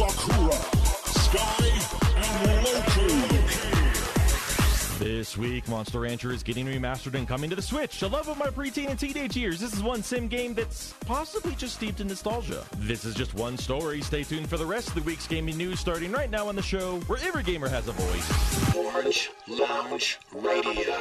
Sakura, Sky, and Loki. This week, Monster Rancher is getting remastered and coming to the Switch. I love of my preteen and teenage years. This is one sim game that's possibly just steeped in nostalgia. This is just one story. Stay tuned for the rest of the week's gaming news starting right now on the show, where every gamer has a voice. Orange Lounge Radio.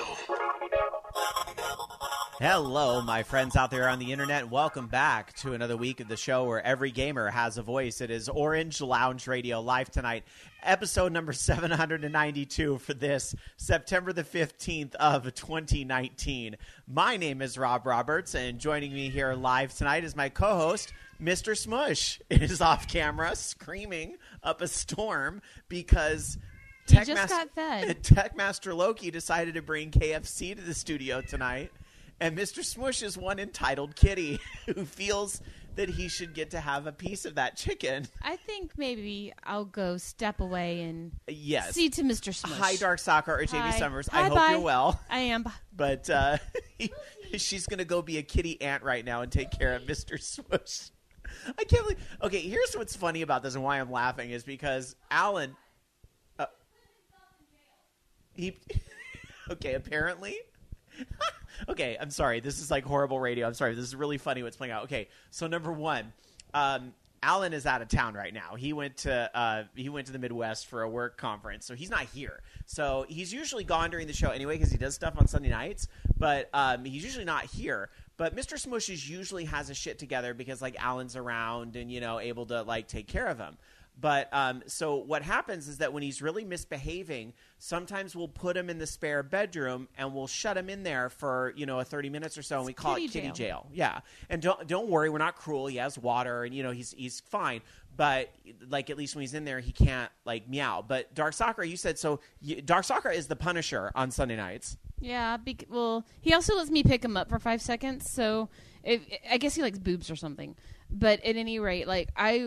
Hello, my friends out there on the internet. Welcome back to another week of the show where every gamer has a voice. It is Orange Lounge Radio live tonight, episode number 792 for this September the 15th of 2019. My name is Rob Roberts, and joining me here live tonight is my co-host, Mr. Smush. Is off camera screaming up a storm because Techmaster Loki decided to bring KFC to the studio tonight. And Mr. Smush is one entitled kitty who feels that he should get to have a piece of that chicken. I think maybe I'll go step away and see to Mr. Smush. Hi, Dark Soccer or JB Summers. Hi, I hope you're well. I am. But she's going to go be a kitty aunt right now and take care of Mr. Smush. I can't believe... Okay, here's what's funny about this and why I'm laughing is because Alan... Okay, apparently... Okay, I'm sorry. This is like horrible radio. I'm sorry. This is really funny what's playing out. Okay, so number one, Alan is out of town right now. He went to the Midwest for a work conference, so he's not here. So he's usually gone during the show anyway because he does stuff on Sunday nights, but he's usually not here. But Mr. Smushes usually has his shit together because like Alan's around and able to like take care of him. But so what happens is that when he's really misbehaving, sometimes we'll put him in the spare bedroom and we'll shut him in there for 30 minutes or so, and we call it kitty jail. Yeah, and don't worry, we're not cruel. He has water, and he's fine. But like at least when he's in there, he can't like meow. But Dark Soccer, you said so. Dark Soccer is the Punisher on Sunday nights. Yeah, well, he also lets me pick him up for 5 seconds. So I guess he likes boobs or something. But at any rate, like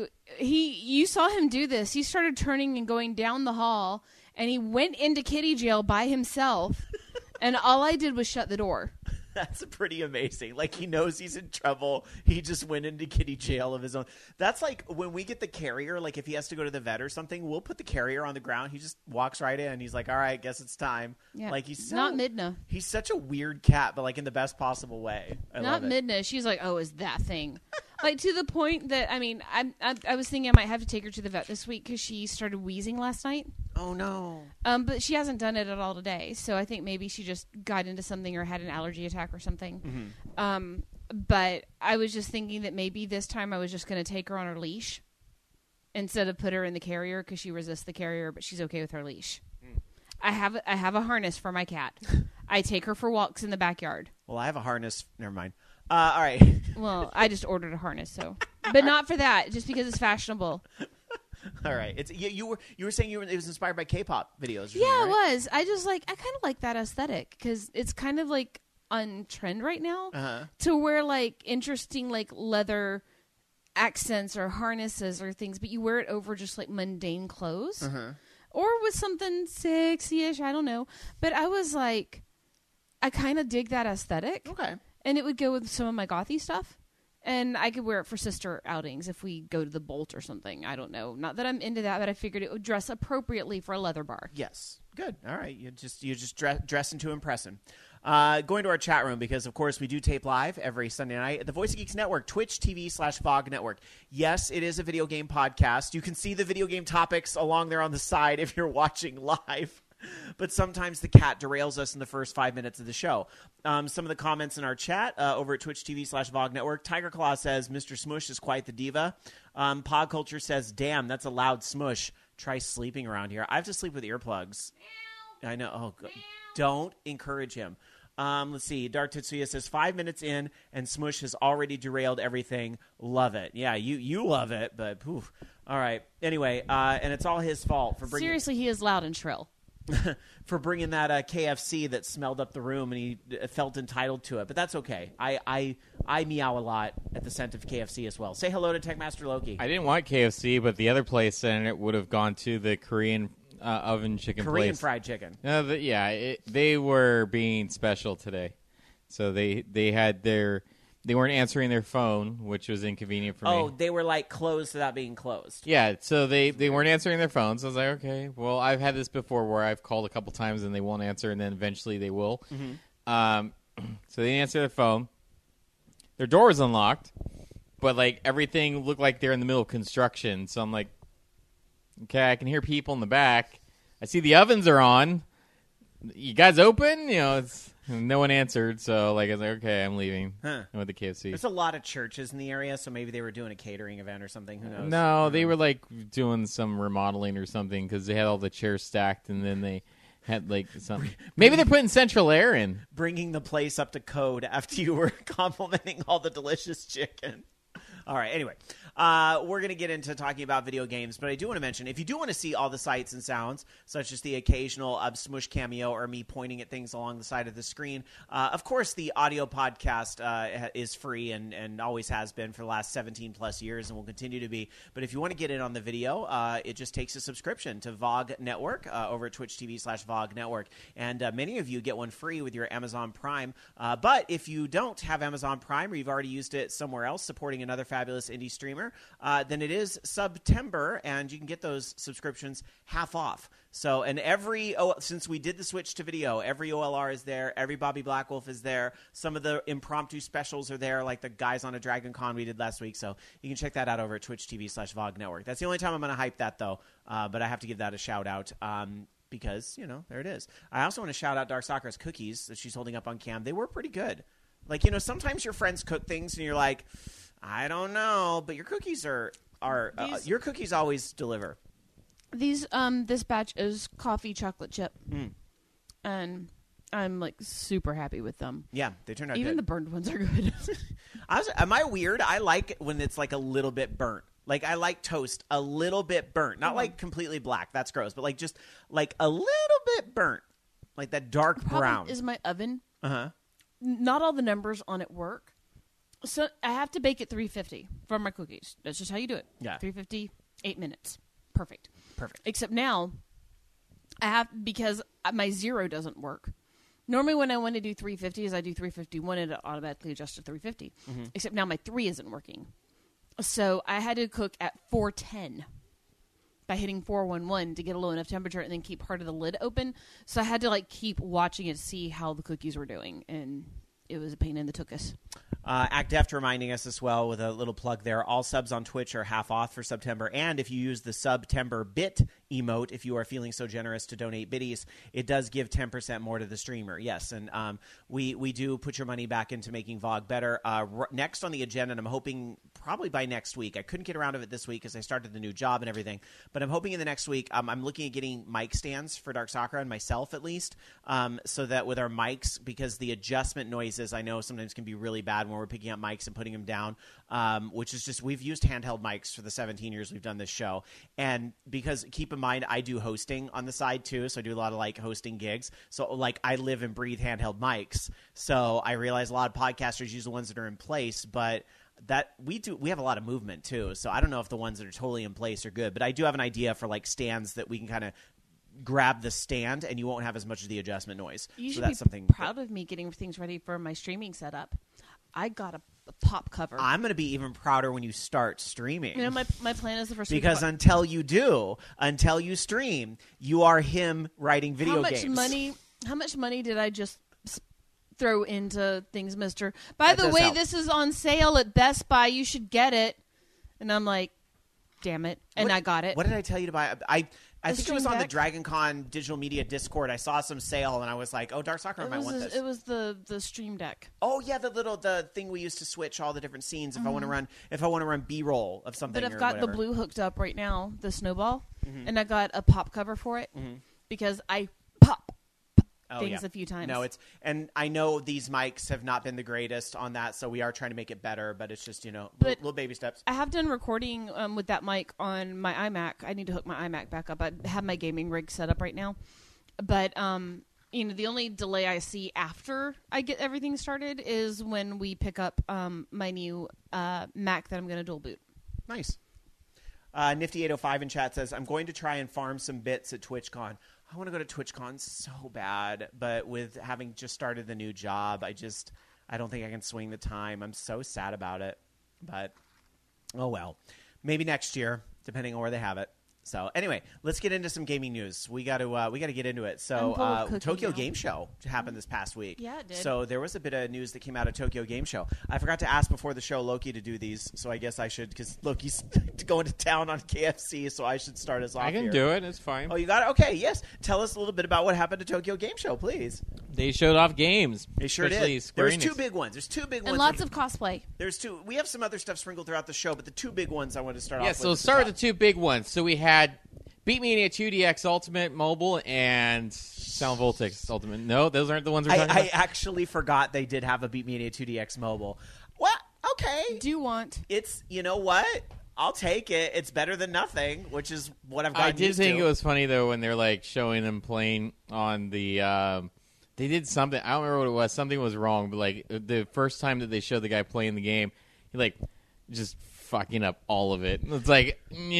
you saw him do this. He started turning and going down the hall, and he went into kitty jail by himself. And all I did was shut the door. That's pretty amazing. Like, he knows he's in trouble. He just went into kitty jail of his own. That's like when we get the carrier, like if he has to go to the vet or something, we'll put the carrier on the ground. He just walks right in. He's like, all right, guess it's time. Yeah. Like he's not Midna. He's such a weird cat, but like in the best possible way. Not Midna. She's like, oh, is that thing. Like to the point that, I mean, I was thinking I might have to take her to the vet this week because she started wheezing last night. Oh, no. But she hasn't done it at all today. So I think maybe she just got into something or had an allergy attack or something. Mm-hmm. But I was just thinking that maybe this time I was just going to take her on her leash instead of put her in the carrier because she resists the carrier, but she's okay with her leash. Mm. I have a harness for my cat. I take her for walks in the backyard. Well, I have a harness. Never mind. All right. Well, I just ordered a harness, so, but not for that, just because it's fashionable. All right. It's you were saying it was inspired by K-pop videos. Yeah, right? It was. I kind of like that aesthetic because it's kind of like on trend right now to wear like interesting like leather accents or harnesses or things, but you wear it over just like mundane clothes or with something sexy-ish. I don't know, but I was like, I kind of dig that aesthetic. Okay. And it would go with some of my gothy stuff. And I could wear it for sister outings if we go to the Bolt or something. I don't know. Not that I'm into that, but I figured it would dress appropriately for a leather bar. Yes. Good. All right. You just dressing to impress him. Going to our chat room because, of course, we do tape live every Sunday night at the Voice of Geeks Network, Twitch TV/VOG Network. Yes, it is a video game podcast. You can see the video game topics along there on the side if you're watching live. But sometimes the cat derails us in the first 5 minutes of the show. Some of the comments in our chat over at Twitch TV/VOG Network. Tiger Claw says, Mr. Smush is quite the diva. Pod Culture says, damn, that's a loud smush. Try sleeping around here. I have to sleep with earplugs. Meow. I know. Oh, don't encourage him. Let's see. Dark Tetsuya says 5 minutes in and Smush has already derailed everything. Love it. Yeah, you love it, but poof. All right. Anyway, and it's all his fault for bringing. Seriously, he is loud and shrill. For bringing that KFC that smelled up the room and he felt entitled to it. But that's okay. I meow a lot at the scent of KFC as well. Say hello to Techmaster Loki. I didn't want KFC, but the other place and it would have gone to the Korean oven chicken Korean place. fried chicken. No, they were being special today. So they had their they weren't answering their phone, which was inconvenient for me. Oh, they were like closed without being closed. Yeah, so they weren't answering their phones. So I was like, okay, well, I've had this before where I've called a couple times and they won't answer, and then eventually they will. So they didn't answer their phone. Their door was unlocked, but like everything looked like they're in the middle of construction. So I'm like, okay, I can hear people in the back. I see the ovens are on. You guys open? No one answered. So like I was like, okay, I'm leaving. I went to KFC. There's a lot of churches in the area, so maybe they were doing a catering event or something. Who knows? No, they were like doing some remodeling or something because they had all the chairs stacked, and then they had like something. Maybe they're putting central air in. Bringing the place up to code after you were complimenting all the delicious chicken. All right, anyway, we're going to get into talking about video games, but I do want to mention, if you do want to see all the sights and sounds, such as the occasional Smush cameo or me pointing at things along the side of the screen, of course, the audio podcast is free and always has been for the last 17-plus years and will continue to be. But if you want to get in on the video, it just takes a subscription to VOG Network over at Twitch TV/VOG Network. And many of you get one free with your Amazon Prime. But if you don't have Amazon Prime or you've already used it somewhere else supporting another fabulous indie streamer, then it is September, and you can get those subscriptions half off. So, and since we did the switch to video, every OLR is there, every Bobby Blackwolf is there, some of the impromptu specials are there, like the guys on a Dragon Con we did last week, so you can check that out over at Twitch TV/VOG Network. That's the only time I'm going to hype that, though, but I have to give that a shout-out. Because, there it is. I also want to shout out Dark Sakura's cookies that she's holding up on cam. They were pretty good. Like, sometimes your friends cook things and you're like, I don't know, but your cookies your cookies always deliver. These this batch is coffee chocolate chip, and I'm like super happy with them. Yeah, they turned out Even good. the burned ones are good. Am I weird? I like it when it's like a little bit burnt. Like I like toast a little bit burnt, not like completely black. That's gross, but like just like a little bit burnt, like that dark brown. Problem is my oven. Not all the numbers on it work. So I have to bake at 350 for my cookies. That's just how you do it. Yeah. 350, 8 minutes. Perfect. Perfect. Except now, because my zero doesn't work. Normally when I want to do 350 I do 351 and it automatically adjusts to 350. Except now my 3 isn't working. So I had to cook at 410 by hitting 411 to get a low enough temperature and then keep part of the lid open. So I had to keep watching it to see how the cookies were doing, and it was a pain in the tuchus. ActDeft reminding us as well with a little plug there. All subs on Twitch are half off for September, and if you use the September bit emote, if you are feeling so generous to donate biddies, it does give 10% more to the streamer. Yes, and we do put your money back into making VOG better. Next on the agenda, and I'm hoping probably by next week. I couldn't get around to it this week because I started the new job and everything, but I'm hoping in the next week I'm looking at getting mic stands for Dark Sakura and myself at least, so that with our mics, because the adjustment noises I know sometimes can be really bad when we're picking up mics and putting them down, which is just, we've used handheld mics for the 17 years we've done this show, and because keep in mind I do hosting on the side too, so I do a lot of hosting gigs, so I live and breathe handheld mics, so I realize a lot of podcasters use the ones that are in place, but that we have a lot of movement too, so I don't know if the ones that are totally in place are good, but I do have an idea for stands that we can kind of grab the stand and you won't have as much of the adjustment noise. You so should that's be something proud of me getting things ready for my streaming setup. I got a pop cover. I'm going to be even prouder when you start streaming. My plan is the first because week until you stream, you are him writing video games. How much money did I just throw into things, mister? By That the does way, help. this is on sale at Best Buy. You should get it. And I'm like, damn it. And I got it. What did I tell you to buy? I think it was Stream on the Deck? Dragon Con Digital Media Discord. I saw some sale and I was like, oh, Dark Sakura might want this. It was the Stream Deck. Oh yeah, the thing we used to switch all the different scenes if I want to run B-roll of something. But I've or got whatever. the blue hooked up right now, the Snowball, and I got a pop cover for it because I pop things a few times. No, and I know these mics have not been the greatest on that, so we are trying to make it better. But it's just little baby steps. I have done recording with that mic on my iMac. I need to hook my iMac back up. I have my gaming rig set up right now, but the only delay I see after I get everything started is when we pick up my new Mac that I'm going to dual boot. Nice. Nifty 805 in chat says, I'm going to try and farm some bits at TwitchCon. I want to go to TwitchCon so bad, but with having just started the new job, I don't think I can swing the time. I'm so sad about it. But, oh well. Maybe next year, depending on where they have it. So anyway, let's get into some gaming news. We got to get into it. So Tokyo Game Show happened this past week. Yeah, it did. So there was a bit of news that came out of Tokyo Game Show. I forgot to ask before the show Loki to do these, so I guess I should, because Loki's going to town on KFC, so I should start us off. I can here. do it. It's fine. Oh, you got it? Okay, yes. Tell us a little bit about what happened to Tokyo Game Show, please. They showed off games. They sure especially did. Square There's Enix. two big ones. And lots of cosplay. There's two. We have some other stuff sprinkled throughout the show, but the two big ones I want to start off Yeah, with. so let's start with the two big ones. So we had Beatmania 2DX Ultimate Mobile and Sound Voltex Ultimate. No, those aren't the ones we're talking I about. actually forgot they did have a Beatmania 2DX mobile. What? Okay. Do want. It's, you know what? I'll take it. It's better than nothing, which is what I've gotten I did used think to. it was funny, though, when they're, like, showing them playing on the... they did something. I don't remember what it was. Something was wrong, but, like, the first time that they showed the guy playing the game, he, like, just fucking up all of it. It's like,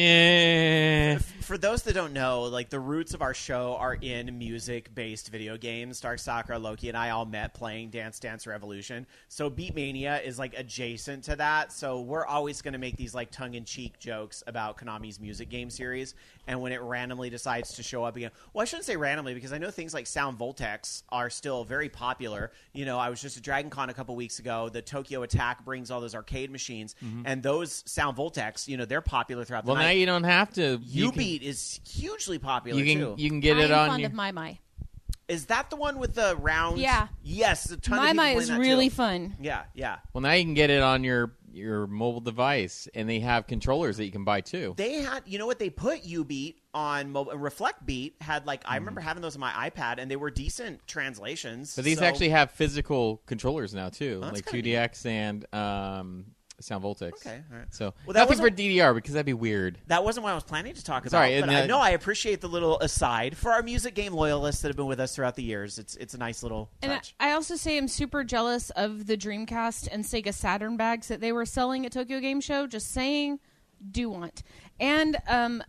yeah. For those that don't know, like, the roots of our show are in music-based video games. Dark Sakura, Loki, and I all met playing Dance Dance Revolution. So Beatmania is, like, adjacent to that. So we're always going to make these, like, tongue-in-cheek jokes about Konami's music game series. And when it randomly decides to show up again, well, I shouldn't say randomly, because I know things like Sound Voltex are still very popular. You know, I was just at Dragon Con a couple weeks ago. The Tokyo Attack brings all those arcade machines, and those Sound Voltex, you know, they're popular throughout the Well, night. now you don't have to. You can- Ubeat is hugely popular You too. can get I it am on fond your... of My. Is that the one with the round? Yeah. Yes, a ton of people My playing is that really too. fun. Yeah, yeah. Well, now you can get it on your mobile device, and they have controllers that you can buy, too. They had, you know what? They put Ubeat on mobile. Reflect Beat had like I remember having those on my iPad, and they were decent translations. But these so- actually have physical controllers now, too, that's like kinda 2DX and Sound Voltex. Okay, all right. So Well, that nothing for wasn't- DDR, because that'd be weird. That wasn't what I was planning to talk about. Sorry, but and, I know I appreciate the little aside for our music game loyalists that have been with us throughout the years. It's a nice little And touch. I also say I'm super jealous of the Dreamcast and Sega Saturn bags that they were selling at Tokyo Game Show. Just saying, do want. And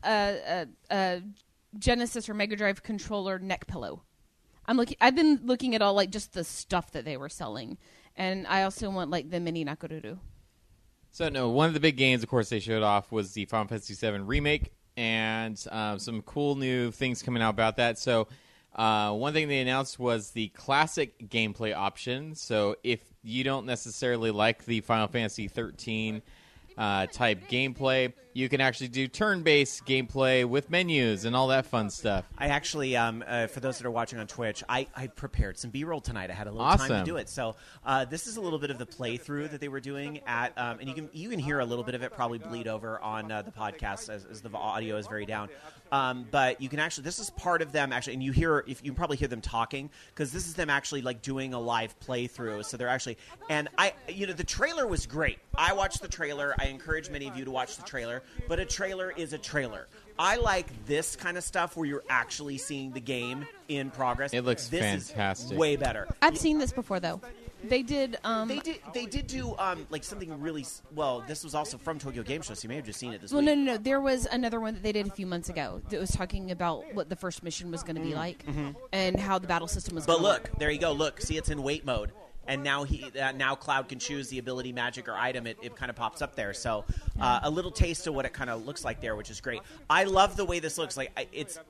Genesis or Mega Drive controller neck pillow. I've been looking at all like just the stuff that they were selling, and I also want like the mini Nakoruru. So, no, one of the big games, of course, they showed off was the Final Fantasy VII Remake, and some cool new things coming out about that. So, one thing they announced was the classic gameplay option. So, if you don't necessarily like the Final Fantasy 13 type gameplay, you can actually do turn-based gameplay with menus and all that fun stuff. I actually, for those that are watching on Twitch, I prepared some B-roll tonight. I had a little time Awesome. to do it. So this is a little bit of the playthrough that they were doing at, and you can hear a little bit of it probably bleed over on the podcast as the audio is very down. But you can actually, this is part of them actually, and you can probably hear them talking because this is them actually like doing a live playthrough. So they're actually, and the trailer was great. I watched the trailer. I encourage many of you to watch the trailer. But a trailer is a trailer. I like this kind of stuff where you're actually seeing the game in progress. It looks this fantastic. Is way better. I've seen this before though. They did. They did do like something really well. This was also from Tokyo Game Show, so you may have just seen it this Well, week. no. There was another one that they did a few months ago that was talking about what the first mission was going to be like and how the battle system was But going to work. look, there you go. Look, see, it's in wait mode. And now now Cloud can choose the ability, magic, or item. It kind of pops up there. So a little taste of what it kind of looks like there, which is great. I love the way this looks. Like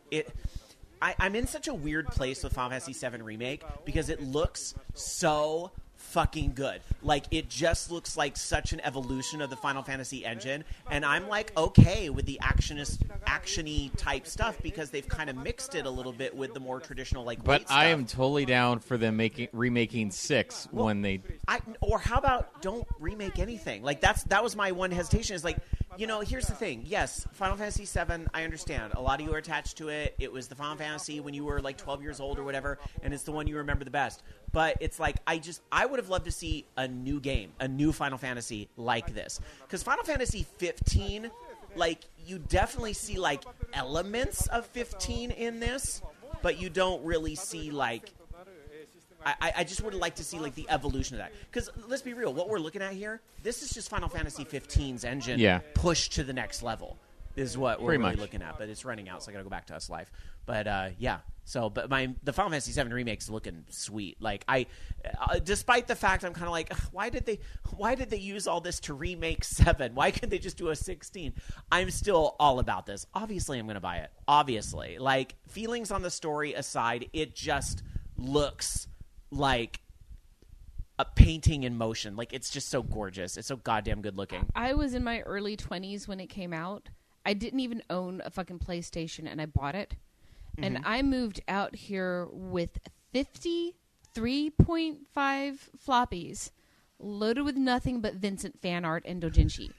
I'm in such a weird place with Final Fantasy VII Remake because it looks so fucking good. Like, it just looks like such an evolution of the Final Fantasy engine, and I'm like okay with the action-y type stuff because they've kind of mixed it a little bit with the more traditional like. But weight stuff. I am totally down for them remaking 6 when they... Or how about don't remake anything? Like that was my one hesitation. Is like, here's the thing. Yes, Final Fantasy VII. I understand. A lot of you are attached to it. It was the Final Fantasy when you were like 12 years old or whatever, and it's the one you remember the best. But it's like I would have loved to see a new game, a new Final Fantasy like this, because Final Fantasy 15, like you definitely see like elements of 15 in this, but you don't really see like. I just would like to see like the evolution of that. Because let's be real, what we're looking at here, this is just Final Fantasy 15's engine Yeah. pushed to the next level. is what we're Pretty really much. looking at. But it's running out, so I got to go back to Us Live. But yeah. So, but the Final Fantasy VII remake's looking sweet. Like despite the fact I'm kind of like, why did they use all this to remake 7? Why couldn't they just do a 16? I'm still all about this. Obviously, I'm going to buy it. Obviously, like feelings on the story aside, it just looks like a painting in motion. Like it's just so gorgeous. It's so goddamn good looking. I was in my early 20s when it came out. I didn't even own a fucking PlayStation, and I bought it. And I moved out here with 53.5 floppies loaded with nothing but Vincent fan art and doujinshi.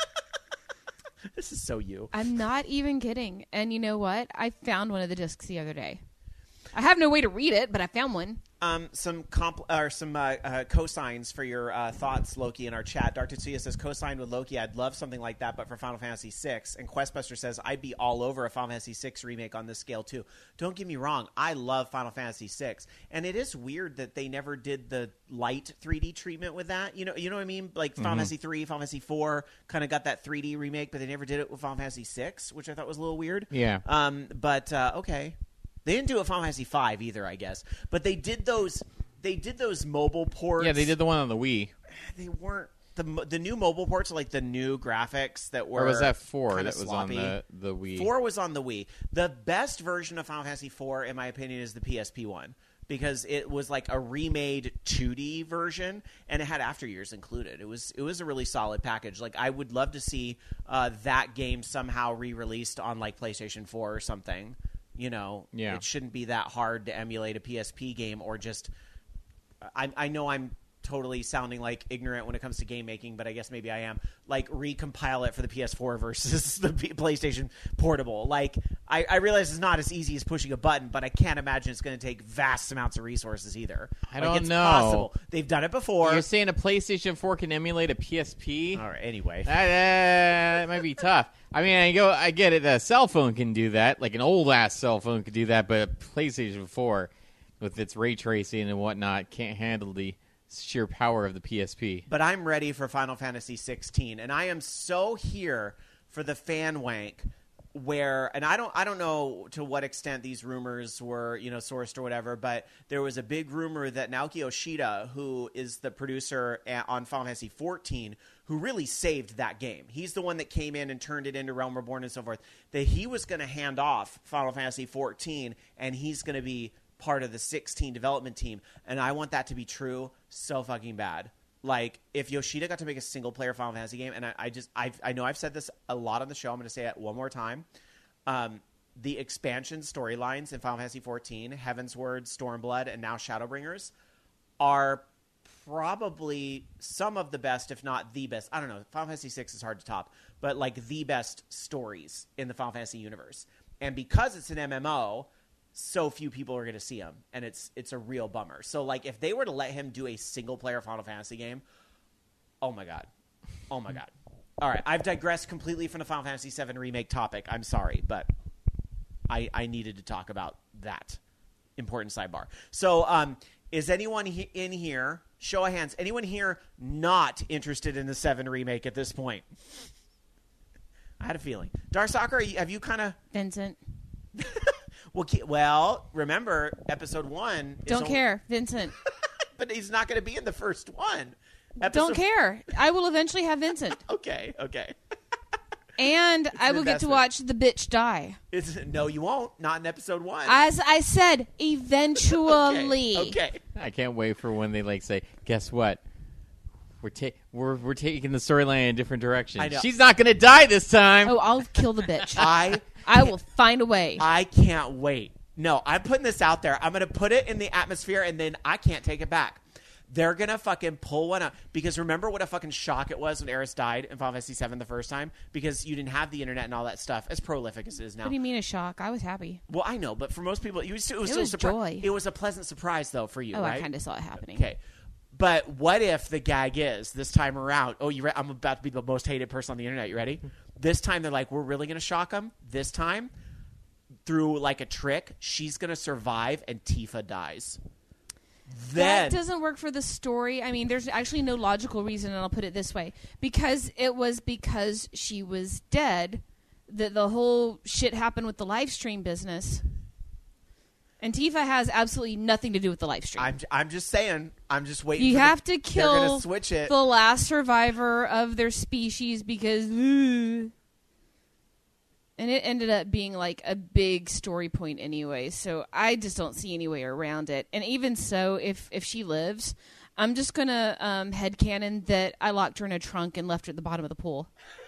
This is so you. I'm not even kidding. And you know what? I found one of the discs the other day. I have no way to read it, but I found one. Some cosigns for your thoughts, Loki, in our chat. Dark Tetsuya says, co-signed with Loki. I'd love something like that, but for Final Fantasy VI. And Questbuster says, I'd be all over a Final Fantasy VI remake on this scale, too. Don't get me wrong. I love Final Fantasy VI. And it is weird that they never did the light 3D treatment with that. You know what I mean? Like Final Fantasy 3, Final Fantasy 4 kind of got that 3D remake, but they never did it with Final Fantasy VI, which I thought was a little weird. Yeah. But okay. They didn't do it Final Fantasy 5 either, I guess. But they did those mobile ports. Yeah, they did the one on the Wii. They weren't the new mobile ports are like the new graphics that were. Or was that 4 kinda that was sloppy. on the Wii? 4 was on the Wii. The best version of Final Fantasy 4, in my opinion, is the PSP one because it was like a remade 2D version and it had After Years included. It was a really solid package. Like I would love to see that game somehow re-released on like PlayStation 4 or something. You know, yeah. It shouldn't be that hard to emulate a PSP game or just I know I'm totally sounding like ignorant when it comes to game making, but I guess maybe I am. Like recompile it for the PS4 versus the PlayStation Portable. Like I realize it's not as easy as pushing a button, but I can't imagine it's going to take vast amounts of resources either. I like, don't it's know. Possible. They've done it before. You're saying a PlayStation 4 can emulate a PSP? All right. Anyway, That might be tough. I mean, I get it. A cell phone can do that. Like an old ass cell phone could do that, but a PlayStation 4 with its ray tracing and whatnot can't handle the sheer power of the PSP. But I'm ready for Final Fantasy 16, and I am so here for the fan wank. And I don't know to what extent these rumors were, sourced or whatever, but there was a big rumor that Naoki Yoshida, who is the producer on Final Fantasy 14, who really saved that game. He's the one that came in and turned it into Realm Reborn and so forth. That he was going to hand off Final Fantasy 14, and he's going to be part of the 16 development team. And I want that to be true so fucking bad. Like, if Yoshida got to make a single-player Final Fantasy game, and I know I've said this a lot on the show, I'm going to say it one more time. The expansion storylines in Final Fantasy XIV, Heavensward, Stormblood, and now Shadowbringers, are probably some of the best, if not the best. I don't know. Final Fantasy VI is hard to top, but, like, the best stories in the Final Fantasy universe. And because it's an MMO, so few people are going to see him, and it's a real bummer. So, like, if they were to let him do a single-player Final Fantasy game, oh, my God. Oh, my God. All right, I've digressed completely from the Final Fantasy VII Remake topic. I'm sorry, but I needed to talk about that important sidebar. So, is anyone in here, show of hands, anyone here not interested in the 7 Remake at this point? I had a feeling. Darsaka, have you kind of... Vincent. Well, remember, episode 1... Don't care, Vincent. But he's not going to be in the first one. Don't care. I will eventually have Vincent. Okay. And I will get to investment. watch the bitch die. No, you won't. Not in episode 1. As I said, eventually. Okay. I can't wait for when they say, guess what? We're taking the storyline in a different direction. I know. She's not going to die this time. Oh, I'll kill the bitch. I will find a way. I can't wait. No, I'm putting this out there. I'm going to put it in the atmosphere, and then I can't take it back. They're going to fucking pull one up. Because remember what a fucking shock it was when Aerith died in Final Fantasy VII the first time? Because you didn't have the internet and all that stuff, as prolific as it is now. What do you mean a shock? I was happy. Well, I know, but for most people, it was still joy. It was a pleasant surprise, though, for you, right? I kind of saw it happening. Okay. But what if the gag is, this time around, I'm about to be the most hated person on the internet. You ready? This time they're like, we're really going to shock them. This time, through like a trick, she's going to survive and Tifa dies. Then That doesn't work for the story. I mean, there's actually no logical reason, and I'll put it this way. Because she was dead that the whole shit happened with the live stream business. And Tifa has absolutely nothing to do with the live stream. I'm just saying. I'm just waiting. You have to they're kill gonna switch it. the last survivor of their species because... And it ended up being like a big story point anyway, so I just don't see any way around it. And even so, if she lives, I'm just going to headcanon that I locked her in a trunk and left her at the bottom of the pool.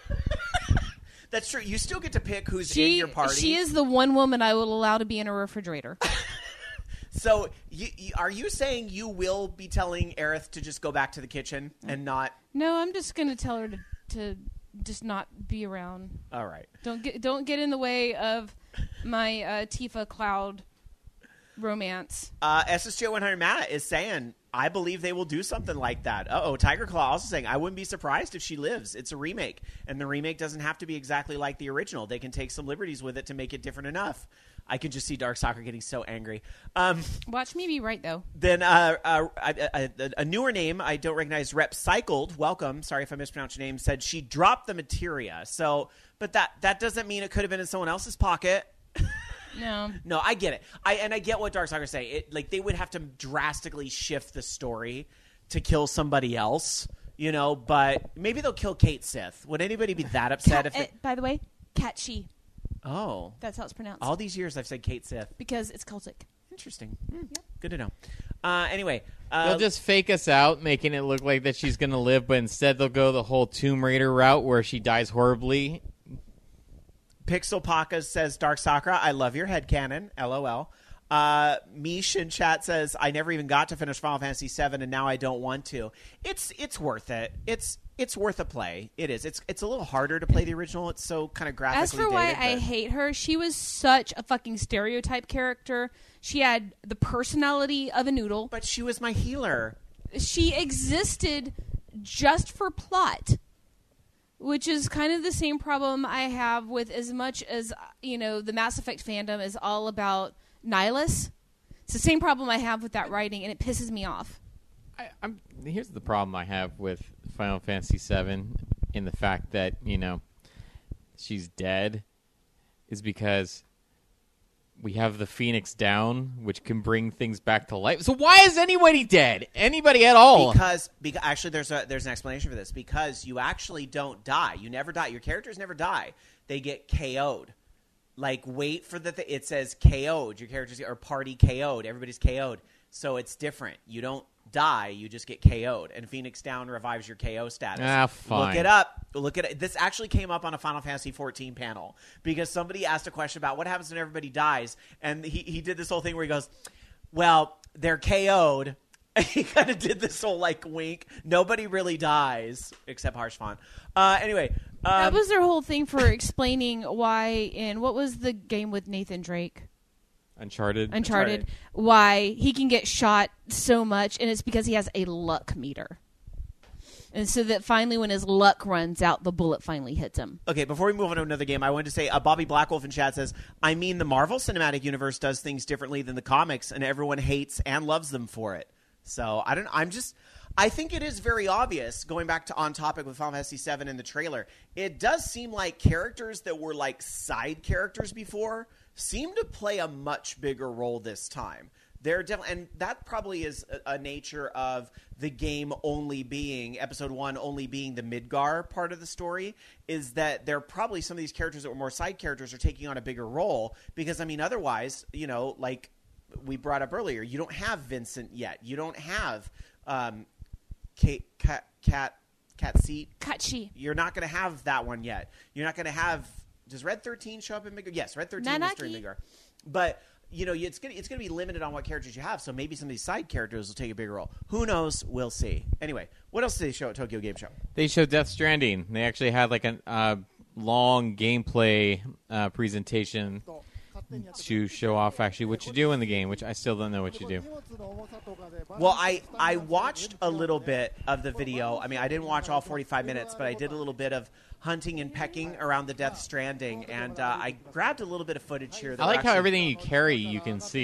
That's true. You still get to pick who's in your party. She is the one woman I will allow to be in a refrigerator. So, are you saying you will be telling Aerith to just go back to the kitchen and not... No, I'm just going to tell her to just not be around. All right. Don't get in the way of my Tifa Cloud romance. SSJ 100 Matt is saying, I believe they will do something like that. Tiger Claw also saying, I wouldn't be surprised if she lives. It's a remake, and the remake doesn't have to be exactly like the original. They can take some liberties with it to make it different enough. I could just see Dark Soccer getting so angry. Watch me be right, though. Then a newer name I don't recognize, Rep Cycled, welcome, sorry if I mispronounced your name, said she dropped the materia. So, but that doesn't mean it could have been in someone else's pocket. No. No, I get it. I get what Dark Soccer's saying. They would have to drastically shift the story to kill somebody else, but maybe they'll kill Kate Sith. Would anybody be that upset by the way, Cat-Chi. Oh. That's how it's pronounced. All these years I've said Kate Sith. Because it's cultic. Interesting. Good to know. Anyway. They'll just fake us out, making it look like that she's going to live, but instead they'll go the whole Tomb Raider route where she dies horribly. Pixel Paka says, Dark Sakura, I love your headcanon. LOL. Mish in chat says, I never even got to finish Final Fantasy VII, and now I don't want to. It's worth it. It's worth a play. It is. It's a little harder to play the original. It's so kind of graphically As for why dated, I hate her, she was such a fucking stereotype character. She had the personality of a noodle. But she was my healer. She existed just for plot. Which is kind of the same problem I have with as much as, the Mass Effect fandom is all about Nihilus. It's the same problem I have with that writing, and it pisses me off. Here's the problem I have with Final Fantasy VII in the fact that, she's dead is because we have the Phoenix Down, which can bring things back to life. So why is anybody dead? Anybody at all? Because actually there's an explanation for this. Because you actually don't die. You never die. Your characters never die. They get KO'd. Like, wait for it says KO'd. Your characters are party KO'd. Everybody's KO'd. So it's different. You don't die. You just get KO'd. And Phoenix Down revives your KO status. Fine. Look it up. Look at it. This actually came up on a Final Fantasy XIV panel because somebody asked a question about what happens when everybody dies. And he did this whole thing where he goes, well, they're KO'd. He kind of did this whole, wink. Nobody really dies except Harshfan. Anyway. That was their whole thing for explaining why what was the game with Nathan Drake? Uncharted. Why he can get shot so much, and it's because he has a luck meter. And so that finally when his luck runs out, the bullet finally hits him. Okay, before we move on to another game, I wanted to say, Bobby Blackwolf in chat says, I mean, the Marvel Cinematic Universe does things differently than the comics, and everyone hates and loves them for it. So, I think it is very obvious, going back to On Topic with Final Fantasy VII in the trailer, it does seem like characters that were side characters before seem to play a much bigger role this time. They're definitely, and that probably is a nature of the game only being, Episode 1 only being the Midgar part of the story, is that there are probably some of these characters that were more side characters are taking on a bigger role, because, otherwise, like we brought up earlier, you don't have Vincent yet. You don't have Cat-Chi. You're not going to have that one yet. You're not going to have... Does Red 13 show up in Midgar? Yes, Red 13 is during Midgar. But, it's going to be limited on what characters you have, so maybe some of these side characters will take a bigger role. Who knows? We'll see. Anyway, what else did they show at Tokyo Game Show? They showed Death Stranding. They actually had a long gameplay presentation to show off actually what you do in the game, which I still don't know what you do. Well, I watched a little bit of the video. I didn't watch all 45 minutes, but I did a little bit of hunting and pecking around the Death Stranding, and I grabbed a little bit of footage here. I like how everything you carry you can see.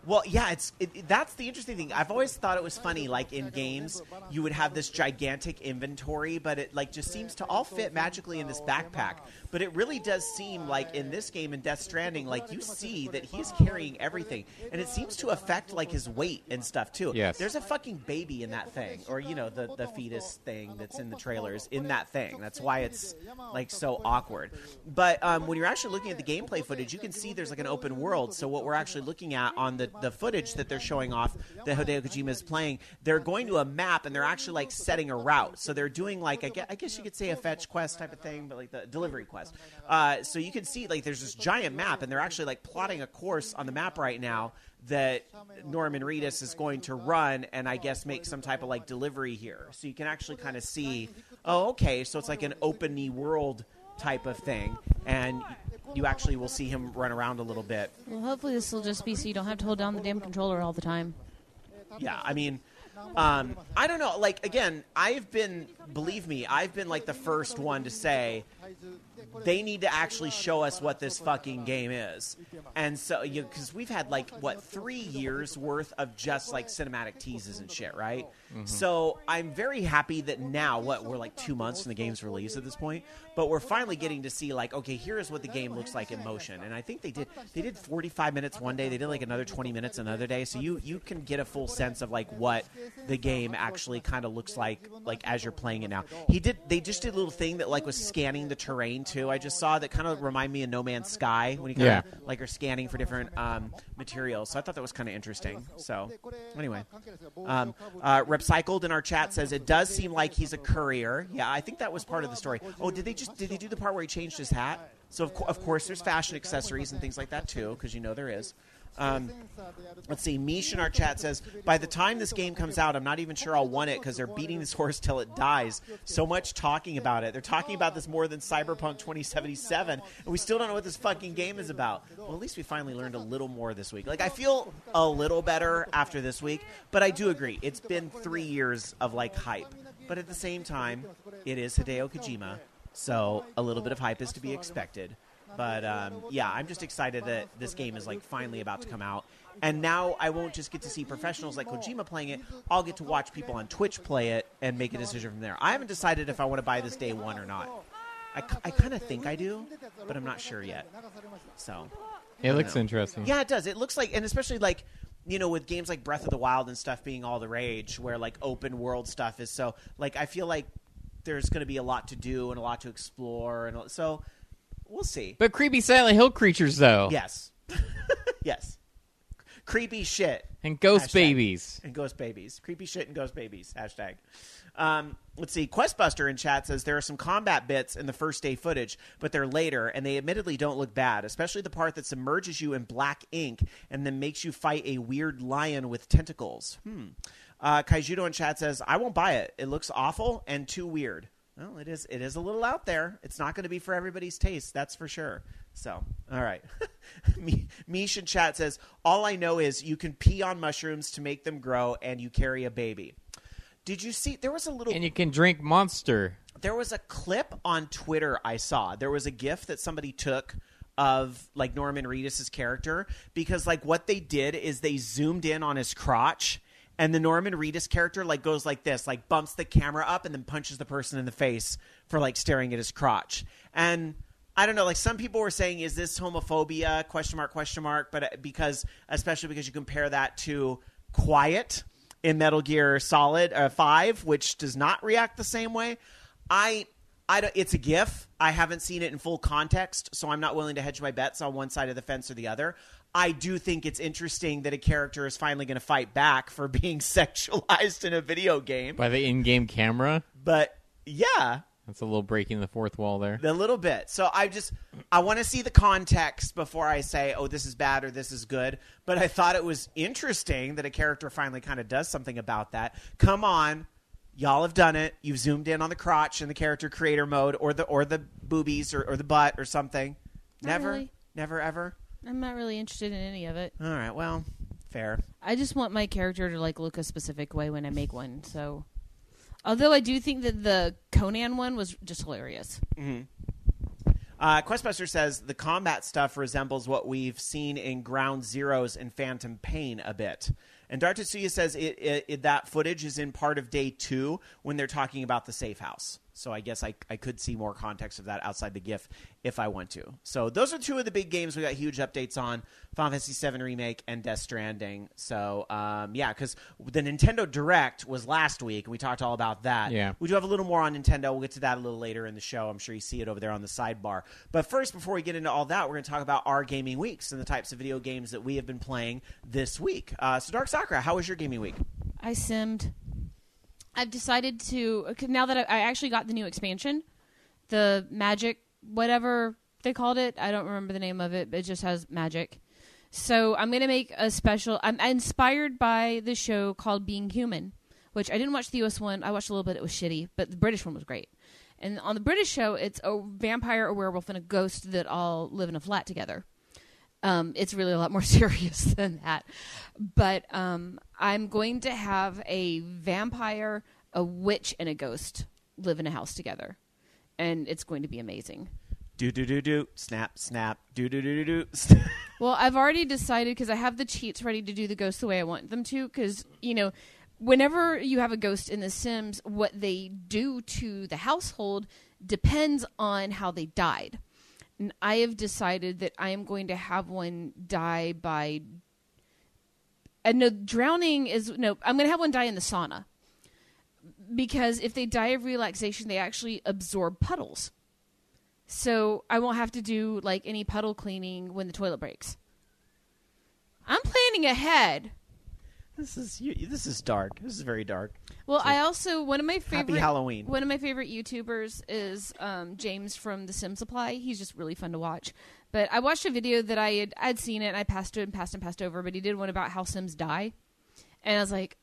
Well, yeah, that's the interesting thing. I've always thought it was funny, like in games, you would have this gigantic inventory, but it like just seems to all fit magically in this backpack. But it really does seem like in this game, in Death Stranding, like you see that he's carrying everything, and it seems to affect like his weight and stuff too. Yes. There's a fucking baby in that thing, or the fetus thing that's in the trailers in that thing. That's why it's like so awkward. But when you're actually looking at the gameplay footage, you can see there's like an open world. So what we're actually looking at on the footage that they're showing off that Hideo Kojima is playing, they're going to a map and they're actually like setting a route. So they're doing like I guess you could say a fetch quest type of thing, but like the delivery quest. So you can see like there's this giant map and they're actually like plotting a course on the map right now that Norman Reedus is going to run and I guess make some type of like delivery here. So you can actually kind of see, oh, okay, so it's like an open world type of thing, and you actually will see him run around a little bit. Well, hopefully this will just be so you don't have to hold down the damn controller all the time. Yeah, I mean, I don't know. Like, again, believe me, I've been like the first one to say they need to actually show us what this fucking game is. And so, because we've had like, 3 years worth of just like cinematic teases and shit, right? Mm-hmm. So I'm very happy that now, we're like 2 months from the game's release at this point, but we're finally getting to see like, okay, here's what the game looks like in motion. And I think they did 45 minutes one day, they did like another 20 minutes another day, so you can get a full sense of like what the game actually kind of looks like as you're playing it now. They just did a little thing that like was scanning the terrain too. I just saw that kind of remind me of No Man's Sky when you kind of like are scanning for different materials. So I thought that was kind of interesting. So anyway, Repcycled in our chat says it does seem like he's a courier. Yeah, I think that was part of the story. Oh, did he do the part where he changed his hat? So of course there's fashion accessories and things like that too, because there is. Let's see. Mish in our chat says, by the time this game comes out, I'm not even sure I'll want it because they're beating this horse till it dies. So much talking about it. They're talking about this more than Cyberpunk 2077, and we still don't know what this fucking game is about. Well, at least we finally learned a little more this week. Like, I feel a little better after this week, but I do agree. It's been 3 years of, like, hype. But at the same time, it is Hideo Kojima, so a little bit of hype is to be expected. But, yeah, I'm just excited that this game is, like, finally about to come out. And now I won't just get to see professionals like Kojima playing it. I'll get to watch people on Twitch play it and make a decision from there. I haven't decided if I want to buy this day one or not. I kind of think I do, but I'm not sure yet. So it looks interesting. Yeah, it does. It looks like, and especially, like, with games like Breath of the Wild and stuff being all the rage, where, like, open world stuff is so, like, I feel like there's going to be a lot to do and a lot to explore. And so we'll see. But creepy Silent Hill creatures, though. Yes. Yes. Creepy shit. And ghost Hashtag. babies. And ghost babies. Creepy shit and ghost babies. Hashtag. Let's see. Questbuster in chat says there are some combat bits in the first day footage, but they're later, and they admittedly don't look bad, especially the part that submerges you in black ink and then makes you fight a weird lion with tentacles. Kaijudo in chat says, I won't buy it. It looks awful and too weird. Well, it is a little out there. It's not going to be for everybody's taste, that's for sure. So, all right. Mish in chat says, all I know is you can pee on mushrooms to make them grow, and you carry a baby. Did you see? There was a little... And you can drink Monster. There was a clip on Twitter I saw. There was a GIF that somebody took of, like, Norman Reedus' character, because, like, what they did is they zoomed in on his crotch, and the Norman Reedus character, like, goes like this, like, bumps the camera up and then punches the person in the face for, like, staring at his crotch. And I don't know, like, some people were saying, is this homophobia, question mark, but especially because you compare that to Quiet in Metal Gear Solid 5, which does not react the same way. It's a GIF. I haven't seen it in full context, so I'm not willing to hedge my bets on one side of the fence or the other. I do think it's interesting that a character is finally going to fight back for being sexualized in a video game. By the in-game camera? But, yeah. That's a little breaking the fourth wall there. A little bit. So I want to see the context before I say, oh, this is bad or this is good. But I thought it was interesting that a character finally kind of does something about that. Come on. Y'all have done it. You've zoomed in on the crotch in the character creator mode or the boobies or the butt or something. Never? Really. Never, ever? I'm not really interested in any of it. All right. Well, fair. I just want my character to, like, look a specific way when I make one, so... Although I do think that the Conan one was just hilarious. Mm-hmm. Questbuster says the combat stuff resembles what we've seen in Ground Zeroes and Phantom Pain a bit. And Dart Tetsuya says that footage is in part of day 2 when they're talking about the safe house. So I guess I could see more context of that outside the GIF if I want to. So those are 2 of the big games we got huge updates on: Final Fantasy VII Remake and Death Stranding. So, because the Nintendo Direct was last week, and we talked all about that. Yeah. We do have a little more on Nintendo. We'll get to that a little later in the show. I'm sure you see it over there on the sidebar. But first, before we get into all that, we're going to talk about our gaming weeks and the types of video games that we have been playing this week. So, Dark Sakura, how was your gaming week? I simmed. I've decided to, now that I actually got the new expansion, the Magic, whatever they called it. I don't remember the name of it, but it just has Magic. So I'm going to make a special, I'm inspired by the show called Being Human, which I didn't watch the US one. I watched a little bit. It was shitty, but the British one was great. And on the British show, it's a vampire, a werewolf, and a ghost that all live in a flat together. It's really a lot more serious than that. But I'm going to have a vampire, a witch, and a ghost live in a house together. And it's going to be amazing. Do, snap, snap, do. Well, I've already decided, because I have the cheats ready to do the ghosts the way I want them to, because, whenever you have a ghost in The Sims, what they do to the household depends on how they died. And I have decided that I am going to have one die by... no, drowning is... No, I'm going to have one die in the sauna. Because if they die of relaxation, they actually absorb puddles. So I won't have to do, any puddle cleaning when the toilet breaks. I'm planning ahead. This is dark. This is very dark. Well, I also one of my favorite Happy Halloween. One of my favorite YouTubers is James from The Sim Supply. He's just really fun to watch. But I watched a video that I'd seen it and I passed over. But he did one about how Sims die, and I was like,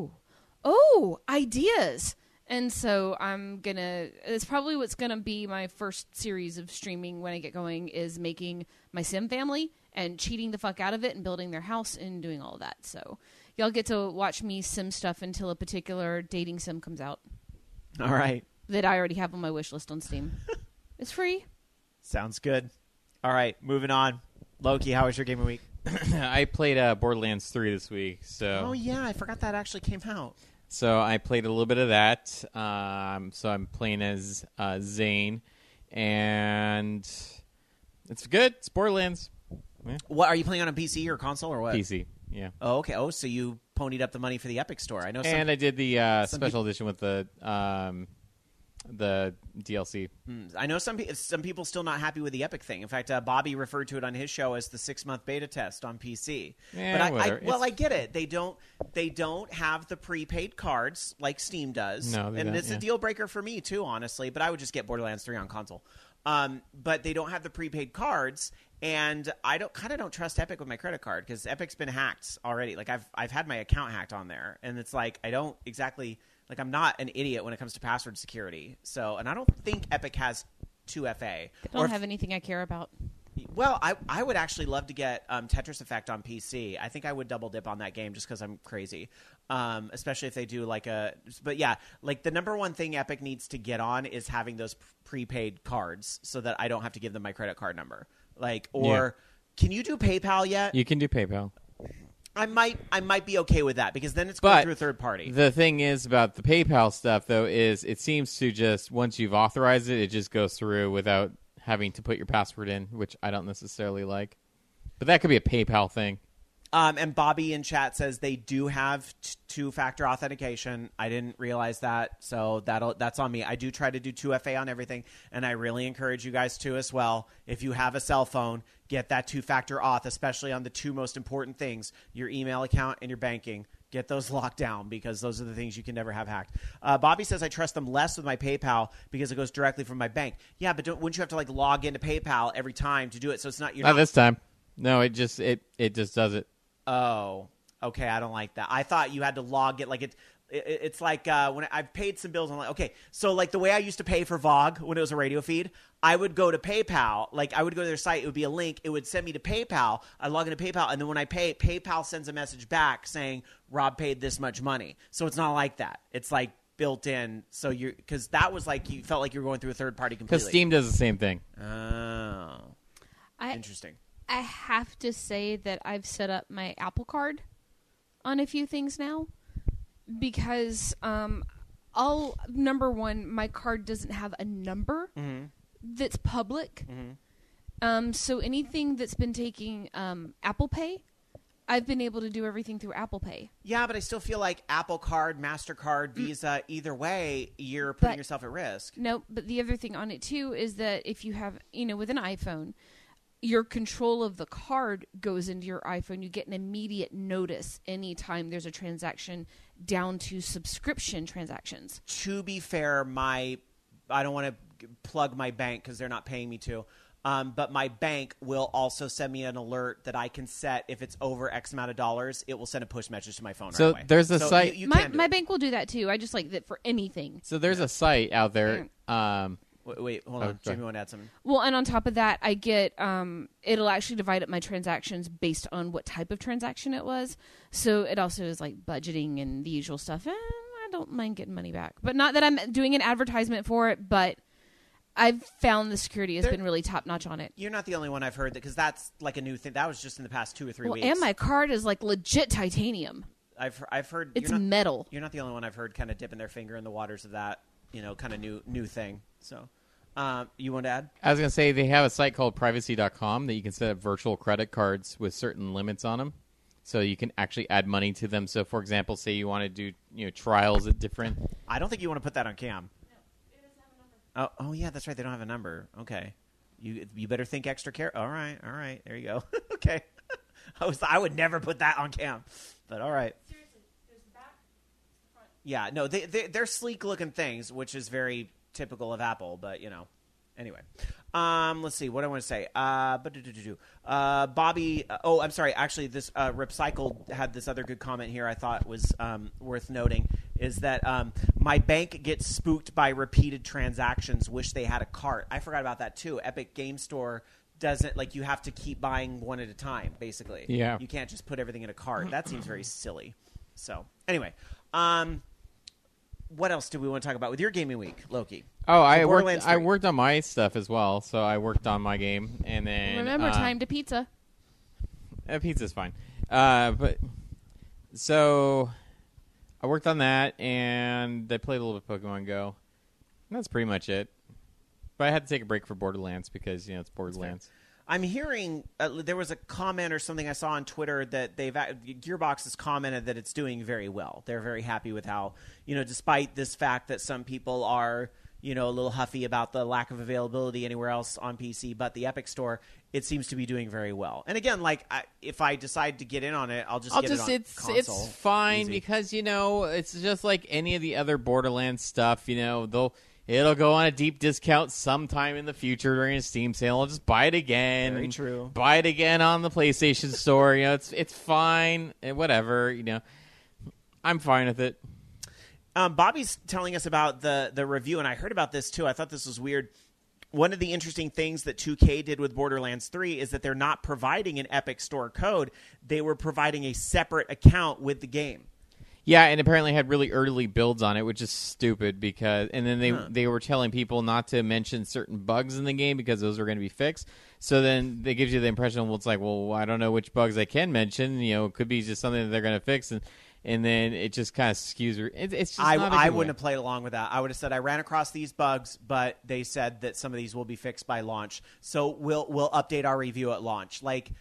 oh, ideas. And so it's probably what's gonna be my first series of streaming when I get going, is making my Sim family and cheating the fuck out of it and building their house and doing all of that. So y'all get to watch me sim stuff until a particular dating sim comes out. All right. That I already have on my wish list on Steam. It's free. Sounds good. All right, moving on. Loki, how was your gaming week? I played Borderlands 3 this week. So. Oh, yeah, I forgot that actually came out. So I played a little bit of that. So I'm playing as Zane. And it's good. It's Borderlands. Yeah. What, are you playing on a PC or console or what? PC, yeah. Oh, okay. Oh, so you ponied up the money for the Epic Store. I know. And I did the special edition with the DLC. I know some people still not happy with the Epic thing. In fact, Bobby referred to it on his show as the 6-month beta test on PC. Yeah, but I get it. They don't have the prepaid cards like Steam does. No, they don't, it's a deal breaker for me too, honestly. But I would just get Borderlands 3 on console. But they don't have the prepaid cards, and I don't trust Epic with my credit card because Epic's been hacked already. Like I've had my account hacked on there, and it's like I don't exactly. Like, I'm not an idiot when it comes to password security. So, and I don't think Epic has 2FA. They don't have anything I care about. Well, I would actually love to get Tetris Effect on PC. I think I would double dip on that game just because I'm crazy. Especially if they do but yeah, the number one thing Epic needs to get on is having those prepaid cards so that I don't have to give them my credit card number. Can you do PayPal yet? You can do PayPal. I might be okay with that because then it's going through a third party. The thing is about the PayPal stuff, though, is it seems to just, once you've authorized it, it just goes through without having to put your password in, which I don't necessarily like. But that could be a PayPal thing. And Bobby in chat says they do have two-factor authentication. I didn't realize that, so that's on me. I do try to do 2FA on everything, and I really encourage you guys to as well. If you have a cell phone, get that two-factor auth, especially on the two most important things, your email account and your banking. Get those locked down because those are the things you can never have hacked. Bobby says I trust them less with my PayPal because it goes directly from my bank. Yeah, but wouldn't you have to log into PayPal every time to do it? So it's not not this time. No, it just does it. Oh, okay. I don't like that. I thought you had to log it. It's like when I've paid some bills. I'm like, okay, so the way I used to pay for VOG when it was a radio feed, I would go to PayPal. I would go to their site. It would be a link. It would send me to PayPal. I log into PayPal, and then when I pay, PayPal sends a message back saying Rob paid this much money. So it's not like that. It's like built in, so because that was like you felt like you were going through a third party completely. Because Steam does the same thing. Oh, interesting. I have to say that I've set up my Apple Card on a few things now because number one, my card doesn't have a number that's public. So anything that's been taking Apple Pay, I've been able to do everything through Apple Pay. Yeah, but I still feel like Apple Card, MasterCard, Visa, either way, you're putting yourself at risk. No, but the other thing on it too is that if you have, with an iPhone, your control of the card goes into your iPhone. You get an immediate notice anytime there's a transaction down to subscription transactions. To be fair, I don't want to plug my bank because they're not paying me to. But my bank will also send me an alert that I can set if it's over X amount of dollars. It will send a push message to my phone So right away. there's a site. My bank will do that too. I just like that for anything. So there's a site out there. Wait, hold on. Jamie, want to add something? Well, and on top of that, I get it'll actually divide up my transactions based on what type of transaction it was. So it also is like budgeting and the usual stuff. I don't mind getting money back, but not that I'm doing an advertisement for it. But I've found the security has been really top notch on it. You're not the only one I've heard that because that's like a new thing. That was just in the past 2 or 3 weeks. And my card is like legit titanium. I've heard it's metal. You're not the only one I've heard kind of dipping their finger in the waters of that. Kind of new thing. So, you want to add? I was going to say they have a site called privacy.com that you can set up virtual credit cards with certain limits on them. So you can actually add money to them. So, for example, say you want to do trials at different. I don't think you want to put that on cam. No, it doesn't have a number. Oh yeah, that's right. They don't have a number. Okay, you better think extra care. All right. There you go. Okay, I would never put that on cam, but all right. Seriously, there's the back, the front. Yeah, no, they're sleek looking things, which is very typical of Apple. But anyway. Let's see what I want to say. Bobby. I'm sorry. Actually, this Ripcycle had this other good comment here. I thought was worth noting is that my bank gets spooked by repeated transactions. Wish they had a cart. I forgot about that too. Epic Game Store doesn't you have to keep buying one at a time. Basically, yeah. You can't just put everything in a cart. That seems very silly. So anyway, what else do we want to talk about with your gaming week, Loki? Oh, I worked on my stuff as well. So I worked on my game, and then remember time to pizza. Pizza's fine. But so I worked on that, and I played a little bit of Pokemon Go. And that's pretty much it. But I had to take a break for Borderlands because it's Borderlands. I'm hearing there was a comment or something I saw on Twitter that Gearbox has commented that it's doing very well. They're very happy with how, despite this fact that some people are, a little huffy about the lack of availability anywhere else on PC, but the Epic Store, it seems to be doing very well. And again, if I decide to get in on it, I'll just get it on console. It's fine Easy. because, it's just like any of the other Borderlands stuff, It'll go on a deep discount sometime in the future during a Steam sale. I'll just buy it again. Very true. Buy it again on the PlayStation Store. It's fine. Whatever. I'm fine with it. Bobby's telling us about the review, and I heard about this too. I thought this was weird. One of the interesting things that 2K did with Borderlands 3 is that they're not providing an Epic Store code. They were providing a separate account with the game. Yeah, and apparently had really early builds on it, which is stupid because. And then they were telling people not to mention certain bugs in the game because those are going to be fixed. So then they gives you the impression, it's like, well, I don't know which bugs I can mention. It could be just something that they're going to fix, and then it just kind of skews. It's just I wouldn't have played along with that. I would have said I ran across these bugs, but they said that some of these will be fixed by launch. So we'll update our review at launch.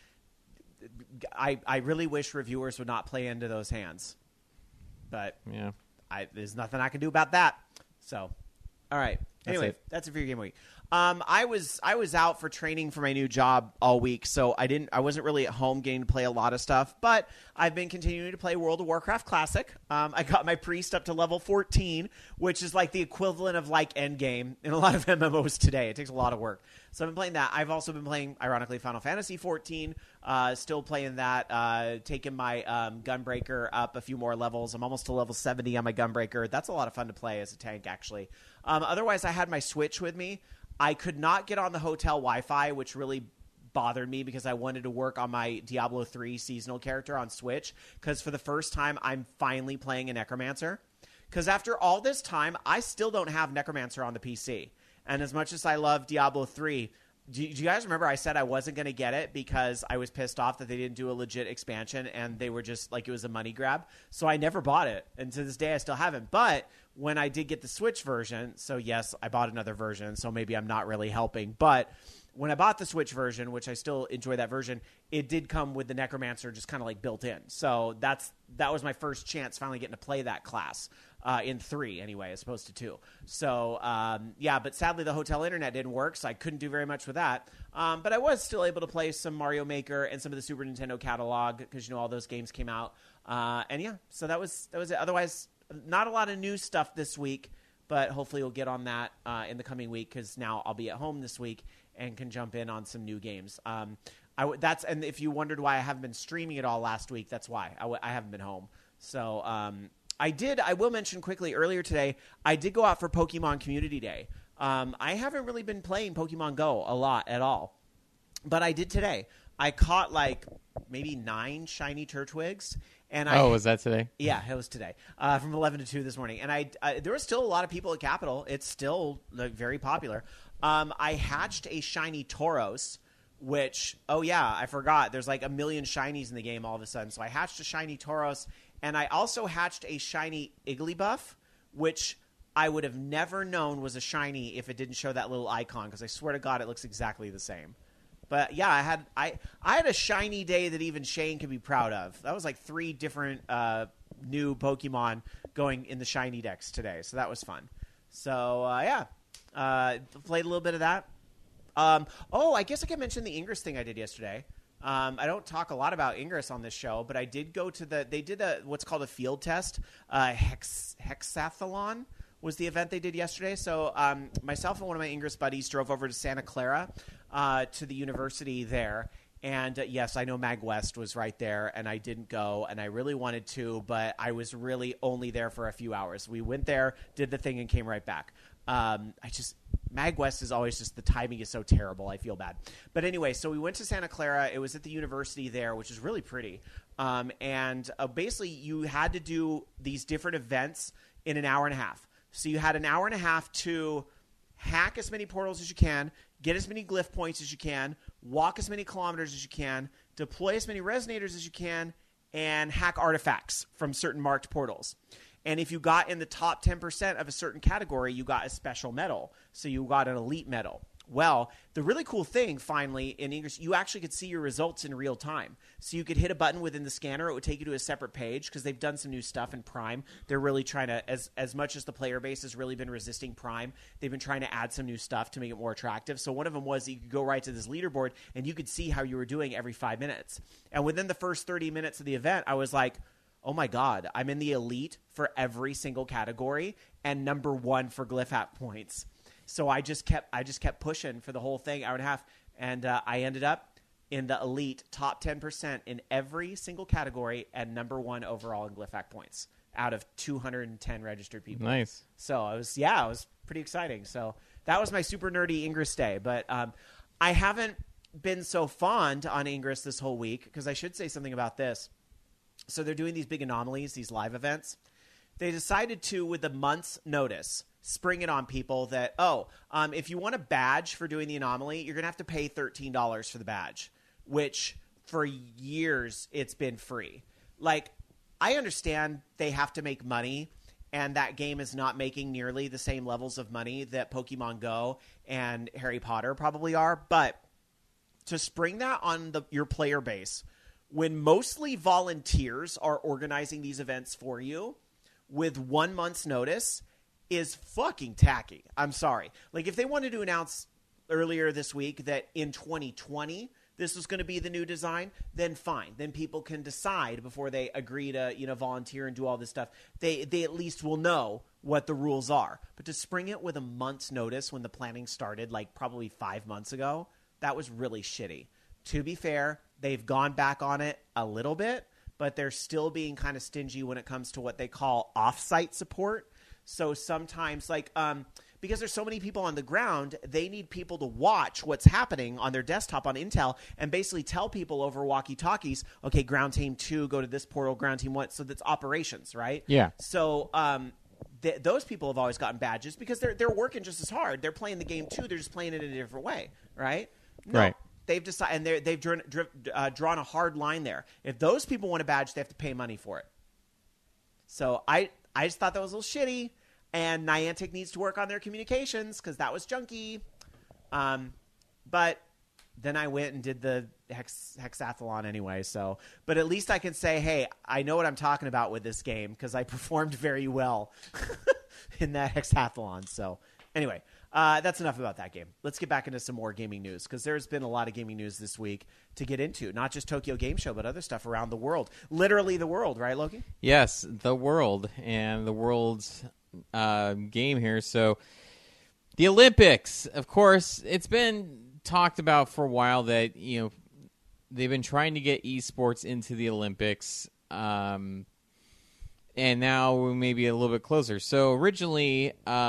I really wish reviewers would not play into those hands. But yeah, there's nothing I can do about that. So, all right. Anyway, that's it for your game week. I was out for training for my new job all week, so I wasn't really at home getting to play a lot of stuff. But I've been continuing to play World of Warcraft Classic. I got my priest up to level 14, which is like the equivalent of Endgame in a lot of MMOs today. It takes a lot of work. So I've been playing that. I've also been playing, ironically, Final Fantasy 14. Still playing that. Taking my Gunbreaker up a few more levels. I'm almost to level 70 on my Gunbreaker. That's a lot of fun to play as a tank, actually. Otherwise, I had my Switch with me. I could not get on the hotel Wi-Fi, which really bothered me because I wanted to work on my Diablo 3 seasonal character on Switch because for the first time, I'm finally playing a Necromancer. Because after all this time, I still don't have Necromancer on the PC. And as much as I love Diablo 3, do you guys remember I said I wasn't going to get it because I was pissed off that they didn't do a legit expansion and they were just like it was a money grab? So I never bought it. And to this day, I still haven't. But when I did get the Switch version, so yes, I bought another version, so maybe I'm not really helping. But when I bought the Switch version, which I still enjoy that version, it did come with the Necromancer just kind of like built in. So that was my first chance finally getting to play that class. In 3 anyway, as opposed to 2. So, but sadly the hotel internet didn't work, so I couldn't do very much with that. But I was still able to play some Mario Maker and some of the Super Nintendo catalog because, all those games came out. So that was it. Otherwise, not a lot of new stuff this week, but hopefully we'll get on that in the coming week because now I'll be at home this week and can jump in on some new games. And if you wondered why I haven't been streaming it all last week, that's why. I haven't been home. So, I will mention quickly earlier today, I did go out for Pokemon Community Day. I haven't really been playing Pokemon Go a lot at all, but I did today. I caught like maybe 9 shiny Turtwigs. And was that today? Yeah, it was today, from 11 to 2 this morning. And there were still a lot of people at Capitol. It's still very popular. I hatched a shiny Tauros, which, I forgot. There's like a million shinies in the game all of a sudden. So I hatched a shiny Tauros. And I also hatched a shiny Igglybuff, which I would have never known was a shiny if it didn't show that little icon, because I swear to God it looks exactly the same. But yeah, I had a shiny day that even Shane can be proud of. That was like 3 different new Pokemon going in the shiny decks today, so that was fun. So played a little bit of that. I guess I can mention the Ingress thing I did yesterday. I don't talk a lot about Ingress on this show, but I did go to they did what's called a field test. Hexathlon was the event they did yesterday. So myself and one of my Ingress buddies drove over to Santa Clara to the university there. And yes, I know Mag West was right there, and I didn't go, and I really wanted to, but I was really only there for a few hours. We went there, did the thing, and came right back. Mag West is always just, the timing is so terrible. I feel bad. But anyway, so we went to Santa Clara. It was at the university there, which is really pretty. Basically, you had to do these different events in an hour and a half. So you had an hour and a half to hack as many portals as you can, get as many glyph points as you can, walk as many kilometers as you can, deploy as many resonators as you can, and hack artifacts from certain marked portals. And if you got in the top 10% of a certain category, you got a special medal. So you got an elite medal. Well, the really cool thing, finally, in Ingress, you actually could see your results in real time. So you could hit a button within the scanner. It would take you to a separate page because they've done some new stuff in Prime. They're really trying to, as much as the player base has really been resisting Prime, they've been trying to add some new stuff to make it more attractive. So one of them was that you could go right to this leaderboard and you could see how you were doing every 5 minutes. And within the first 30 minutes of the event, I was like, oh my God, I'm in the elite for every single category and number 1 for glyph app points. So I just kept pushing for the whole thing, hour and a half, and I ended up in the elite top 10% in every single category and number 1 overall in glyph app points out of 210 registered people. Nice. So it was pretty exciting. So that was my super nerdy Ingress day, but I haven't been so fond on Ingress this whole week because I should say something about this. So they're doing these big anomalies, these live events. They decided to, with a month's notice, spring it on people that, if you want a badge for doing the anomaly, you're going to have to pay $13 for the badge, which for years it's been free. Like, I understand they have to make money, and that game is not making nearly the same levels of money that Pokemon Go and Harry Potter probably are, but to spring that on your player base when mostly volunteers are organizing these events for you with 1 month's notice is fucking tacky. I'm sorry. Like, if they wanted to announce earlier this week that in 2020 this was going to be the new design, then fine. Then people can decide before they agree to, volunteer and do all this stuff. They at least will know what the rules are. But to spring it with a month's notice when the planning started, like probably 5 months ago, that was really shitty. To be fair, they've gone back on it a little bit, but they're still being kind of stingy when it comes to what they call off-site support. So sometimes, because there's so many people on the ground, they need people to watch what's happening on their desktop on Intel and basically tell people over walkie-talkies, okay, ground team 2, go to this portal, ground team 1. So that's operations, right? Yeah. So those people have always gotten badges because they're working just as hard. They're playing the game too. They're just playing it in a different way, right? No, Right. They've decided, and they've drawn a hard line there. If those people want a badge, they have to pay money for it. So I just thought that was a little shitty, and Niantic needs to work on their communications because that was junky. But then I went and did the hexathlon anyway. So, but at least I can say, hey, I know what I'm talking about with this game because I performed very well in that hexathlon. So, anyway, that's enough about that game. Let's get back into some more gaming news because there's been a lot of gaming news this week to get into. Not just Tokyo Game Show, but other stuff around the world. Literally the world, right, Loki? Yes, the world and the world's game here. So, the Olympics, of course, it's been talked about for a while that they've been trying to get esports into the Olympics, and now we may be a little bit closer. So originally,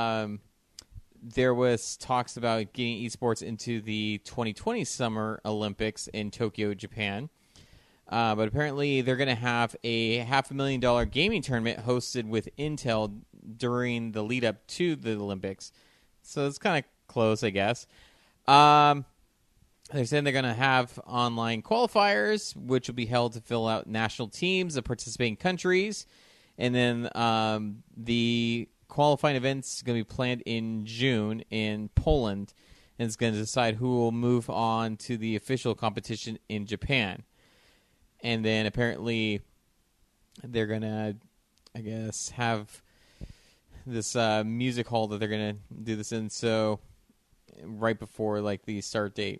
there was talks about getting esports into the 2020 Summer Olympics in Tokyo, Japan. But apparently, they're going to have a $500,000 gaming tournament hosted with Intel during the lead up to the Olympics. So it's kind of close, I guess. They're saying they're going to have online qualifiers, which will be held to fill out national teams of participating countries. And then the qualifying events are going to be planned in June in Poland. And it's going to decide who will move on to the official competition in Japan. And then apparently they're going to, I guess, have this music hall that they're going to do this in. So right before the start date.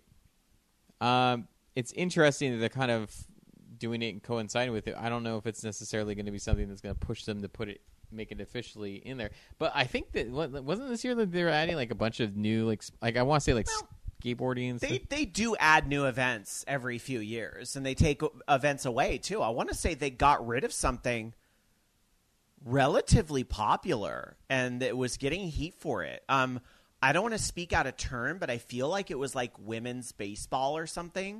It's interesting that they're kind of doing it and coinciding with it. I don't know if it's necessarily going to be something that's going to push them to make it officially in there. But I think that wasn't this year that they were adding a bunch of new I want to say skateboarding and stuff? They do add new events every few years, and they take events away too. I want to say they got rid of something relatively popular, and it was getting heat for it. I don't want to speak out of turn, but I feel like it was women's baseball or something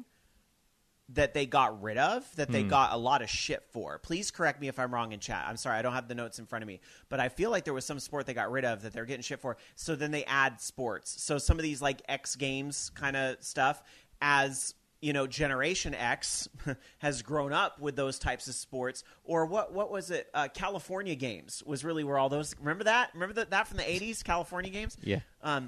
that they got rid of, that they got a lot of shit for. Please correct me if I'm wrong in chat. I'm sorry, I don't have the notes in front of me. But I feel like there was some sport they got rid of that they're getting shit for. So then they add sports. So some of these X Games kind of stuff, as Generation X has grown up with those types of sports. Or what was it? California Games was really where all those. Remember that? Remember that from the 80s? California Games. Yeah.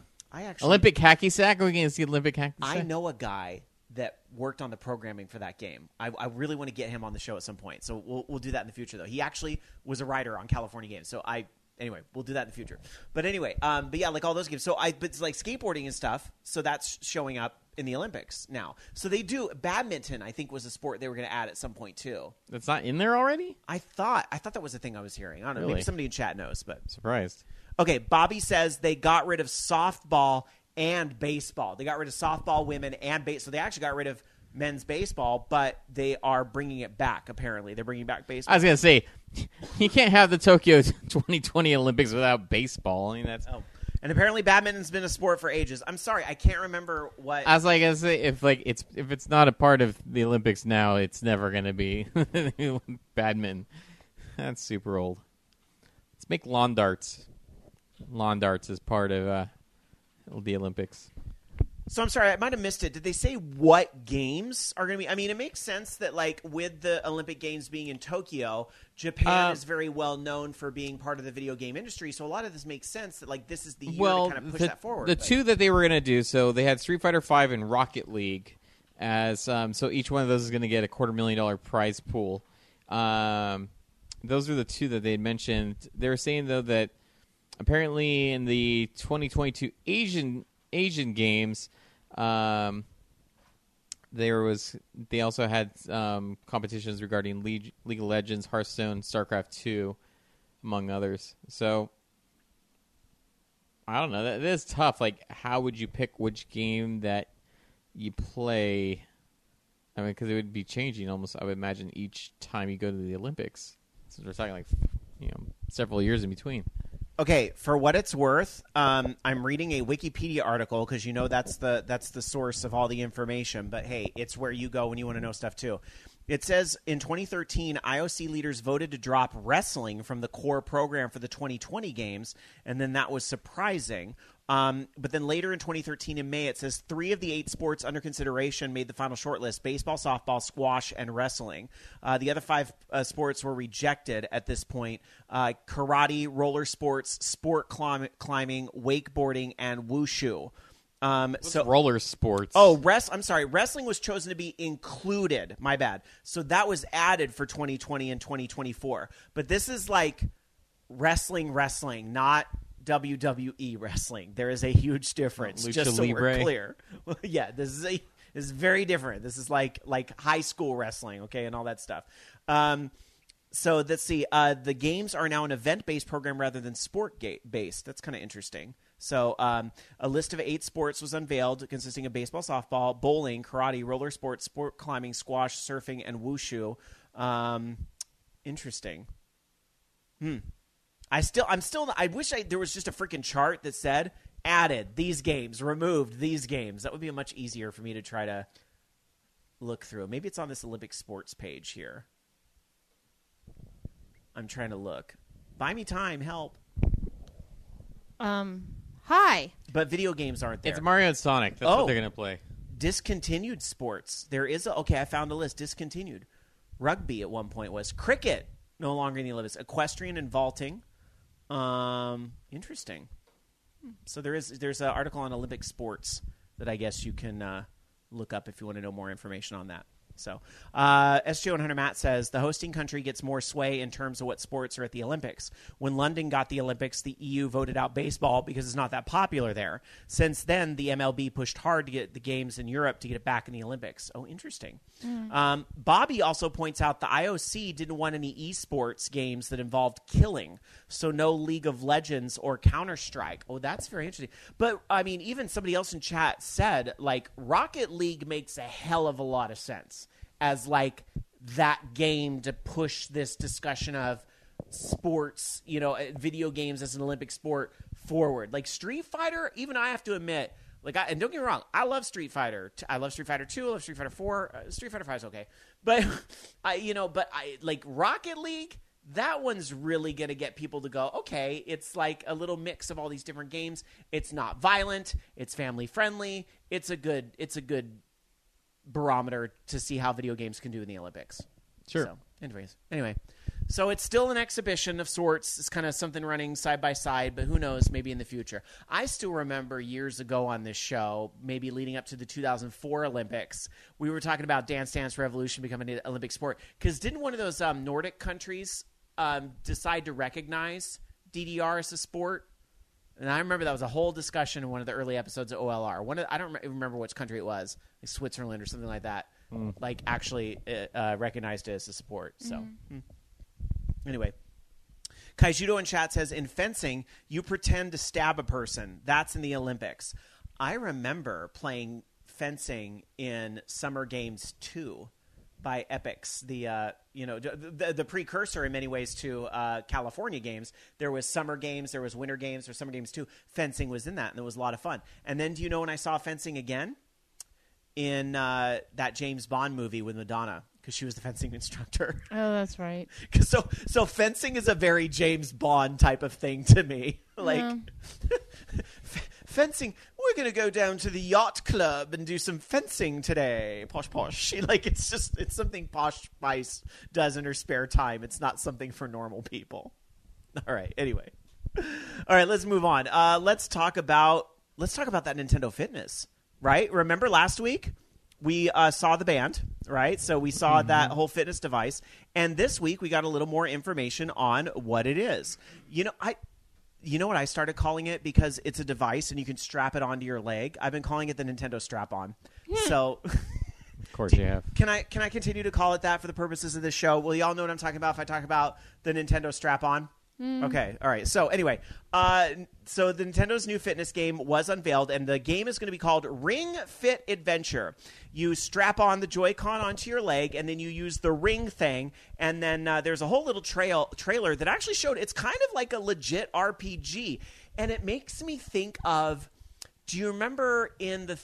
I actually Olympic hacky sack. Are we going to see Olympic hacky sack? I know a guy that worked on the programming for that game. I really want to get him on the show at some point. So we'll do that in the future, though. He actually was a writer on California Games. So anyway, we'll do that in the future. But anyway, but yeah, all those games. So but it's skateboarding and stuff. So that's showing up in the Olympics now. So they do badminton. I think was a sport they were going to add at some point too. That's not in there already? I thought that was the thing I was hearing. I don't know. Really? Maybe somebody in chat knows. But Surprised. Okay, Bobby says they got rid of softball and baseball. They got rid of softball, women, and baseball. So they actually got rid of men's baseball, but they are bringing it back, apparently. They're bringing back baseball. I was going to say, you can't have the Tokyo 2020 Olympics without baseball. I mean, that's... Oh. And apparently badminton's been a sport for ages. I'm sorry, I can't remember what... I was going to say, if it's not a part of the Olympics now, it's never going to be badminton. That's super old. Let's make lawn darts. Lawn darts is part of the Olympics. So I'm sorry, I might have missed it. Did they say what games are going to be? I mean, it makes sense that with the Olympic Games being in Tokyo, Japan is very well known for being part of the video game industry. So a lot of this makes sense that this is the year to kind of push that forward. The two that they were going to do, so they had Street Fighter V and Rocket League as so each one of those is going to get a $250,000 prize pool. Those are the two that they had mentioned. They were saying though that apparently in the 2022 Asian games, they also had competitions regarding League of Legends, Hearthstone, StarCraft 2, among others. So I don't know. That is tough. How would you pick which game that you play? I mean, because it would be changing almost, I would imagine, each time you go to the Olympics. Since we're talking several years in between. Okay, for what it's worth, I'm reading a Wikipedia article because that's the source of all the information. But hey, it's where you go when you want to know stuff too. It says in 2013, IOC leaders voted to drop wrestling from the core program for the 2020 games, and then that was surprising. But then later in 2013, in May, it says 3 of the 8 sports under consideration made the final shortlist: baseball, softball, squash, and wrestling. The other 5 sports were rejected at this point: karate, roller sports, sport climbing, wakeboarding, and wushu. So roller sports. Oh, I'm sorry. Wrestling was chosen to be included. My bad. So that was added for 2020 and 2024. But this is like wrestling, not WWE wrestling. There is a huge difference. Lucha just so Libre. we're clear. Yeah, this is very different. This is like high school wrestling, okay, and all that stuff. So let's see. The games are now an event-based program rather than sport-based. That's kind of interesting. So a list of 8 sports was unveiled, consisting of baseball, softball, bowling, karate, roller sports, sport climbing, squash, surfing, and wushu. Interesting. I wish there was just a freaking chart that said added these games, removed these games. That would be much easier for me to try to look through. Maybe it's on this Olympic sports page here. I'm trying to look. Buy me time, help. Hi. But video games aren't there. It's Mario and Sonic. That's what they're going to play. Discontinued sports. There is I found a list. Discontinued. Rugby at one point was. Cricket, no longer in the Olympics. Equestrian and vaulting. Interesting. So there's an article on Olympic sports that I guess you can look up if you want to know more information on that. So, SJ100 Matt says the hosting country gets more sway in terms of what sports are at the Olympics. When London got the Olympics, the EU voted out baseball because it's not that popular there. Since then, the MLB pushed hard to get the games in Europe to get it back in the Olympics. Oh, interesting. Bobby also points out the IOC didn't want any esports games that involved killing, so no League of Legends or Counter-Strike. Oh, that's very interesting. But, I mean, even somebody else in chat said, like, Rocket League makes a hell of a lot of sense as like that game to push this discussion of sports, video games as an Olympic sport forward. Like Street Fighter, even I have to admit, and don't get me wrong, I love Street Fighter. I love Street Fighter 2, I love Street Fighter 4. Street Fighter 5 is okay. But I like Rocket League, that one's really going to get people to go, okay, it's like a little mix of all these different games. It's not violent, it's family friendly. It's a good barometer to see how video games can do in the Olympics. Sure. So, anyway, so it's still an exhibition of sorts. It's kind of something running side by side, but who knows, maybe in the future. I still remember years ago on this show, maybe leading up to the 2004 Olympics, we were talking about Dance Dance Revolution becoming an Olympic sport. Because didn't one of those Nordic countries decide to recognize DDR as a sport? And I remember that was a whole discussion in one of the early episodes of OLR. I don't remember which country it was, like Switzerland or something like that, like actually recognized it as a sport. So, Anyway, Kaijudo in chat says, in fencing, you pretend to stab a person. That's in the Olympics. I remember playing fencing in Summer Games 2 by Epix, the precursor in many ways to California Games. There was Summer Games, there was Winter Games, or Summer Games 2. Fencing was in that, and it was a lot of fun. And then do you know when I saw fencing again? In that James Bond movie with Madonna, because she was the fencing instructor. Oh, that's right. So fencing is a very James Bond type of thing to me. Fencing, we're going to go down to the yacht club and do some fencing today. Posh posh. It's something Posh Spice does in her spare time. It's not something for normal people. All right. Anyway. All right, let's move on. Let's talk about that Nintendo Fitness, right? Remember last week we saw the band, right? So we saw that whole fitness device. And this week we got a little more information on what it is. You know what I started calling it, because it's a device and you can strap it onto your leg? I've been calling it the Nintendo Strap-On. So, of course you have. Can I continue to call it that for the purposes of this show? Well, y'all know what I'm talking about if I talk about the Nintendo Strap-On? Okay, all right. So anyway, so the Nintendo's new fitness game was unveiled, and the game is going to be called Ring Fit Adventure. You strap on the Joy-Con onto your leg, and then you use the ring thing, and then there's a whole little trailer that actually showed it's kind of like a legit RPG, and it makes me think of Do you remember in the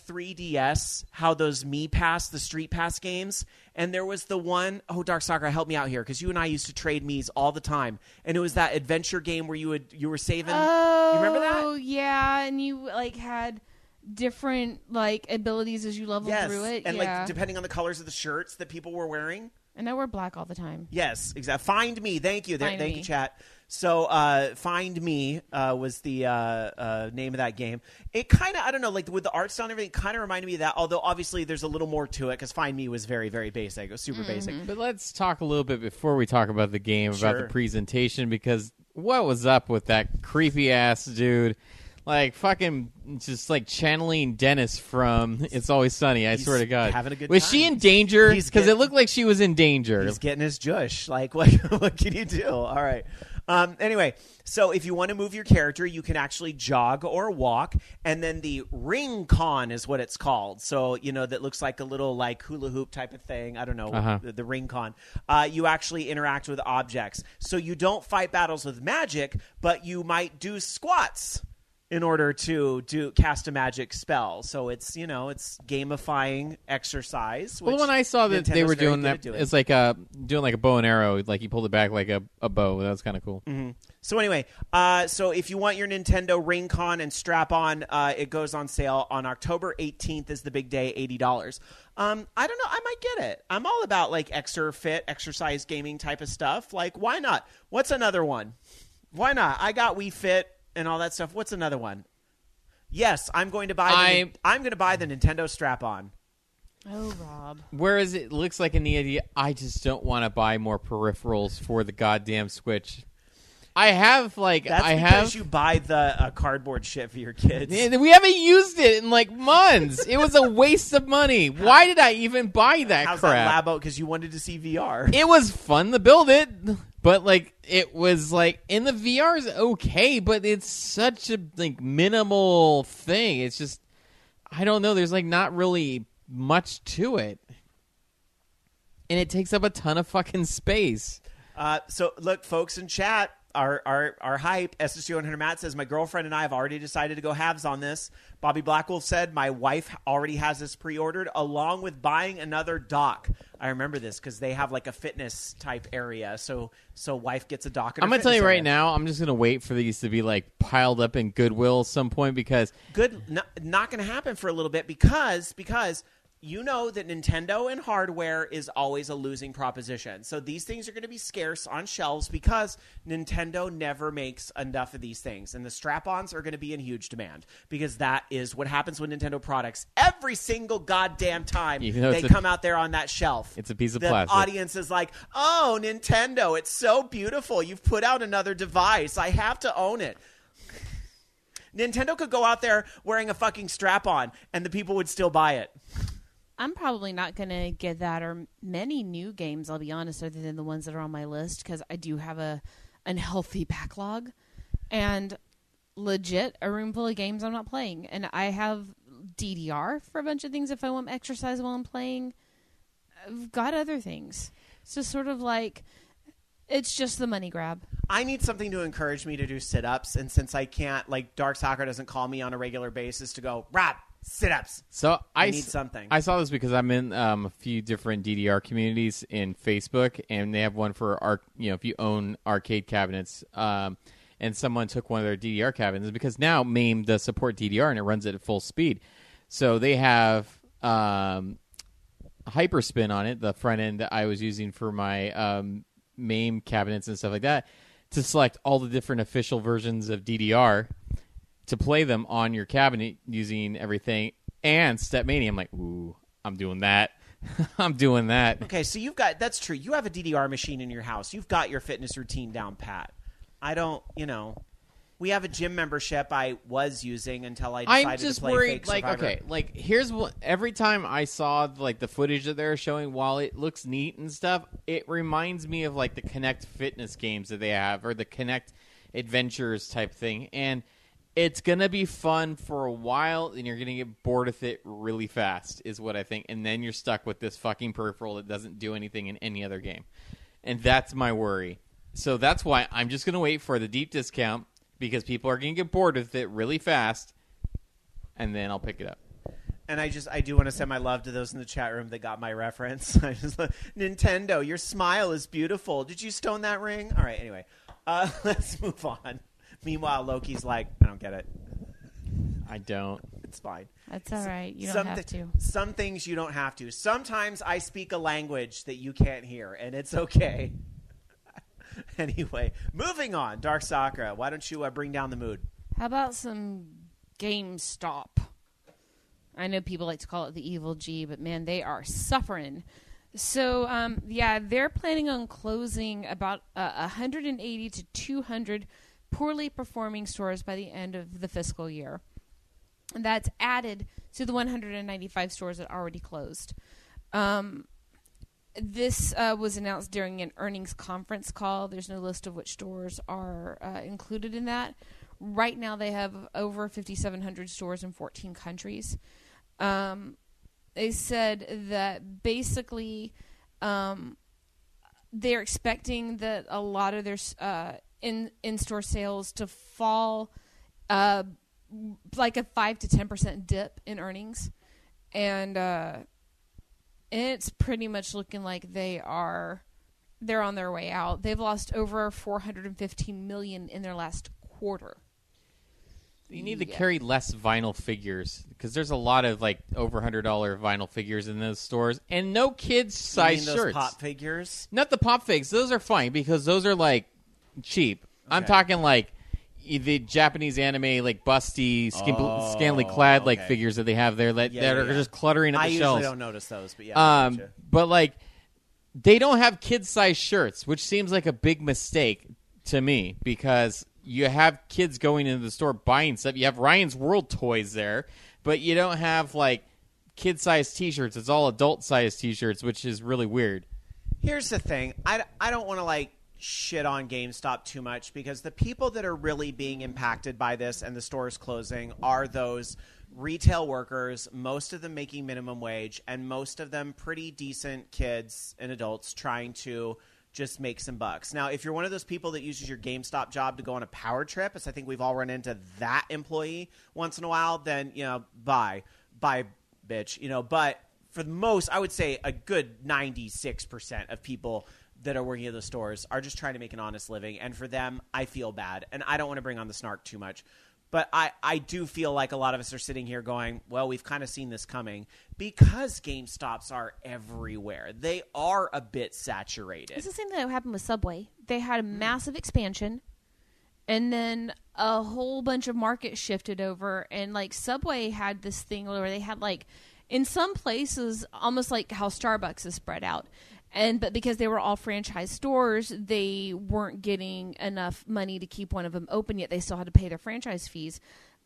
3DS how those Me Pass, the Street Pass games, and there was the one, Dark Soccer, help me out here, because you and I used to trade Miis all the time, and it was that adventure game where you were saving. You remember that? Oh yeah, and you like had different like abilities as you leveled Yes, through it. and yeah. like depending on the colors of the shirts that people were wearing. And I wear black all the time. Yes, exactly. Find Me. Thank you. Find Thank Me. you, chat. So, Find Me was the name of that game. It kind of, I don't know, like with the art style and everything, kind of reminded me of that. Although obviously there's a little more to it because Find Me was very, very basic. It was super basic. But let's talk a little bit before we talk about the game, about Sure. the presentation, because what was up with that creepy ass dude? Like fucking just like channeling Dennis from It's Always Sunny. I swear to God. having a good was time. she in danger? He's Because it getting- looked like she was in danger. He's getting his jush. Like, what can you do? All right. Anyway, so if you want to move your character, you can actually jog or walk, and then the ring con is what it's called. So, that looks like a little like hula hoop type of thing. I don't know, Uh-huh. the ring con. You actually interact with objects. So you don't fight battles with magic, but you might do squats in order to cast a magic spell. So it's, it's gamifying exercise. Well, which when I saw that they Nintendo's were very doing good that, at doing. it's like doing like a bow and arrow. Like you pulled it back like a bow. That was kind of cool. So anyway, so if you want your Nintendo Ring Con and strap on, it goes on sale on October 18th is the big day, $80. I don't know. I might get it. I'm all about like exercise gaming type of stuff. Like, why not? What's another one? Why not? I got Wii Fit and all that stuff. What's another one? Yes, I'm going to buy. I'm going to buy the Nintendo strap-on. Oh, Rob. Whereas it looks like in the idea, I just don't want to buy more peripherals for the goddamn Switch. I have like That's I because have. you buy the cardboard shit for your kids. Yeah, we haven't used it in like months. It was a waste of money. Why did I even buy that How's crap? that Labo? Because you wanted to see VR. It was fun to build it, but like it was like in the VR is okay, but it's such a like minimal thing. It's just I don't know. There's like not really much to it, and it takes up a ton of fucking space. So look, folks in chat, our hype, SSG100 Matt says, my girlfriend and I have already decided to go halves on this. Bobby Blackwolf said, my wife already has this pre-ordered along with buying another dock. I remember this because they have like a fitness type area. So wife gets a dock. I'm gonna tell you right now, I'm just gonna wait for these to be like piled up in Goodwill at some point because Not going to happen for a little bit because you know that Nintendo and hardware is always a losing proposition. So these things are going to be scarce on shelves because Nintendo never makes enough of these things. And the strap-ons are going to be in huge demand because that is what happens with Nintendo products every single goddamn time Even though they it's come out there on that shelf. it's a piece of the plastic. audience is like, oh, Nintendo, it's so beautiful. You've put out another device. I have to own it. Nintendo could go out there wearing a fucking strap-on and the people would still buy it. I'm probably not going to get that or many new games, I'll be honest, other than the ones that are on my list, because I do have a unhealthy backlog. And legit, a room full of games I'm not playing. And I have DDR for a bunch of things if I want exercise while I'm playing. I've got other things. So sort of like, it's just the money grab. I need something to encourage me to do sit-ups, and since I can't, like, Dark Soccer doesn't call me on a regular basis to go, Rob, sit-ups. So I need something. I saw this because I'm in a few different DDR communities in Facebook, and they have one for if you own arcade cabinets. And someone took one of their DDR cabinets because now MAME does support DDR and it runs it at full speed. So they have Hyperspin on it, the front end that I was using for my MAME cabinets and stuff like that, to select all the different official versions of DDR to play them on your cabinet using everything and Stepmania. I'm like, ooh, I'm doing that. I'm doing that. Okay, so that's true. You have a DDR machine in your house. You've got your fitness routine down pat. I don't, we have a gym membership I was using until I decided I'm just to play worried, Fake like, Survivor. okay, like, here's what, every time I saw, like, the footage that they're showing, while it looks neat and stuff, it reminds me of, like, the Kinect fitness games that they have, or the Kinect Adventures type thing, and it's gonna be fun for a while, and you're gonna get bored with it really fast, is what I think, and then you're stuck with this fucking peripheral that doesn't do anything in any other game, and that's my worry. So that's why I'm just gonna wait for the deep discount, because people are going to get bored with it really fast, and then I'll pick it up. And I do want to send my love to those in the chat room that got my reference. I just Nintendo, your smile is beautiful. Did you stone that ring? All right, anyway. Let's move on. Meanwhile, Loki's like, I don't get it. I don't. It's fine. That's all right. You don't have to. Some things you don't have to. Sometimes I speak a language that you can't hear, and it's okay. Anyway, moving on. Dark Sakura, why don't you bring down the mood? How about some GameStop? I know people like to call it the evil G, but man, they are suffering. So, they're planning on closing about 180 to 200 poorly performing stores by the end of the fiscal year. And that's added to the 195 stores that already closed. This was announced during an earnings conference call. There's no list of which stores are included in that. Right now, they have over 5,700 stores in 14 countries. They said that basically they're expecting that a lot of their in-store sales to fall like a 5 to 10% dip in earnings. And it's pretty much looking like they're on their way out. They've lost over $415 million in their last quarter. You need to carry less vinyl figures because there's a lot of like over $100 vinyl figures in those stores, and no kids size those shirts. Pop figures? Not the pop figs; those are fine because those are like cheap. Okay. I'm talking like the Japanese anime, like busty, scantily clad like figures that they have there that are just cluttering at the shelves. I usually don't notice those, but yeah. But like they don't have kid size shirts, which seems like a big mistake to me because you have kids going into the store buying stuff. You have Ryan's World toys there, but you don't have like kid-sized T-shirts. It's all adult-sized T-shirts, which is really weird. Here's the thing. I don't want to like shit on GameStop too much because the people that are really being impacted by this and the stores closing are those retail workers, most of them making minimum wage, and most of them pretty decent kids and adults trying to just make some bucks. Now, if you're one of those people that uses your GameStop job to go on a power trip, as I think we've all run into that employee once in a while, then, bye, bitch. But for the most, I would say a good 96% of people that are working at the stores are just trying to make an honest living. And for them, I feel bad. And I don't want to bring on the snark too much. But I do feel like a lot of us are sitting here going, well, we've kind of seen this coming because GameStops are everywhere. They are a bit saturated. It's the same thing that happened with Subway. They had a massive expansion, and then a whole bunch of markets shifted over. And like Subway had this thing where they had like, in some places, almost like how Starbucks is spread out. But because they were all franchise stores, they weren't getting enough money to keep one of them open, yet they still had to pay their franchise fees.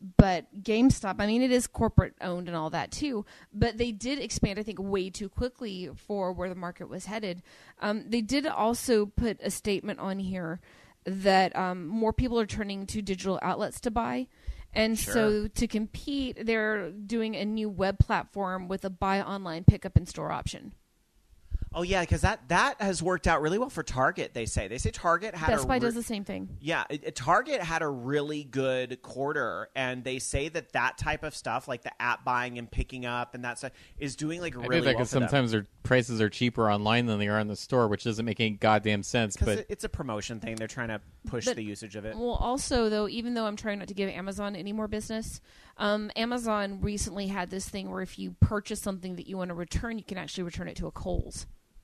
But GameStop, I mean, it is corporate owned and all that too, but they did expand, I think, way too quickly for where the market was headed. They did also put a statement on here that more people are turning to digital outlets to buy. And so to compete, they're doing a new web platform with a buy online, pick up in store option. Oh, yeah, because that has worked out really well for Target, they say. They say Target had Best Buy does the same thing. Yeah, Target had a really good quarter, and they say that type of stuff, like the app buying and picking up and that stuff, is doing like really well for them. Sometimes their prices are cheaper online than they are in the store, which doesn't make any goddamn sense. But it's a promotion thing. They're trying to push the usage of it. Well, also, though, even though I'm trying not to give Amazon any more business, Amazon recently had this thing where if you purchase something that you want to return, you can actually return it to a Kohl's.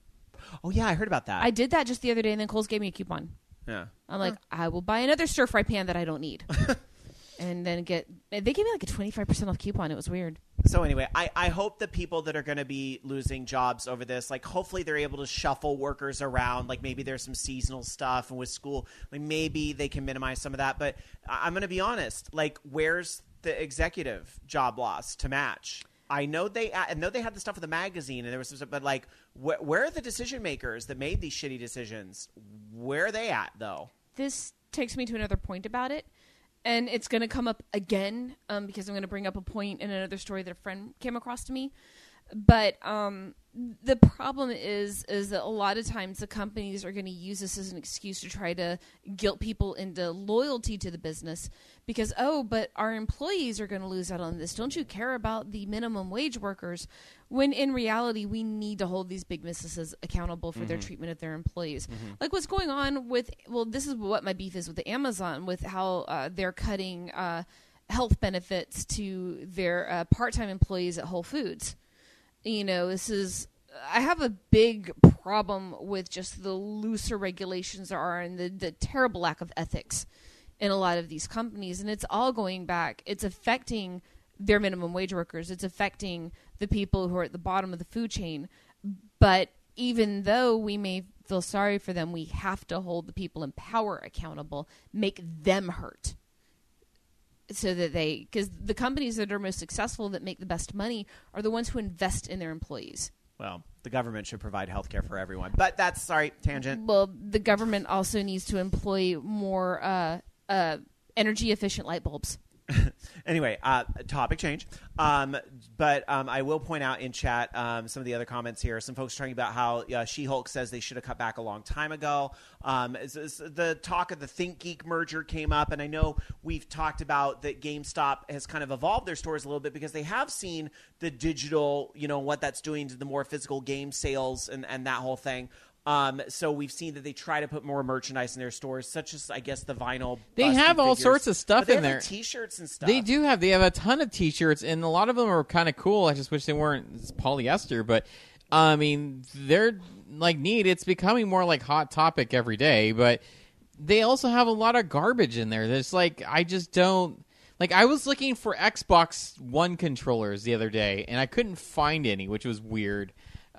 Oh, yeah, I heard about that. I did that just the other day, and then Kohl's gave me a coupon. Yeah. I'm like, I will buy another stir-fry pan that I don't need. And then they gave me like a 25% off coupon. It was weird. So anyway, I hope the people that are going to be losing jobs over this, like hopefully they're able to shuffle workers around. Like maybe there's some seasonal stuff, and with school, like maybe they can minimize some of that. But I'm going to be honest, like where's the executive job loss to match? I know they had the stuff with the magazine, and there was some stuff, but like, where are the decision makers that made these shitty decisions? Where are they at, though? This takes me to another point about it, and it's going to come up again because I'm going to bring up a point in another story that a friend came across to me. But the problem is that a lot of times the companies are going to use this as an excuse to try to guilt people into loyalty to the business because, but our employees are going to lose out on this. Don't you care about the minimum wage workers? When in reality, we need to hold these big businesses accountable for their treatment of their employees. Like what's going on with, this is what my beef is with the Amazon, with how they're cutting health benefits to their part-time employees at Whole Foods. I have a big problem with just the looser regulations there are and the terrible lack of ethics in a lot of these companies. And it's all going back. It's affecting their minimum wage workers. It's affecting the people who are at the bottom of the food chain. But even though we may feel sorry for them, we have to hold the people in power accountable, make them hurt. So that because the companies that are most successful, that make the best money, are the ones who invest in their employees. Well, the government should provide health care for everyone. But tangent. Well, the government also needs to employ more energy efficient light bulbs. Anyway, topic change. But I will point out in chat some of the other comments here. Some folks are talking about how She-Hulk says they should have cut back a long time ago. The talk of the ThinkGeek merger came up, and I know we've talked about that GameStop has kind of evolved their stores a little bit because they have seen the digital, what that's doing to the more physical game sales and that whole thing. So we've seen that they try to put more merchandise in their stores, such as, I guess, the vinyl. They have all sorts of stuff in there. T-shirts and stuff. They do have. They have a ton of T-shirts, and a lot of them are kind of cool. I just wish they weren't polyester, but I mean, they're like neat. It's becoming more like Hot Topic every day, but they also have a lot of garbage in there. There's I just don't. I was looking for Xbox One controllers the other day, and I couldn't find any, which was weird.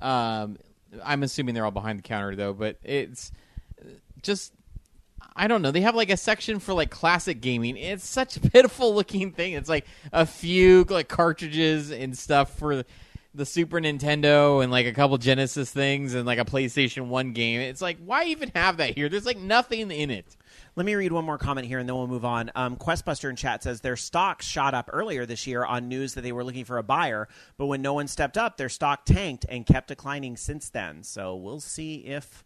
I'm assuming they're all behind the counter, though, but it's just, I don't know. They have a section for classic gaming. It's such a pitiful looking thing. It's a few cartridges and stuff for the Super Nintendo and a couple Genesis things and a PlayStation 1 game. It's why even have that here? There's nothing in it. Let me read one more comment here, and then we'll move on. Questbuster in chat says their stock shot up earlier this year on news that they were looking for a buyer, but when no one stepped up, their stock tanked and kept declining since then. So we'll see if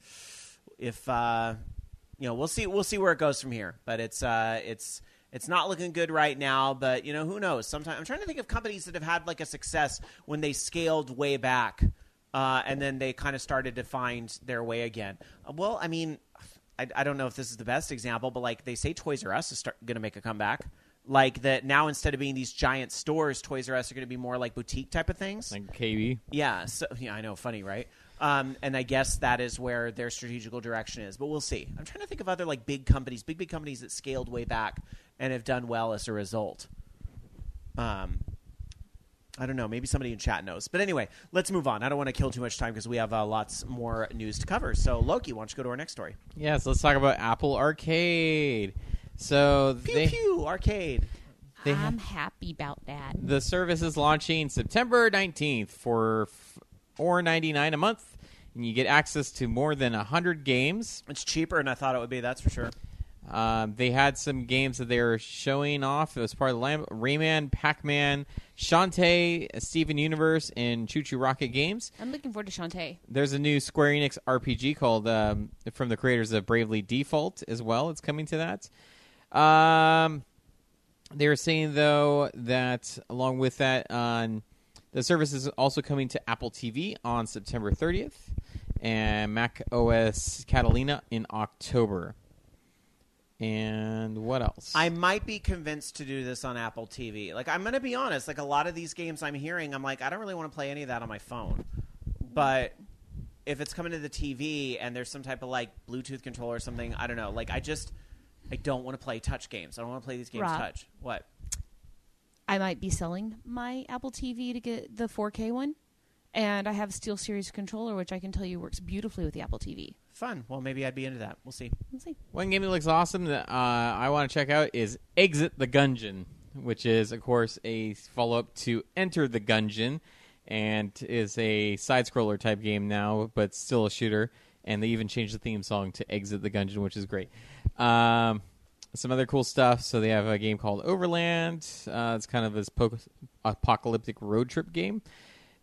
we'll see where it goes from here. But it's not looking good right now. But who knows? Sometimes I'm trying to think of companies that have had a success when they scaled way back, and then they kind of started to find their way again. Well, I mean. I don't know if this is the best example, but they say Toys R Us is going to make a comeback. That now instead of being these giant stores, Toys R Us are going to be more boutique type of things. Like KB. Yeah. So, yeah, I know. Funny, right? And I guess that is where their strategical direction is. But we'll see. I'm trying to think of other big companies that scaled way back and have done well as a result. I don't know. Maybe somebody in chat knows. But anyway, let's move on. I don't want to kill too much time because we have lots more news to cover. So, Loki, why don't you go to our next story? Yes, let's talk about Apple Arcade. So Pew Arcade. I'm happy about that. The service is launching September 19th for $4.99 a month, and you get access to more than 100 games. It's cheaper than I thought it would be, that's for sure. They had some games that they were showing off. It was part of the Rayman, Pac-Man, Shantae, Steven Universe, and Choo Choo Rocket games. I'm looking forward to Shantae. There's a new Square Enix RPG called, from the creators of Bravely Default as well. It's coming to that. They were saying, though, that along with that, the service is also coming to Apple TV on September 30th and Mac OS Catalina in October. And what else? I might be convinced to do this on Apple TV. I'm going to be honest. A lot of these games I'm hearing, I'm I don't really want to play any of that on my phone. But if it's coming to the TV and there's some type of Bluetooth controller or something, I don't know. I don't want to play touch games. I don't want to play these games Rob, touch. What? I might be selling my Apple TV to get the 4K one. And I have a SteelSeries controller, which I can tell you works beautifully with the Apple TV. Fun. Well, maybe I'd be into that. We'll see. One game that looks awesome that I want to check out is Exit the Gungeon, which is, of course, a follow-up to Enter the Gungeon, and is a side-scroller type game now, but still a shooter. And they even changed the theme song to Exit the Gungeon, which is great. Some other cool stuff. So they have a game called Overland. It's kind of this apocalyptic road trip game.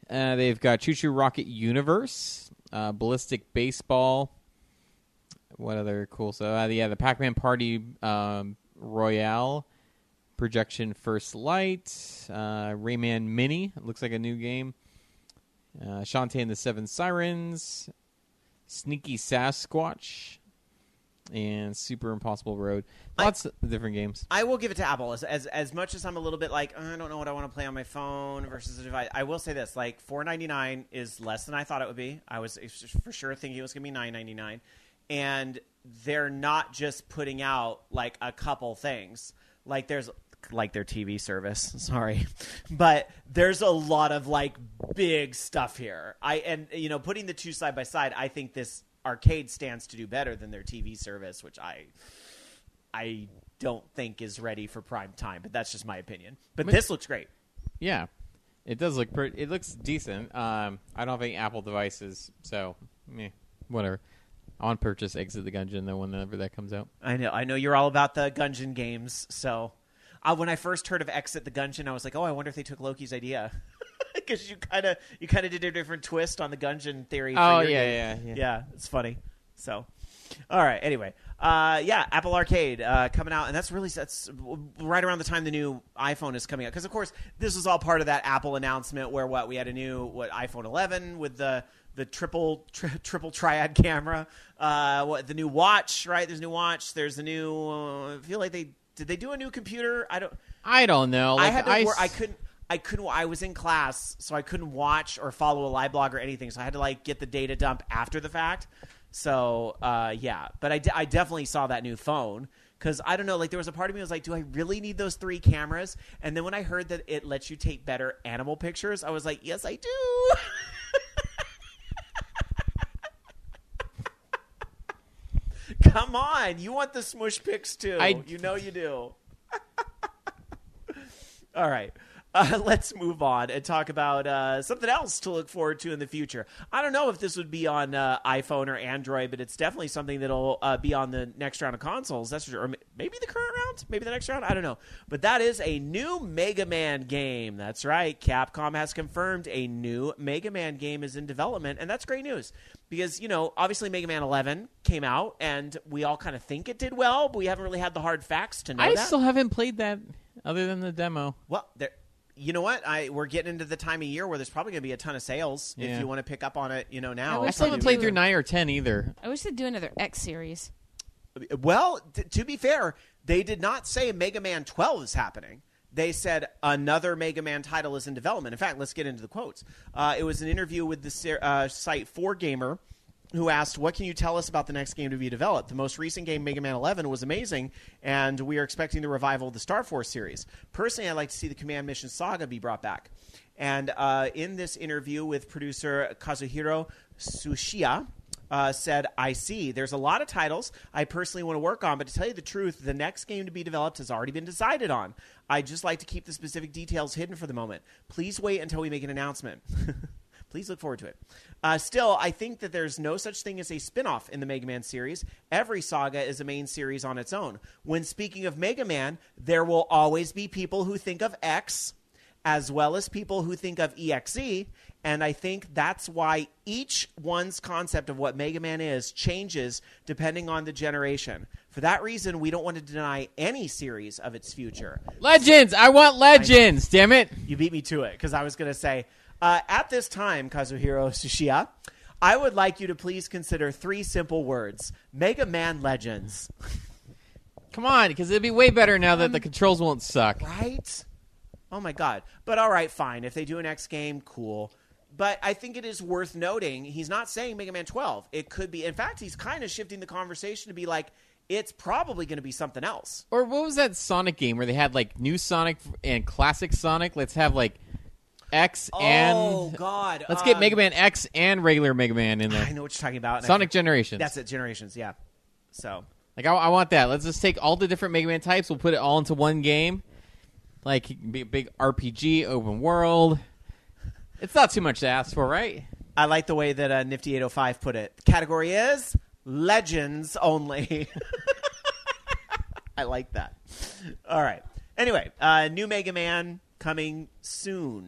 They've got Choo Choo Rocket Universe, Ballistic Baseball. What other cool stuff? The Pac-Man Party Royale, Projection First Light, Rayman Mini. It looks like a new game. Shantae and the Seven Sirens, Sneaky Sasquatch, and Super Impossible Road. Lots of different games. I will give it to Apple. As much as I'm a little bit like, I don't know what I want to play on my phone versus a device, I will say this. Like, $4.99 is less than I thought it would be. I was for sure thinking it was going to be $9.99. And they're not just putting out, like, a couple things. Like, there's... like their TV service, sorry, but there's a lot of like big stuff here. Putting the two side by side, I think this arcade stands to do better than their TV service, which I don't think is ready for prime time, but that's just my opinion. But this looks great. Yeah, it does look pretty. It looks decent. I don't have any Apple devices, so whatever. I want to purchase Exit the Gungeon though whenever that comes out. I know you're all about the Gungeon games, so. When I first heard of Exit the Gungeon, I was like, "Oh, I wonder if they took Loki's idea," because you kind of did a different twist on the Gungeon theory. Oh yeah. It's funny. So, all right. Anyway, Apple Arcade coming out, and that's right around the time the new iPhone is coming out. Because of course, this was all part of that Apple announcement where we had a new iPhone 11 with the triple triad camera. The new watch, right? There's a new watch. There's a new. I feel like did they do a new computer? I don't know. Like, I couldn't. I was in class, so I couldn't watch or follow a live blog or anything. So I had to get the data dump after the fact. So but I definitely saw that new phone because I don't know. Like there was a part of me that was like, do I really need those 3 cameras? And then when I heard that it lets you take better animal pictures, I was like, yes, I do. Come on, you want the smush pics too. You know you do. All right. Let's move on and talk about something else to look forward to in the future. I don't know if this would be on iPhone or Android, but it's definitely something that'll be on the next round of consoles. That's for sure. Or maybe the current round, maybe the next round. I don't know. But that is a new Mega Man game. That's right. Capcom has confirmed a new Mega Man game is in development, and that's great news. Because, obviously Mega Man 11 came out, and we all kind of think it did well, but we haven't really had the hard facts to know that. I still haven't played that other than the demo. Well, you know what? We're getting into the time of year where there's probably going to be a ton of sales if you want to pick up on it, now. I still haven't played through 9 or 10 either. I wish they'd do another X series. Well, to be fair, they did not say Mega Man 12 is happening. They said another Mega Man title is in development. In fact, let's get into the quotes. It was an interview with the site 4Gamer, who asked, what can you tell us about the next game to be developed? The most recent game, Mega Man 11, was amazing, and we are expecting the revival of the Star Force series. Personally, I'd like to see the Command Mission Saga be brought back. And in this interview with producer Kazuhiro Tsuchiya, said, I see. There's a lot of titles I personally want to work on, but to tell you the truth, the next game to be developed has already been decided on. I'd just like to keep the specific details hidden for the moment. Please wait until we make an announcement. Please look forward to it. Still, I think that there's no such thing as a spin-off in the Mega Man series. Every saga is a main series on its own. When speaking of Mega Man, there will always be people who think of X as well as people who think of EXE, and I think that's why each one's concept of what Mega Man is changes depending on the generation. For that reason, we don't want to deny any series of its future. Legends! I want Legends! Damn it! You beat me to it, because I was going to say, at this time, Kazuhiro Tsuchiya, I would like you to please consider 3 simple words. Mega Man Legends. Come on, because it'd be way better now that the controls won't suck. Right? Oh, my God. But all right, fine. If they do an X game, cool. But I think it is worth noting, he's not saying Mega Man 12. It could be. In fact, he's kind of shifting the conversation to be like, it's probably going to be something else. Or what was that Sonic game where they had, like, new Sonic and classic Sonic? Let's have, like, X and... Oh, God. Let's get Mega Man X and regular Mega Man in there. I know what you're talking about. Sonic Generations. That's it, Generations, yeah. So... Like, I want that. Let's just take all the different Mega Man types. We'll put it all into one game. Like, big RPG, open world. It's not too much to ask for, right? I like the way that Nifty 805 put it. The category is Legends only. I like that. All right. Anyway, new Mega Man coming soon. ...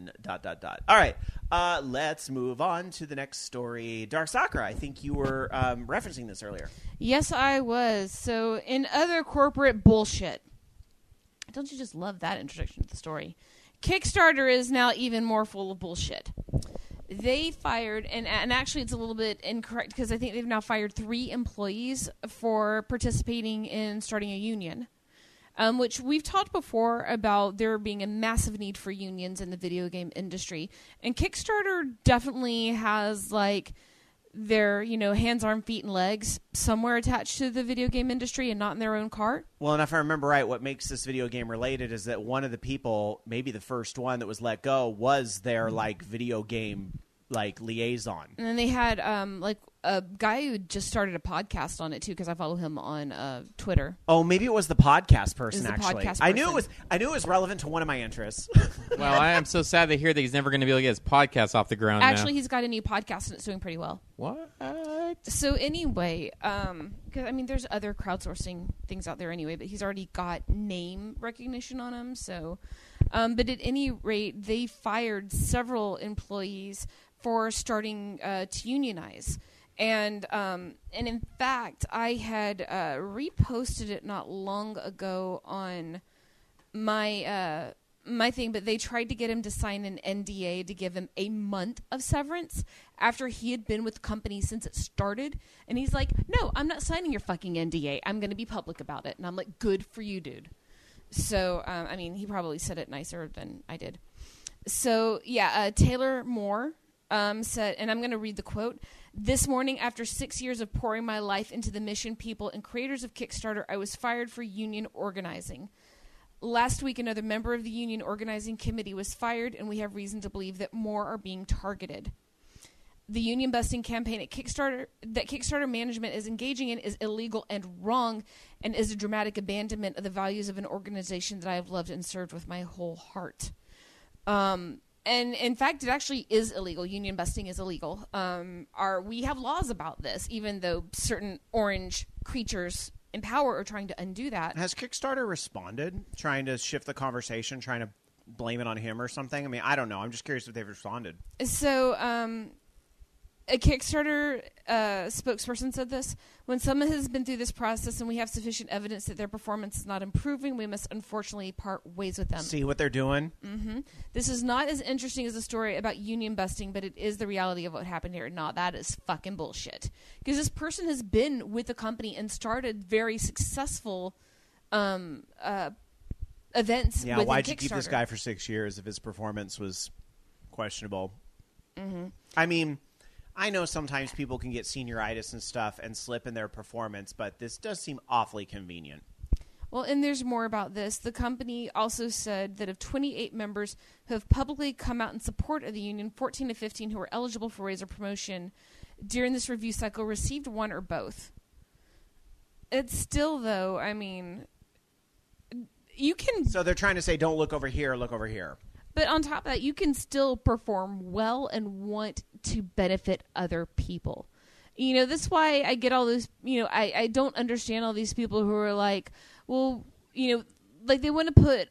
All right. Let's move on to the next story. Dark Sakura, I think you were referencing this earlier. Yes, I was. So, in other corporate bullshit, don't you just love that introduction to the story? Kickstarter is now even more full of bullshit. They fired, and actually it's a little bit incorrect because I think they've now fired 3 employees for participating in starting a union, which we've talked before about there being a massive need for unions in the video game industry. And Kickstarter definitely has, like, their, hands, arm, feet, and legs somewhere attached to the video game industry and not in their own cart. Well, and if I remember right, what makes this video game related is that one of the people, maybe the first one that was let go, was their video game liaison. And then they had a guy who just started a podcast on it too, because I follow him on Twitter. Oh, maybe it was the podcast person. The actually, podcast I knew person. it was relevant to one of my interests. Well, I am so sad to hear that he's never going to be able to get his podcast off the ground. Actually, now. he's got a new podcast and it's doing pretty well. What? So anyway, because there's other crowdsourcing things out there anyway, but he's already got name recognition on him. So, but at any rate, they fired several employees for starting to unionize. And in fact, I had reposted it not long ago on my my thing, but they tried to get him to sign an NDA to give him a month of severance after he had been with the company since it started. And he's like, no, I'm not signing your fucking NDA. I'm going to be public about it. And I'm like, good for you, dude. So, he probably said it nicer than I did. So, yeah, Taylor Moore said, and I'm going to read the quote, "This morning, after 6 years of pouring my life into the mission, people, and creators of Kickstarter, I was fired for union organizing. Last week, another member of the union organizing committee was fired, and we have reason to believe that more are being targeted. The union busting campaign at Kickstarter that Kickstarter management is engaging in is illegal and wrong, and is a dramatic abandonment of the values of an organization that I have loved and served with my whole heart." And in fact, it actually is illegal. Union busting is illegal. We have laws about this, even though certain orange creatures in power are trying to undo that. Has Kickstarter responded, trying to shift the conversation, trying to blame it on him or something? I don't know. I'm just curious if they've responded. So, a Kickstarter spokesperson said this: "When someone has been through this process and we have sufficient evidence that their performance is not improving, we must unfortunately part ways with them." See what they're doing? Mm-hmm. "This is not as interesting as a story about union busting, but it is the reality of what happened here." No, that is fucking bullshit. Because this person has been with the company and started very successful events. Yeah, within why'd you keep this Kickstarter. guy for 6 years if his performance was questionable? Mm-hmm. I know sometimes people can get senioritis and stuff and slip in their performance, but this does seem awfully convenient. Well, and there's more about this. The company also said that of 28 members who have publicly come out in support of the union, 14 to 15 who were eligible for raise or promotion during this review cycle received one or both. It's still, though, you can... So they're trying to say, don't look over here, look over here. But on top of that, you can still perform well and want to benefit other people. This is why I get all this, I don't understand all these people who are like, well, like they want to put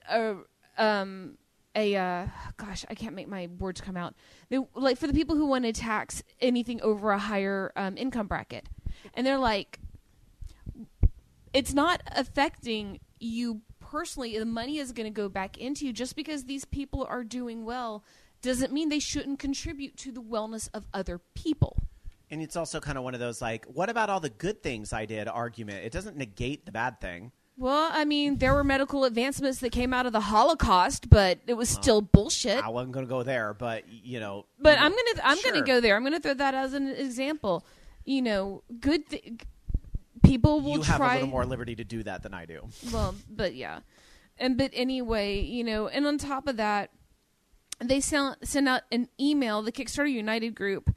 gosh, I can't make my words come out. They, like, for the people who want to tax anything over a higher income bracket. And they're like, it's not affecting you personally. The money is going to go back into you. Just because these people are doing well doesn't mean they shouldn't contribute to the wellness of other people. And it's also kind of one of those, like, what about all the good things I did argument? It doesn't negate the bad thing. Well, there were medical advancements that came out of the Holocaust, but it was still bullshit. I wasn't going to go there, but, But I'm gonna sure. go there. I'm gonna throw that as an example. Good people will You have try. a little more liberty to do that than I do. Well, but yeah, but anyway, and on top of that, they sent out an email. The Kickstarter United group,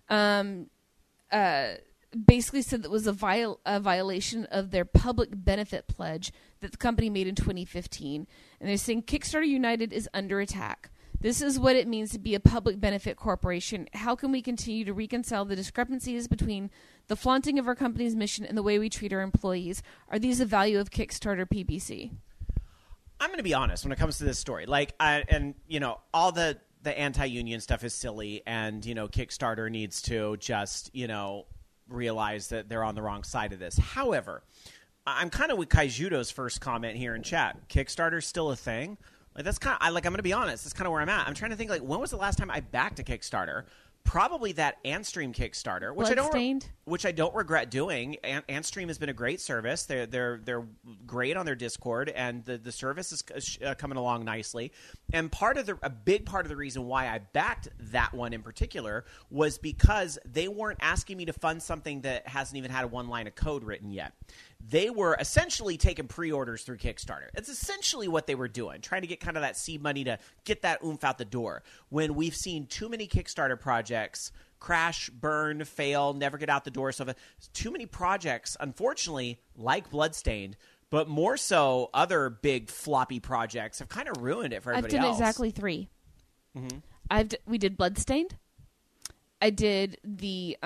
basically said that was a violation of their public benefit pledge that the company made in 2015, and they're saying Kickstarter United is under attack. This is what it means to be a public benefit corporation. How can we continue to reconcile the discrepancies between the flaunting of our company's mission and the way we treat our employees? Are these the value of Kickstarter PBC? I'm going to be honest when it comes to this story. Like, all the the anti-union stuff is silly, and Kickstarter needs to just realize that they're on the wrong side of this. However, I'm kind of with Kaijudo's first comment here in chat. Kickstarter's still a thing. Like that's kind of I'm going to be honest. That's kind of where I'm at. I'm trying to think when was the last time I backed a Kickstarter? Probably that Antstream Kickstarter, which I don't regret doing. Antstream has been a great service. They're great on their Discord, and the service is coming along nicely. And a big part of the reason why I backed that one in particular was because they weren't asking me to fund something that hasn't even had one line of code written yet. They were essentially taking pre-orders through Kickstarter. It's essentially what they were doing, trying to get kind of that seed money to get that oomph out the door. When we've seen too many Kickstarter projects crash, burn, fail, never get out the door. So too many projects, unfortunately, like Bloodstained, but more so other big floppy projects have kind of ruined it for everybody else. I've done exactly 3. Mm-hmm. We did Bloodstained. I did the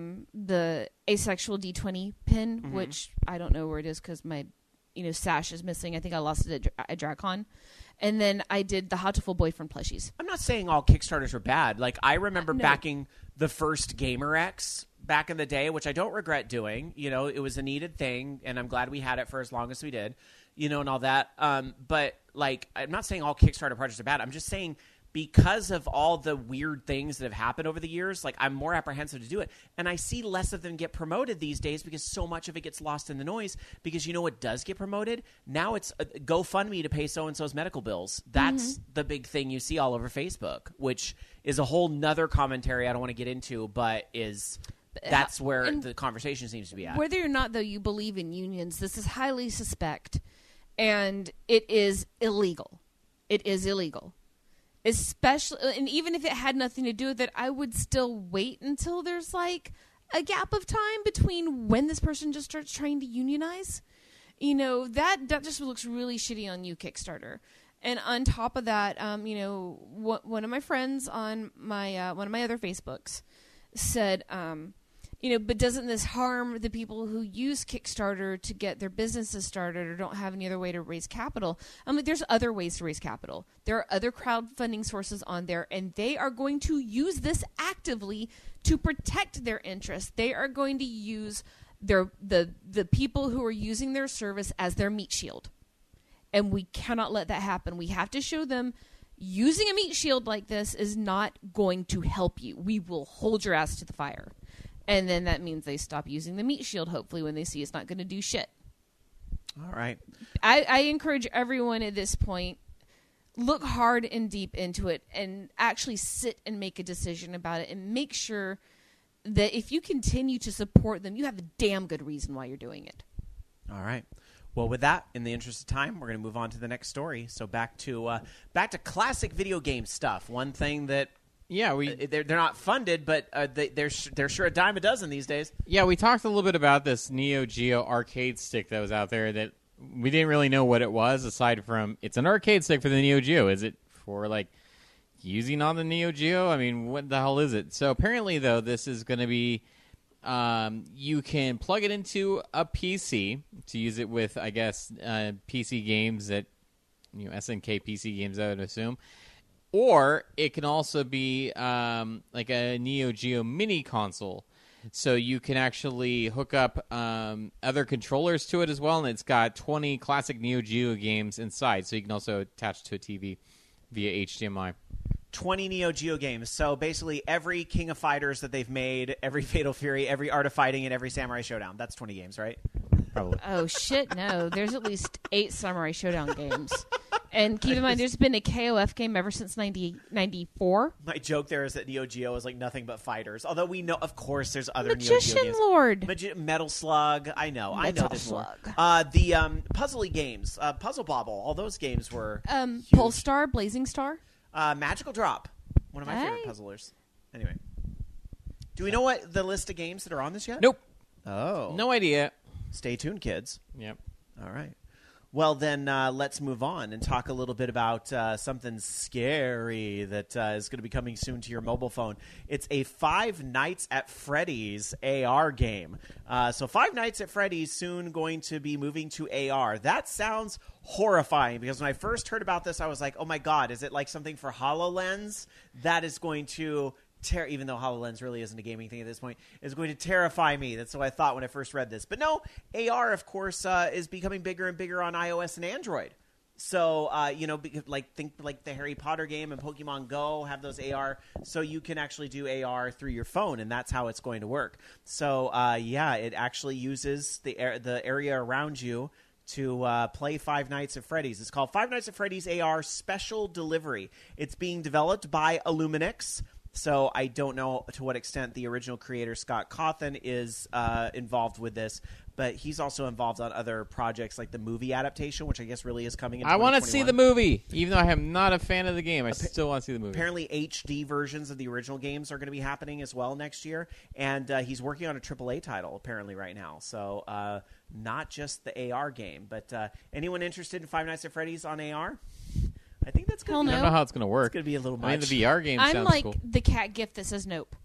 asexual D20 pin, which I don't know where it is because my sash is missing. I think I lost it at DragCon. And then I did the Hatoful Boyfriend plushies. I'm not saying all Kickstarters were bad. Like I remember backing the first GamerX back in the day, which I don't regret doing. It was a needed thing, and I'm glad we had it for as long as we did. And all that. But I'm not saying all Kickstarter projects are bad. I'm just saying, because of all the weird things that have happened over the years, I'm more apprehensive to do it. And I see less of them get promoted these days because so much of it gets lost in the noise. Because what does get promoted? Now it's GoFundMe to pay so-and-so's medical bills. That's the big thing you see all over Facebook, which is a whole nother commentary I don't want to get into, but that's where the conversation seems to be at. Whether or not, though, you believe in unions, this is highly suspect, and it is illegal. It is illegal. Especially, and even if it had nothing to do with it, I would still wait until there's a gap of time between when this person just starts trying to unionize. That just looks really shitty on you, Kickstarter. And on top of that, one of my friends on my one of my other Facebooks said, but doesn't this harm the people who use Kickstarter to get their businesses started or don't have any other way to raise capital? There's other ways to raise capital. There are other crowdfunding sources on there, and they are going to use this actively to protect their interests. They are going to use the people who are using their service as their meat shield. And we cannot let that happen. We have to show them using a meat shield like this is not going to help you. We will hold your ass to the fire. And then that means they stop using the meat shield, hopefully, when they see it's not going to do shit. All right. I encourage everyone at this point, look hard and deep into it and actually sit and make a decision about it and make sure that if you continue to support them, you have a damn good reason why you're doing it. All right. Well, with that, in the interest of time, we're going to move on to the next story. So back to classic video game stuff. One thing that... Yeah, they're not funded, but they're sure a dime a dozen these days. Yeah, we talked a little bit about this Neo Geo arcade stick that was out there that we didn't really know what it was, aside from it's an arcade stick for the Neo Geo. Is it for using on the Neo Geo? I mean, what the hell is it? So apparently, though, this is going to be you can plug it into a PC to use it with, I guess, PC games that SNK PC games, I would assume. Or it can also be like a Neo Geo mini console. So you can actually hook up other controllers to it as well. And it's got 20 classic Neo Geo games inside. So you can also attach to a TV via HDMI. 20 Neo Geo games. So basically every King of Fighters that they've made, every Fatal Fury, every Art of Fighting, and every Samurai Showdown. That's 20 games, right? Probably. Oh, shit, no. There's at least 8 Samurai Showdown games. And keep in mind, there's been a KOF game ever since 1994. My joke there is that Neo Geo is nothing but fighters. Although we know, of course, there's other Magician Neo Geo games. Lord. Metal Slug. I know there's more. The puzzly games, Puzzle Bobble, all those games were huge. Polestar, Blazing Star. Magical Drop, one of my favorite puzzlers. Anyway, do we know what the list of games that are on this yet? Nope. Oh. No idea. Stay tuned, kids. Yep. All right. Well, then let's move on and talk a little bit about something scary that is going to be coming soon to your mobile phone. It's a Five Nights at Freddy's AR game. So Five Nights at Freddy's soon going to be moving to AR. That sounds horrifying because when I first heard about this, I was like, oh my God, is it like something for HoloLens that is going to... even though HoloLens really isn't a gaming thing at this point, is going to terrify me. That's what I thought when I first read this. But no, AR, of course, is becoming bigger and bigger on iOS and Android. So, think like the Harry Potter game and Pokemon Go have those AR, so you can actually do AR through your phone, and that's how it's going to work. So, it actually uses the area around you to play Five Nights at Freddy's. It's called Five Nights at Freddy's AR Special Delivery. It's being developed by Illuminix. So I don't know to what extent the original creator, Scott Cawthon, is involved with this, but he's also involved on other projects like the movie adaptation, which I guess really is coming in 2021. I want to see the movie. Even though I am not a fan of the game, I still want to see the movie. Apparently HD versions of the original games are going to be happening as well next year, and he's working on a AAA title apparently right now. So not just the AR game, but anyone interested in Five Nights at Freddy's on AR? I think that's Hell good. no. I don't know how it's going to work. It's going to be a little much. I mean, the VR game I'm sounds like cool. the cat gift that says nope.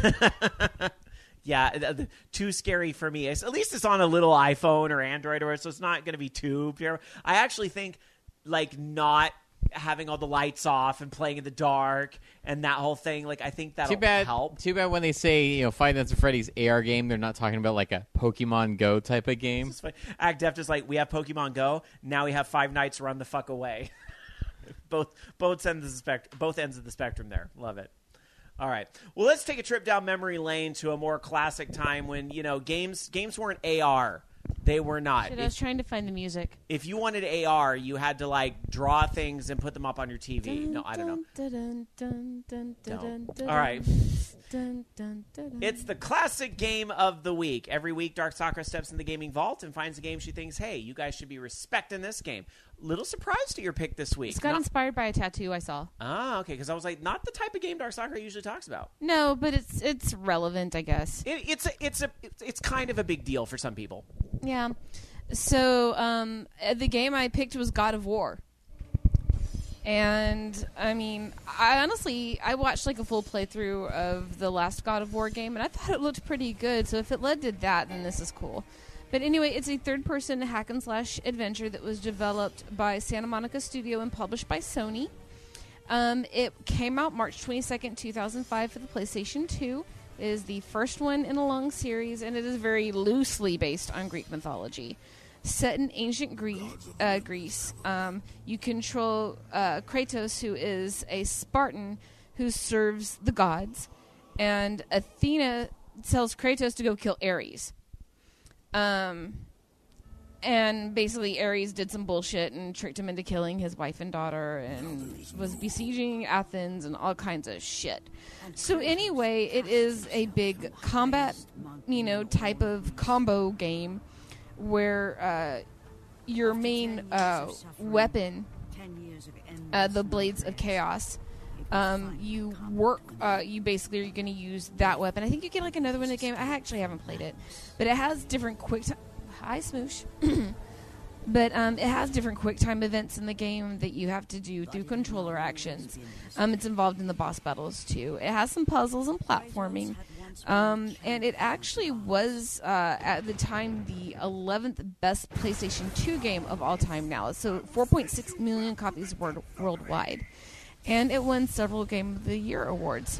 Yeah, too scary for me. At least it's on a little iPhone or Android, so it's not going to be too pure. I actually think, like, not having all the lights off and playing in the dark and that whole thing, like, I think that'll help. Too bad when they say, Five Nights at Freddy's AR game, they're not talking about like a Pokemon Go type of game. Act Deft is like, we have Pokemon Go, now we have Five Nights Run the Fuck Away. both ends of the spectrum there. Love it. All right. Well, let's take a trip down memory lane to a more classic time when, games weren't AR. They were not. Shit, I was trying to find the music. If you wanted AR, you had to, like, draw things and put them up on your TV. No, I don't know. All right. It's the classic game of the week. Every week, Dark Sakura steps in the gaming vault and finds a game she thinks, hey, you guys should be respecting this game. Little surprised at your pick this week. It's got inspired by a tattoo I saw. Ah, okay, because I was like, not the type of game Dark Sakura usually talks about. No, but it's relevant, I guess. It's kind of a big deal for some people. Yeah. So the game I picked was God of War. And, I mean, I watched like a full playthrough of the last God of War game, and I thought it looked pretty good. So if it led to that, then this is cool. But anyway, it's a third-person hack-and-slash adventure that was developed by Santa Monica Studio and published by Sony. It came out March 22nd, 2005 for the PlayStation 2. It is the first one in a long series, and it is very loosely based on Greek mythology. Set in ancient Greece, you control Kratos, who is a Spartan who serves the gods, and Athena tells Kratos to go kill Ares. And basically Ares did some bullshit and tricked him into killing his wife and daughter and was besieging Athens and all kinds of shit. So anyway, it is a big combat, type of combo game where your main weapon, the Blades of Chaos, you basically are going to use that weapon. I think you get like another one in the game. I actually haven't played it, but it has different Hi, Smoosh. But it has different quick time events in the game that you have to do through controller actions. It's involved in the boss battles too. It has some puzzles and platforming. And it actually was, at the time, the 11th best PlayStation 2 game of all time now. So 4.6 million copies worldwide. And it won several Game of the Year awards.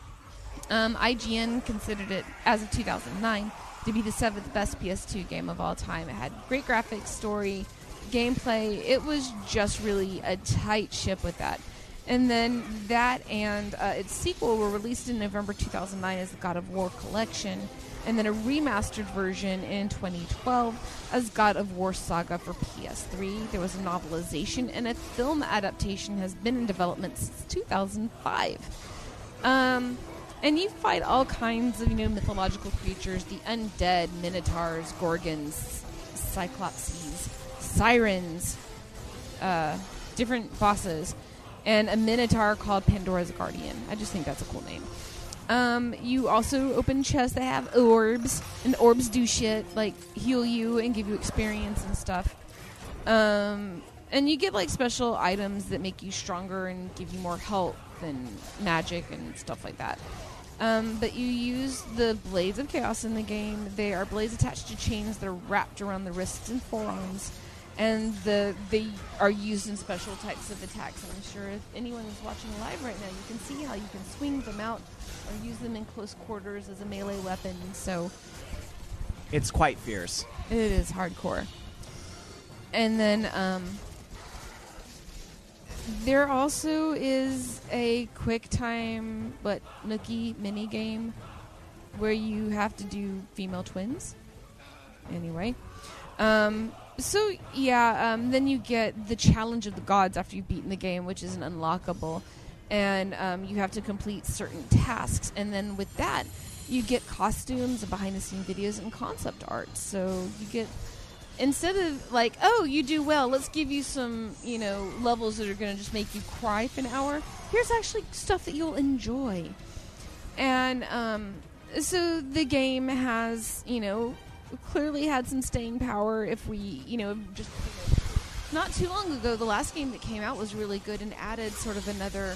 IGN considered it, as of 2009, to be the 7th best PS2 game of all time. It had great graphics, story, gameplay. It was just really a tight ship with that. And then that and its sequel were released in November 2009 as the God of War Collection, and then a remastered version in 2012 as God of War Saga for PS3. There was a novelization, and a film adaptation has been in development since 2005. And you fight all kinds of, mythological creatures, the undead, minotaurs, gorgons, cyclopses, sirens, different bosses, and a minotaur called Pandora's Guardian. I just think that's a cool name. You also open chests that have orbs, and orbs do shit, like heal you and give you experience and stuff. And you get like special items that make you stronger and give you more health and magic and stuff like that. But you use the Blades of Chaos in the game. They are blades attached to chains that are wrapped around the wrists and forearms. And they are used in special types of attacks. I'm sure if anyone is watching live right now, you can see how you can swing them out or use them in close quarters as a melee weapon. So It's quite fierce. it is hardcore. And then there also is a QuickTime Nookie mini game where you have to do female twins. Anyway. Then you get the Challenge of the Gods after you've beaten the game, which is an unlockable. And you have to complete certain tasks. And then with that, you get costumes and behind-the-scenes videos and concept art. So you get, instead of like, oh, you do well, let's give you some, levels that are going to just make you cry for an hour. Here's actually stuff that you'll enjoy. And so the game has, clearly had some staying power. If we, just not too long ago, the last game that came out was really good and added sort of another,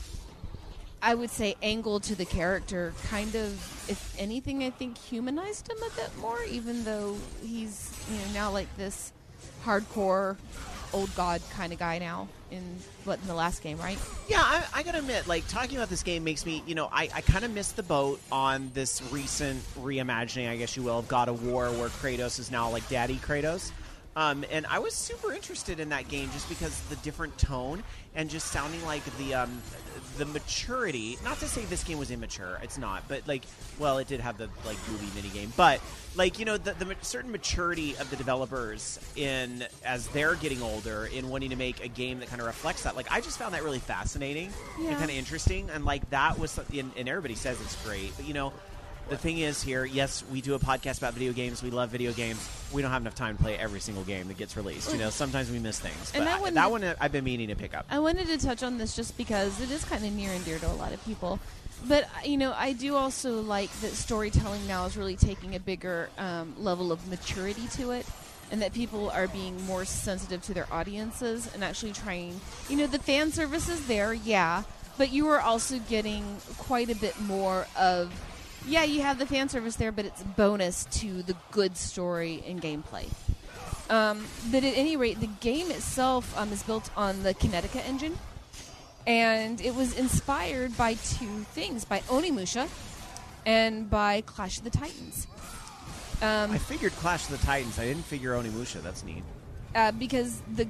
I would say, angle to the character. Kind of, if anything, I think humanized him a bit more, even though he's, now like this hardcore old god kind of guy now in the last game, right? Yeah, I gotta admit, like, talking about this game makes me, I kind of missed the boat on this recent reimagining, I guess you will, of God of War, where Kratos is now like Daddy Kratos. And I was super interested in that game just because the different tone and just sounding like the maturity. Not to say this game was immature, it's not, but it did have the movie minigame, but the certain maturity of the developers in as they're getting older in wanting to make a game that kind of reflects that. I just found that really fascinating and kind of interesting, and that was something. And everybody says it's great, but the thing is here, yes, we do a podcast about video games. We love video games. We don't have enough time to play every single game that gets released. Sometimes we miss things. And but that one I've been meaning to pick up. I wanted to touch on this just because it is kind of near and dear to a lot of people. But, I do also like that storytelling now is really taking a bigger level of maturity to it. And that people are being more sensitive to their audiences and actually trying, the fan service is there, yeah. But you are also getting quite a bit more of... Yeah, you have the fan service there, but it's bonus to the good story and gameplay. But at any rate, the game itself is built on the Kinetica engine. And it was inspired by two things, by Onimusha and by Clash of the Titans. I figured Clash of the Titans. I didn't figure Onimusha. That's neat. Because the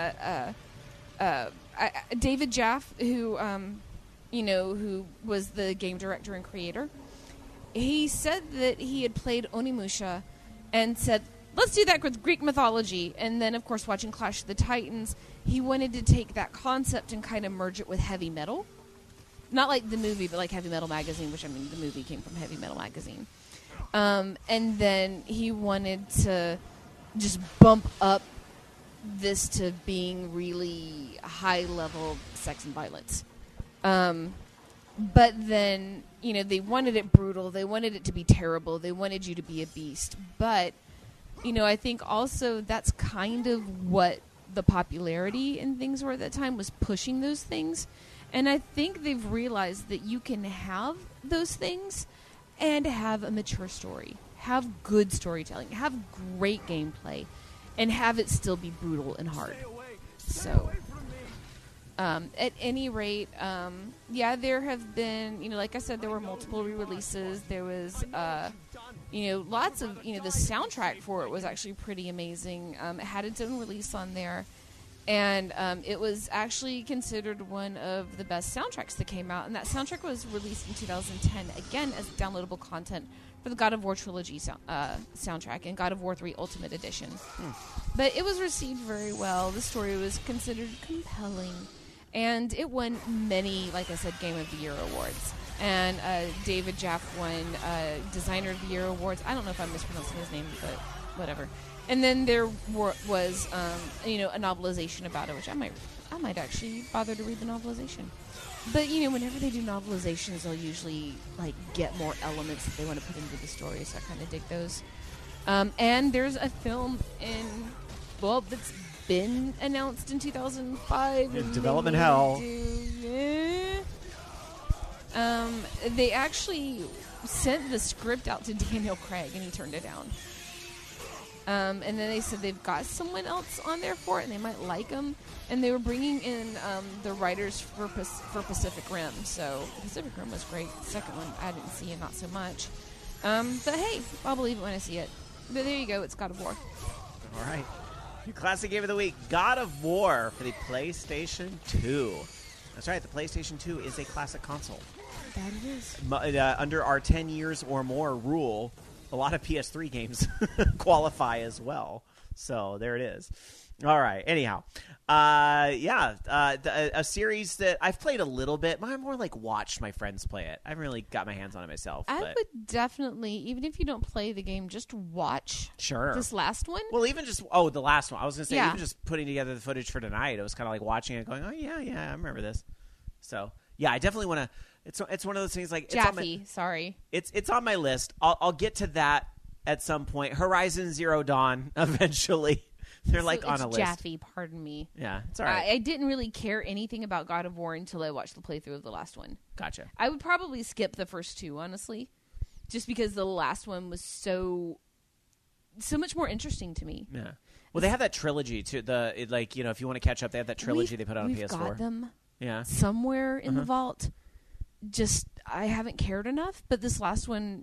David Jaffe, who was the game director and creator, he said that he had played Onimusha and said, let's do that with Greek mythology. And then, of course, watching Clash of the Titans, he wanted to take that concept and kind of merge it with heavy metal. Not like the movie, but like Heavy Metal Magazine, which, the movie came from Heavy Metal Magazine. And then he wanted to just bump up this to being really high-level sex and violence. But then, they wanted it brutal. They wanted it to be terrible. They wanted you to be a beast. But, I think also that's kind of what the popularity and things were at that time, was pushing those things. And I think they've realized that you can have those things and have a mature story, have good storytelling, have great gameplay, and have it still be brutal and hard. So... at any rate, there have been, like I said, there were multiple re-releases. There was, lots of, the soundtrack for it was actually pretty amazing. It had its own release on there. And it was actually considered one of the best soundtracks that came out. And that soundtrack was released in 2010, again, as downloadable content for the God of War Trilogy soundtrack and God of War 3 Ultimate Edition. But it was received very well. The story was considered compelling. And it won many, like I said, Game of the Year awards. And David Jaffe won Designer of the Year awards. I don't know if I'm mispronouncing his name, but whatever. And then there was, a novelization about it, which I might actually bother to read the novelization. But, whenever they do novelizations, they'll usually, get more elements that they want to put into the story, so I kind of dig those. And there's a film that's been announced in 2005. In and development maybe hell. They actually sent the script out to Daniel Craig, and he turned it down. And then they said they've got someone else on there for it, and they might like them. And they were bringing in the writers for Pacific Rim. So Pacific Rim was great. The second one I didn't see it, not so much. But hey, I'll believe it when I see it. But there you go. It's God of War. All right. Your classic game of the week, God of War for the PlayStation 2. That's right. The PlayStation 2 is a classic console. That it is. Under our 10 years or more rule, a lot of PS3 games qualify as well. So there it is. All right. Anyhow, a series that I've played a little bit, but I more like watched my friends play it. I haven't really got my hands on it myself. I but would definitely, even if you don't play the game, just watch sure. this last one. Well, even just the last one. I was going to say even just putting together the footage for tonight, it was kind of like watching it, going, "Oh yeah, I remember this." So yeah, I definitely want to. It's one of those things like Jaffe, sorry. It's on my list. I'll get to that at some point. Horizon Zero Dawn eventually. They're like on a list. Jaffe, pardon me. Yeah, it's all right. I didn't really care anything about God of War until I watched the playthrough of the last one. Gotcha. I would probably skip the first two, honestly, just because the last one was so much more interesting to me. Yeah. Well, they have that trilogy too. If you want to catch up, they have that trilogy they put out on PS4. We've got them. Yeah. Somewhere in the vault. Just I haven't cared enough, but this last one,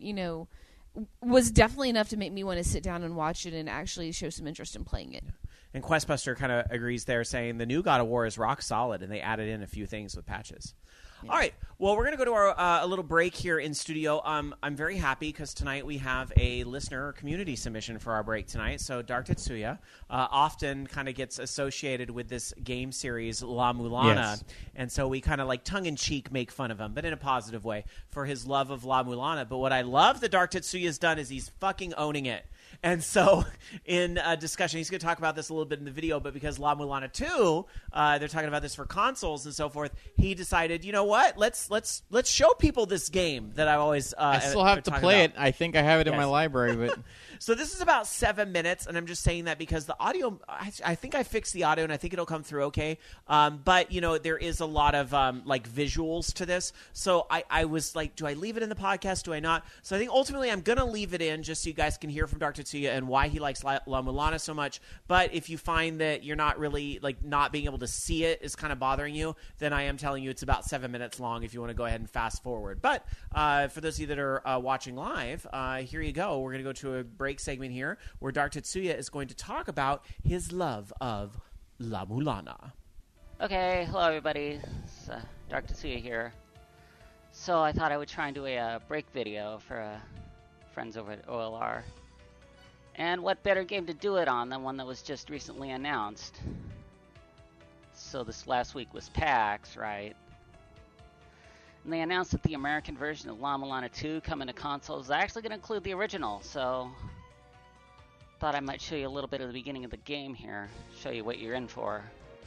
was definitely enough to make me want to sit down and watch it and actually show some interest in playing it. And Questbuster kind of agrees there, saying the new God of War is rock solid, and they added in a few things with patches. Yeah. All right. Well, we're going to go to our a little break here in studio. I'm very happy because tonight we have a listener community submission for our break tonight. So Dark Tetsuya often kind of gets associated with this game series La Mulana. Yes. And so we kind of like tongue-in-cheek make fun of him, but in a positive way, for his love of La Mulana. But what I love that Dark Tetsuya has done is he's fucking owning it. And so in a discussion, he's going to talk about this a little bit in the video, but because La Mulana 2, they're talking about this for consoles and so forth, he decided, you know what? Let's show people this game that I've always I still have to play about. it. I think I have it in Yes. my library, but So this is about 7 minutes, and I'm just saying that because the audio, I think I fixed the audio, and I think it'll come through okay. But, there is a lot of, visuals to this. So I was like, do I leave it in the podcast? Do I not? So I think ultimately I'm going to leave it in just so you guys can hear from Dr. Tetsuya and why he likes La Mulana so much. But if you find that you're not really, not being able to see it is kind of bothering you, then I am telling you it's about 7 minutes long if you want to go ahead and fast forward. But for those of you that are watching live, here you go. We're going to go to a break segment here where Dr. Tetsuya is going to talk about his love of La Mulana. Okay, hello everybody. It's Dr. Tetsuya here. So I thought I would try and do a break video for friends over at OLR. And what better game to do it on than one that was just recently announced? So this last week was PAX, right? And they announced that the American version of La Mulana 2 coming to consoles is actually going to include the original, so thought I might show you a little bit of the beginning of the game here, show you what you're in for.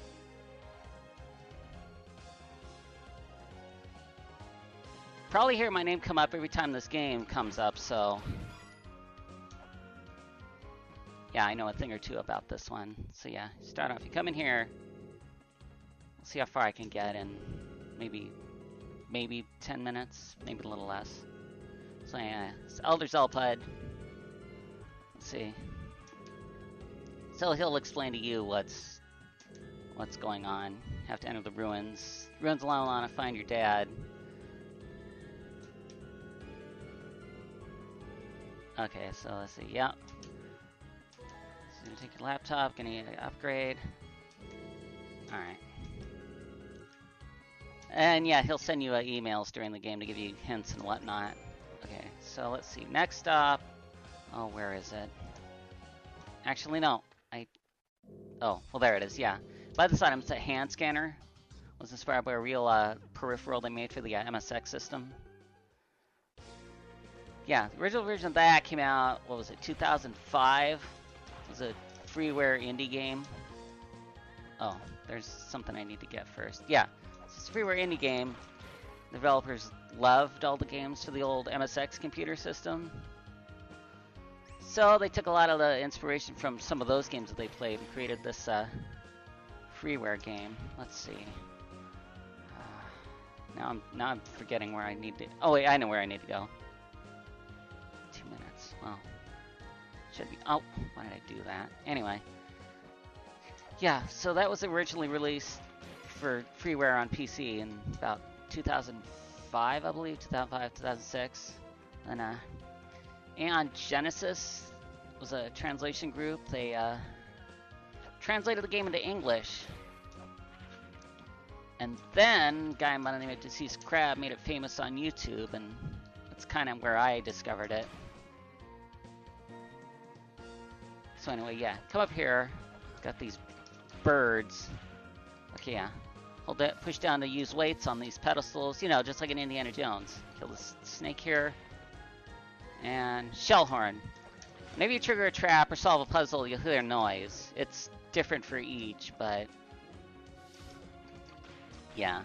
Probably hear my name come up every time this game comes up, so yeah, I know a thing or two about this one. So yeah, start off, you come in here, we'll see how far I can get in maybe 10 minutes, maybe a little less. So yeah, it's Elder Zelpud. Let's see. So he'll explain to you what's going on. Have to enter the ruins. Ruins of La Mulana, find your dad. Okay, so let's see. Yep. So gonna take your laptop. Gonna upgrade. All right. And yeah, he'll send you emails during the game to give you hints and whatnot. Okay, so let's see. Next up. Oh, where is it? Actually, no. Oh, well, there it is. Yeah. By the side, it's a hand scanner. Was inspired by a real peripheral they made for the MSX system. Yeah, the original version of that came out, what was it, 2005? It was a freeware indie game. Oh, there's something I need to get first. Yeah, it's a freeware indie game. The developers loved all the games to the old MSX computer system. So they took a lot of the inspiration from some of those games that they played and created this freeware game. Let's see. Now I'm forgetting where I need to. Oh wait, I know where I need to go. 2 minutes. Well, should be. Oh, why did I do that? Anyway. Yeah, so that was originally released for freeware on PC in about 2005, I believe, 2005, 2006. And Aeon Genesis was a translation group. They translated the game into English. And then a guy by the name of Deceased Crab made it famous on YouTube, and that's kind of where I discovered it. So anyway, yeah, come up here. Got these birds. Okay, yeah. Hold that, push down to use weights on these pedestals. You know, just like in Indiana Jones. Kill this snake here. And Shellhorn. Maybe you trigger a trap or solve a puzzle, you'll hear a noise. It's different for each, but yeah.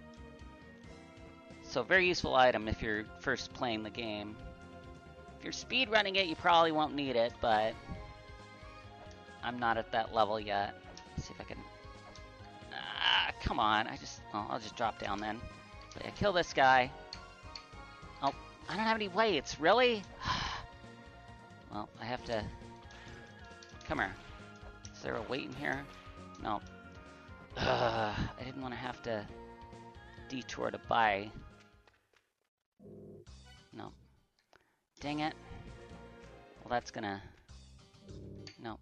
So very useful item if you're first playing the game. If you're speed running it, you probably won't need it, but I'm not at that level yet. Let's see if I can. Come on! I'll just drop down then. So yeah, kill this guy. Oh, I don't have any weights. Really? Well, I have to. Come here. Is there a weight in here? No. I didn't want to have to detour to buy. No. Dang it. Well, that's gonna. No.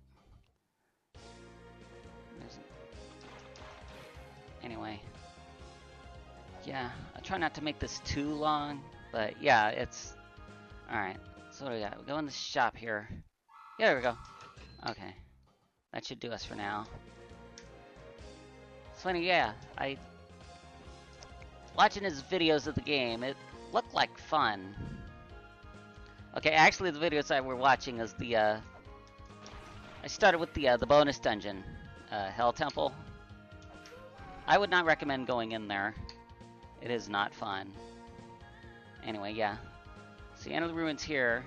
Anyway. Yeah, I try not to make this too long, but yeah, it's. Alright, so what do we got? We go in the shop here. Yeah, there we go. Okay. That should do us for now. It's funny, yeah, watching his videos of the game, it looked like fun. Okay, actually the videos that we're watching is the, I started with the bonus dungeon, Hell Temple. I would not recommend going in there. It is not fun. Anyway, yeah. So enter the ruins here.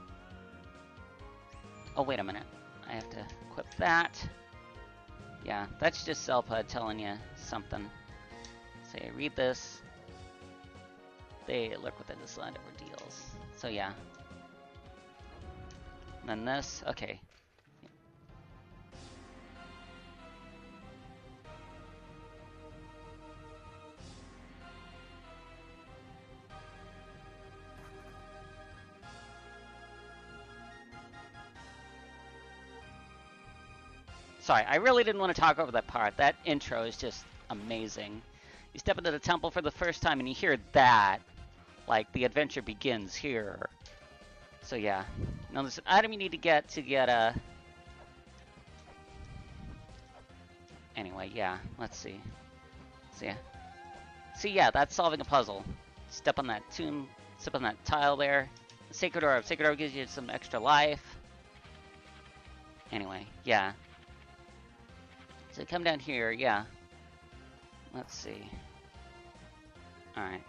Oh, wait a minute. I have to equip that. Yeah, that's just Zelpud telling you something. Say, read this. They lurk within this land of ordeals. So yeah. And then this. Okay. Sorry, I really didn't want to talk over that part. That intro is just amazing. You step into the temple for the first time and you hear that. Like, the adventure begins here. So yeah. Now there's an item you need to get Anyway, yeah. Let's see. So yeah. See, yeah, that's solving a puzzle. Step on that tomb. Step on that tile there. The Sacred Orb. Sacred Orb gives you some extra life. Anyway, yeah. So come down here, yeah. Let's see. Alright.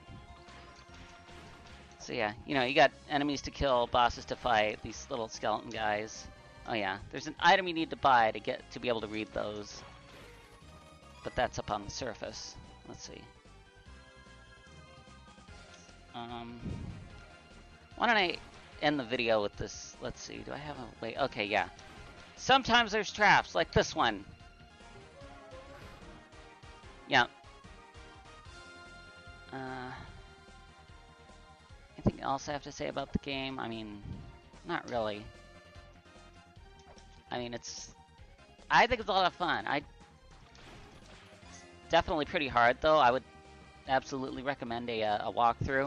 So yeah, you know, you got enemies to kill, bosses to fight, these little skeleton guys. Oh yeah, there's an item you need to buy to be able to read those. But that's up on the surface. Let's see. Why don't I end the video with this? Let's see, do I have a way? Okay, yeah. Sometimes there's traps, like this one. Yeah. Anything else I have to say about the game? I mean, not really. I mean, I think it's a lot of fun. It's definitely pretty hard, though. I would absolutely recommend a walkthrough.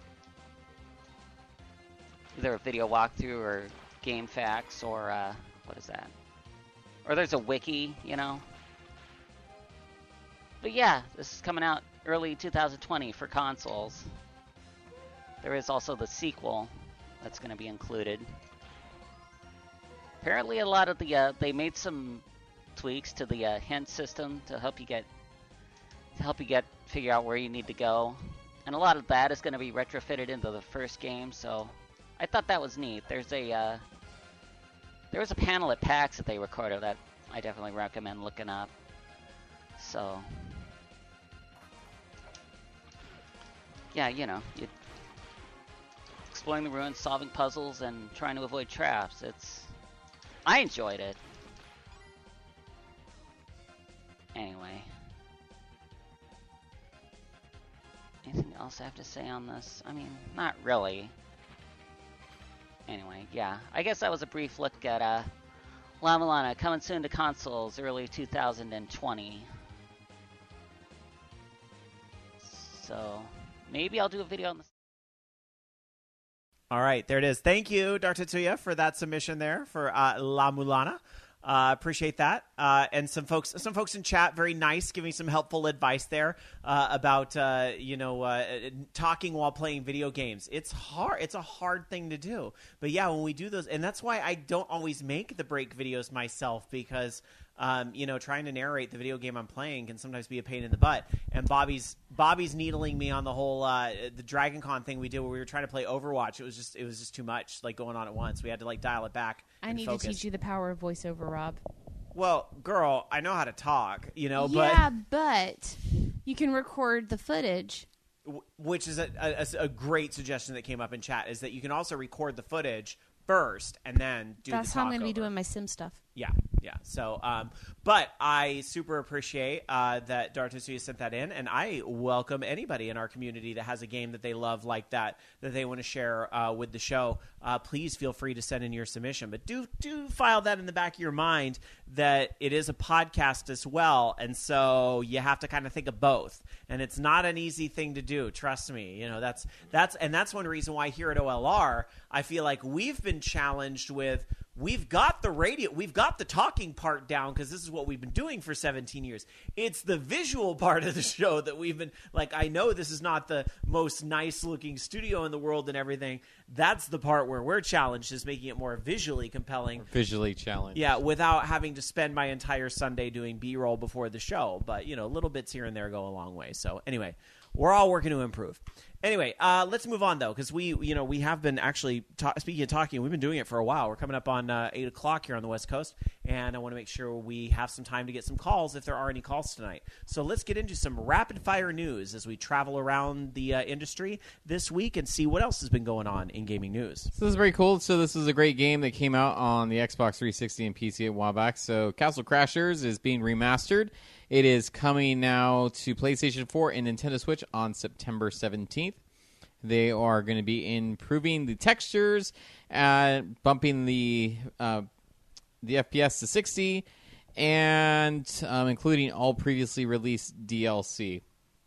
Either a video walkthrough or game facts or, what is that? Or there's a wiki, you know? But yeah, this is coming out early 2020 for consoles. There is also the sequel that's going to be included. Apparently a lot of the, they made some tweaks to the hint system to help you figure out where you need to go. And a lot of that is going to be retrofitted into the first game, so I thought that was neat. There's a There was a panel at PAX that they recorded that I definitely recommend looking up. So, yeah, you know, you exploring the ruins, solving puzzles, and trying to avoid traps. I enjoyed it. Anyway. Anything else I have to say on this? I mean, not really. Anyway, yeah. I guess that was a brief look at La Mulana coming soon to consoles early 2020. So, maybe I'll do a video on this. All right, there it is. Thank you, Dr. Tetsuya, for that submission there for La Mulana. Appreciate that. And some folks in chat, very nice, giving some helpful advice there about talking while playing video games. It's hard. It's a hard thing to do. But yeah, when we do those, and that's why I don't always make the break videos myself, because trying to narrate the video game I'm playing can sometimes be a pain in the butt. And Bobby's needling me on the whole the Dragon Con thing we did where we were trying to play Overwatch. It was just too much, like, going on at once. We had to, like, dial it back. I need to teach you the power of voiceover, Rob. Well, girl, I know how to talk, but you can record the footage. Which is a great suggestion that came up in chat, is that you can also record the footage first and then do That's the talk how I'm going to be over. doing my sim stuff. Yeah. So, but I super appreciate that Dartusu sent that in, and I welcome anybody in our community that has a game that they love like that they want to share with the show. Please feel free to send in your submission, but do file that in the back of your mind that it is a podcast as well, and so you have to kind of think of both, and it's not an easy thing to do. Trust me, that's one reason why here at OLR I feel like we've been challenged with. We've got the radio, we've got the talking part down because this is what we've been doing for 17 years. It's the visual part of the show that we've been, like, I know this is not the most nice-looking studio in the world and everything. That's the part where we're challenged, is making it more visually compelling. Visually challenged. Yeah, without having to spend my entire Sunday doing B-roll before the show. But, little bits here and there go a long way. So, anyway, we're all working to improve. Anyway, let's move on, though, because we have been actually, speaking of talking, we've been doing it for a while. We're coming up on 8 o'clock here on the West Coast, and I want to make sure we have some time to get some calls if there are any calls tonight. So let's get into some rapid-fire news as we travel around the industry this week and see what else has been going on in gaming news. So this is very cool. So this is a great game that came out on the Xbox 360 and PC a while back. So Castle Crashers is being remastered. It is coming now to PlayStation 4 and Nintendo Switch on September 17th. They are going to be improving the textures, bumping the FPS to 60, and including all previously released DLC.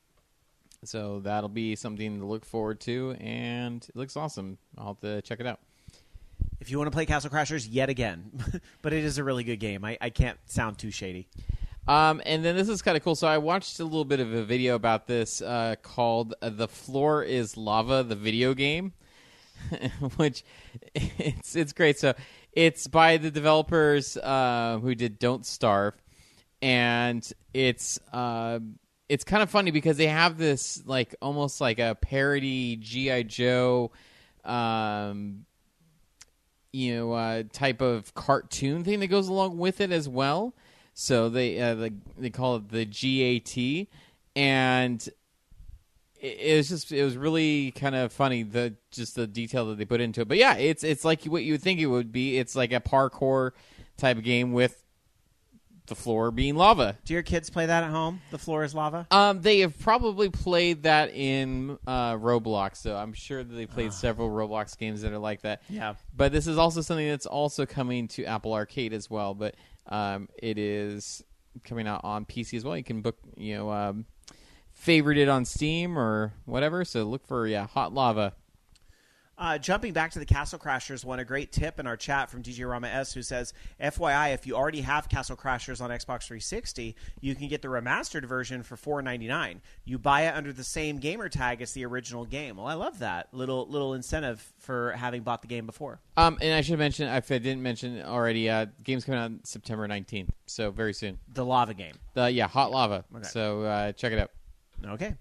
So that'll be something to look forward to, and it looks awesome. I'll have to check it out. If you want to play Castle Crashers yet again, but it is a really good game. I can't sound too shady. And then this is kind of cool. So I watched a little bit of a video about this called The Floor is Lava, the video game, which it's great. So it's by the developers who did Don't Starve, and it's kind of funny because they have this like almost like a parody G.I. Joe type of cartoon thing that goes along with it as well. So they call it the GAT, and it was really kind of funny, the detail that they put into it. But yeah, it's like what you would think it would be. It's like a parkour type of game with the floor being lava. Do your kids play that at home? The floor is lava? They have probably played that in Roblox, so I'm sure that they played several Roblox games that are like that. Yeah. But this is also something that's also coming to Apple Arcade as well, but it is coming out on PC as well. You can book, favorite it on Steam or whatever, so look for, Hot Lava. Jumping back to the Castle Crashers one, a great tip in our chat from DJ Rama S, who says, FYI, if you already have Castle Crashers on Xbox 360, you can get the remastered version for $4.99. You buy it under the same gamer tag as the original game. Well, I love that little incentive for having bought the game before. And I should mention, if I didn't mention already, game's coming out September 19th, so very soon. The lava game. Hot Lava. Okay. So check it out. Okay.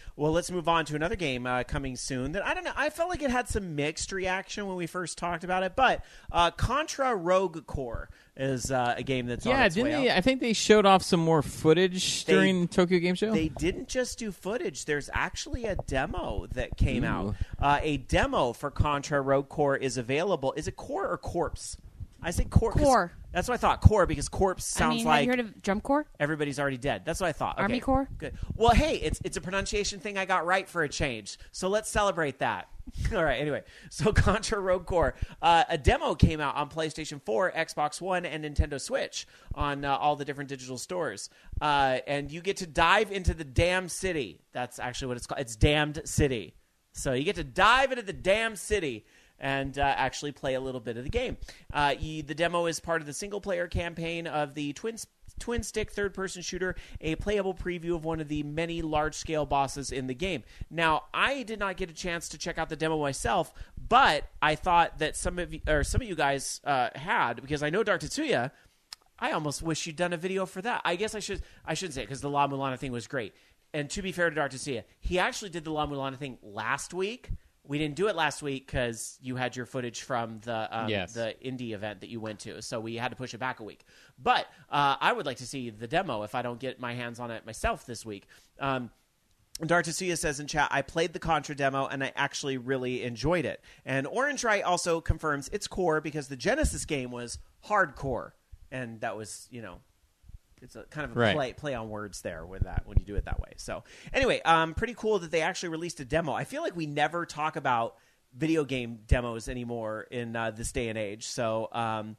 Well, let's move on to another game coming soon that I don't know. I felt like it had some mixed reaction when we first talked about it, but Contra Rogue Core is a game that's on its way out. I think they showed off some more footage during Tokyo Game Show. They didn't just do footage. There's actually a demo that came out. A demo for Contra Rogue Core is available. Is it Core or Corpse? I say Core. Core. That's what I thought. Core, because Corpse sounds like have you heard of Jump Corps? everybody's already dead. That's what I thought. Okay. Army Corps? Good. Well, hey, it's a pronunciation thing I got right for a change. So let's celebrate that. All right. Anyway, so Contra Rogue Core, a demo came out on PlayStation 4, Xbox One, and Nintendo Switch on all the different digital stores. And you get to dive into the damn city. That's actually what it's called. It's Damned City. So you get to dive into the damn city and actually play a little bit of the game. The demo is part of the single-player campaign of the twin-stick third-person shooter, a playable preview of one of the many large-scale bosses in the game. Now, I did not get a chance to check out the demo myself, but I thought that some of you guys had, because I know Dark Tetsuya, I almost wish you'd done a video for that. I guess I shouldn't say it, because the La Mulana thing was great. And to be fair to Dark Tetsuya, he actually did the La Mulana thing last week. We didn't do it last week because you had your footage from the indie event that you went to, so we had to push it back a week. But I would like to see the demo if I don't get my hands on it myself this week. Dark Tetsuya says in chat, I played the Contra demo, and I actually really enjoyed it. And Orange Right also confirms it's core because the Genesis game was hardcore, and that was, it's a kind of a play on words there with that when you do it that way. So anyway, pretty cool that they actually released a demo. I feel like we never talk about video game demos anymore in this day and age. So I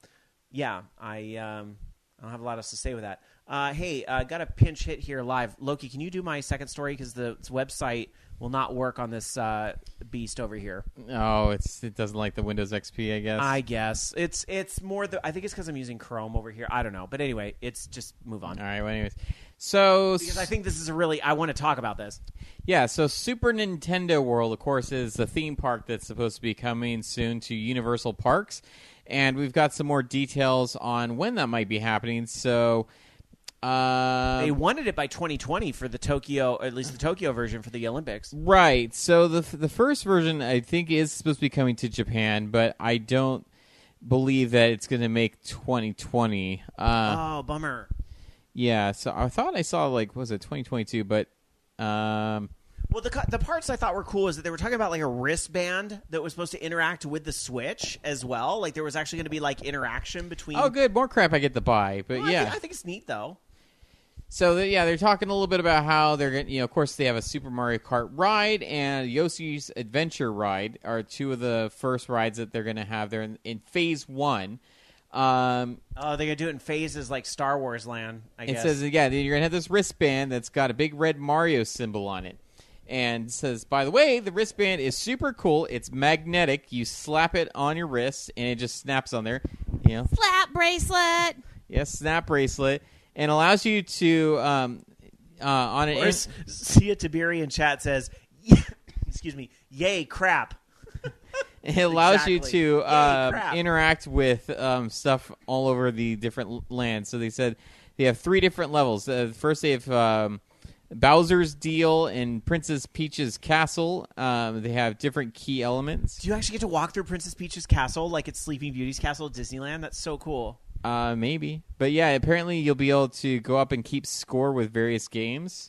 don't have a lot else to say with that. Hey, got a pinch hit here live. Loki, can you do my second story because the website will not work on this beast over here? Oh, it doesn't like the Windows XP, I guess. It's more I think it's because I'm using Chrome over here. I don't know, but anyway, it's just move on. All right. Well, anyways, so because I think this is I want to talk about this. Yeah. So Super Nintendo World, of course, is the theme park that's supposed to be coming soon to Universal Parks, and we've got some more details on when that might be happening. So. They wanted it by 2020 for the Tokyo, at least the Tokyo version for the Olympics. Right. So the first version, I think, is supposed to be coming to Japan, but I don't believe that it's going to make 2020. Oh, bummer. Yeah. So I thought I saw, was it 2022? But well, the parts I thought were cool is that they were talking about a wristband that was supposed to interact with the Switch as well. Like there was actually going to be interaction between. Oh, good, more crap I get to buy. But well, yeah, I think it's neat though. So they're talking a little bit about how they're going. Of course, they have a Super Mario Kart ride and Yoshi's Adventure ride are two of the first rides that they're going to have there in Phase 1. They're going to do it in phases like Star Wars Land, I guess. It says, you're going to have this wristband that's got a big red Mario symbol on it. And it says, by the way, the wristband is super cool. It's magnetic. You slap it on your wrist, and it just snaps on there. Slap bracelet. Yes, snap bracelet. And allows you to, on an... Sia Tiberi in chat says, excuse me, yay, crap. It allows you to interact with stuff all over the different lands. So they said they have 3 different levels. First, they have Bowser's Deal and Princess Peach's Castle. They have different key elements. Do you actually get to walk through Princess Peach's castle like it's Sleeping Beauty's castle at Disneyland? That's so cool. Maybe. But yeah, apparently you'll be able to go up and keep score with various games.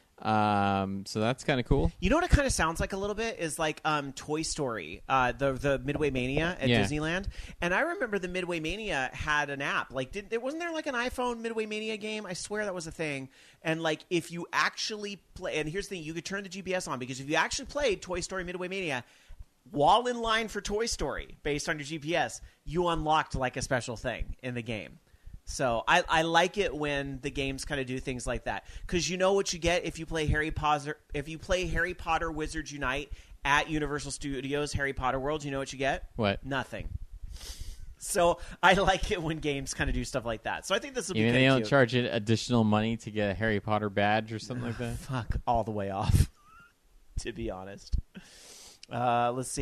So that's kind of cool. You know what it kind of sounds like a little bit is like Toy Story, the Midway Mania at Disneyland. And I remember the Midway Mania had an app. Wasn't there like an iPhone Midway Mania game? I swear that was a thing. And if you actually play, and here's the thing, you could turn the GPS on because if you actually played Toy Story Midway Mania while in line for Toy Story based on your GPS, you unlocked a special thing in the game. So I like it when the games kind of do things like that because you know what you get if you play Harry Potter. If you play Harry Potter Wizards Unite at Universal Studios Harry Potter World, you know what you get? What? Nothing. So I like it when games kind of do stuff like that. So I think this will be. Even they don't cute. charge it additional money to get a Harry Potter badge or something like that. Fuck all the way off. To be honest, let's see.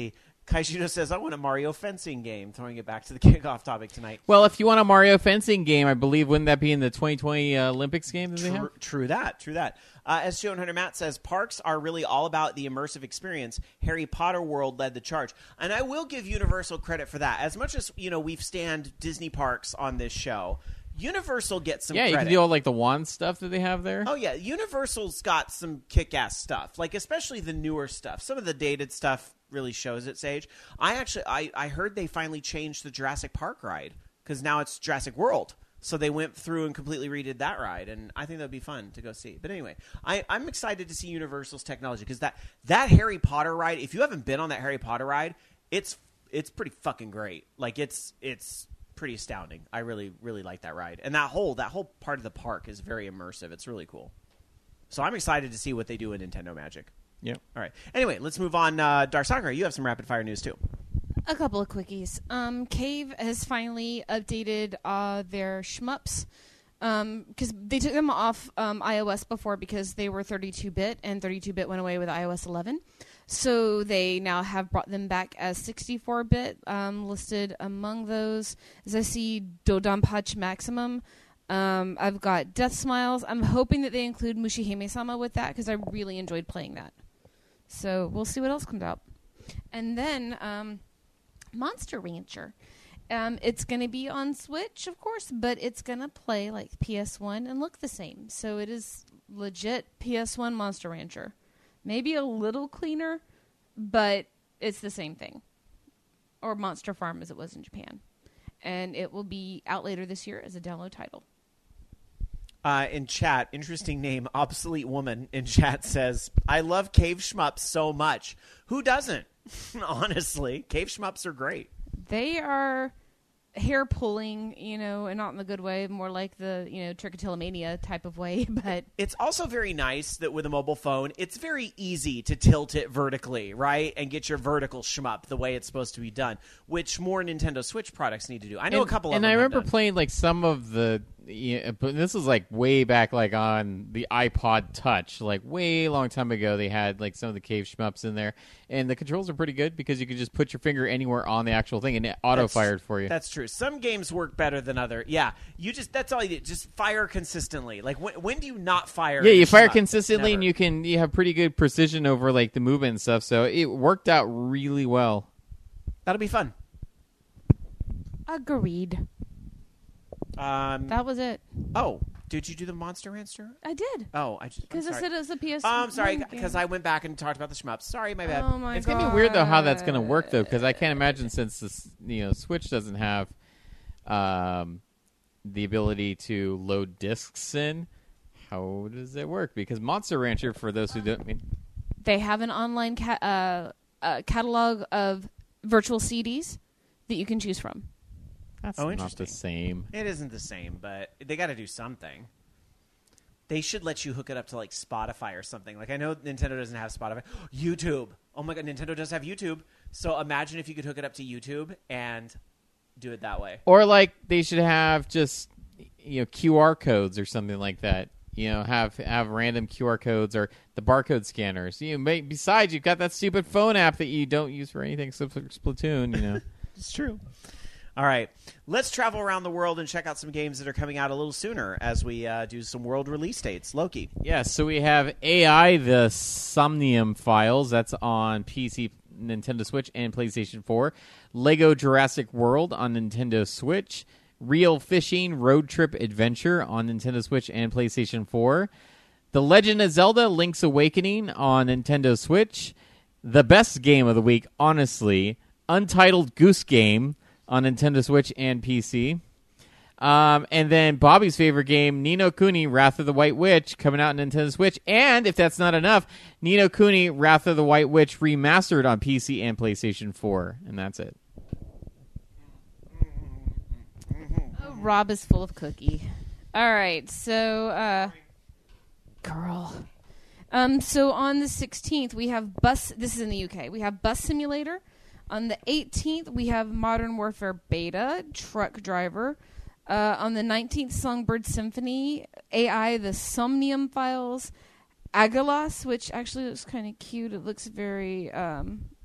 Kaishino says, I want a Mario fencing game, throwing it back to the kickoff topic tonight. Well, if you want a Mario fencing game, I believe, wouldn't that be in the 2020 Olympics game that they have? True that. As Joe and Hunter Matt says, parks are really all about the immersive experience. Harry Potter World led the charge. And I will give Universal credit for that. As much as, we've stand Disney parks on this show, Universal gets some credit. Yeah, you can do all like the wand stuff that they have there. Oh, yeah. Universal's got some kick-ass stuff, like especially the newer stuff. Some of the dated stuff really shows its age. I heard they finally changed the Jurassic Park ride because now it's Jurassic World. So they went through and completely redid that ride, and I think that would be fun to go see. But anyway, I'm excited to see Universal's technology because that Harry Potter ride, if you haven't been on that Harry Potter ride, it's pretty fucking great. Like it's pretty astounding. I really, really like that ride. And that whole part of the park is very immersive. It's really cool. So I'm excited to see what they do in Nintendo Magic. Yep. All right. Anyway, let's move on. Dark Sakura, you have some rapid fire news too. A couple of quickies. Cave has finally updated their shmups because they took them off iOS before because they were 32-bit, and 32-bit went away with iOS 11. So they now have brought them back as 64-bit. Listed among those, as I see Dodonpachi Maximum. I've got Death Smiles. I'm hoping that they include Mushihime-sama with that because I really enjoyed playing that. So we'll see what else comes out. And then Monster Rancher. It's going to be on Switch, of course, but it's going to play like PS1 and look the same. So it is legit PS1 Monster Rancher. Maybe a little cleaner, but it's the same thing. Or Monster Farm as it was in Japan. And it will be out later this year as a download title. In chat, interesting name, Obsolete Woman in chat says, I love Cave Shmups so much. Who doesn't? Honestly, Cave Shmups are great. They are hair pulling, and not in the good way, more like the, trichotillomania type of way. But it's also very nice that with a mobile phone, it's very easy to tilt it vertically, right? And get your vertical shmup the way it's supposed to be done, which more Nintendo Switch products need to do. I know a couple of them. And I remember done. playing like some of the, but this was like way back, like on the iPod Touch, like way long time ago. They had like some of the Cave Shmups in there, and the controls are pretty good because you could just put your finger anywhere on the actual thing and it auto fired for you. That's true. Some games work better than other. Yeah, that's all you do. Just fire consistently. Like when do you not fire? Yeah, you fire shmup? consistently, Never. and you have pretty good precision over like the movement and stuff. So it worked out really well. That'll be fun. agreed. That was it. Oh, did you do the Monster Rancher? I did. Oh, because I said it was a PS. I'm sorry, because I went back and talked about the shmups. Sorry, my bad. Oh my It's god! gonna be weird though how that's gonna work though, because I can't imagine since this Switch doesn't have the ability to load discs in. How does it work? Because Monster Rancher, for those who don't, they have an online catalog of virtual CDs that you can choose from. that's Oh, not interesting. the same. It isn't the same, but they got to do something. They should let you hook it up to like Spotify or something. Like I know Nintendo doesn't have Spotify. YouTube. Oh my god, Nintendo does have YouTube. So imagine if you could hook it up to YouTube and do it that way. Or like they should have just QR codes or something like that. Have random QR codes or the barcode scanners. Besides, you've got that stupid phone app that you don't use for anything except for Splatoon. It's true. All right, let's travel around the world and check out some games that are coming out a little sooner as we do some world release dates. Loki. Yeah, so we have AI, the Somnium Files. That's on PC, Nintendo Switch, and PlayStation 4. Lego Jurassic World on Nintendo Switch. Real Fishing Road Trip Adventure on Nintendo Switch and PlayStation 4. The Legend of Zelda Link's Awakening on Nintendo Switch. The best game of the week, honestly, Untitled Goose Game on Nintendo Switch and PC. And then Bobby's favorite game, Ni no Kuni Wrath of the White Witch, coming out on Nintendo Switch. And if that's not enough, Ni no Kuni Wrath of the White Witch remastered on PC and PlayStation 4. And that's it. Rob is full of cookie. All right, so girl. So on the 16th we have Bus. This is in the UK. We have Bus Simulator. On the 18th we have Modern Warfare Beta, Truck Driver. On the 19th, Songbird Symphony, AI, the Somnium Files, Agalas, which actually looks kind of cute. It looks very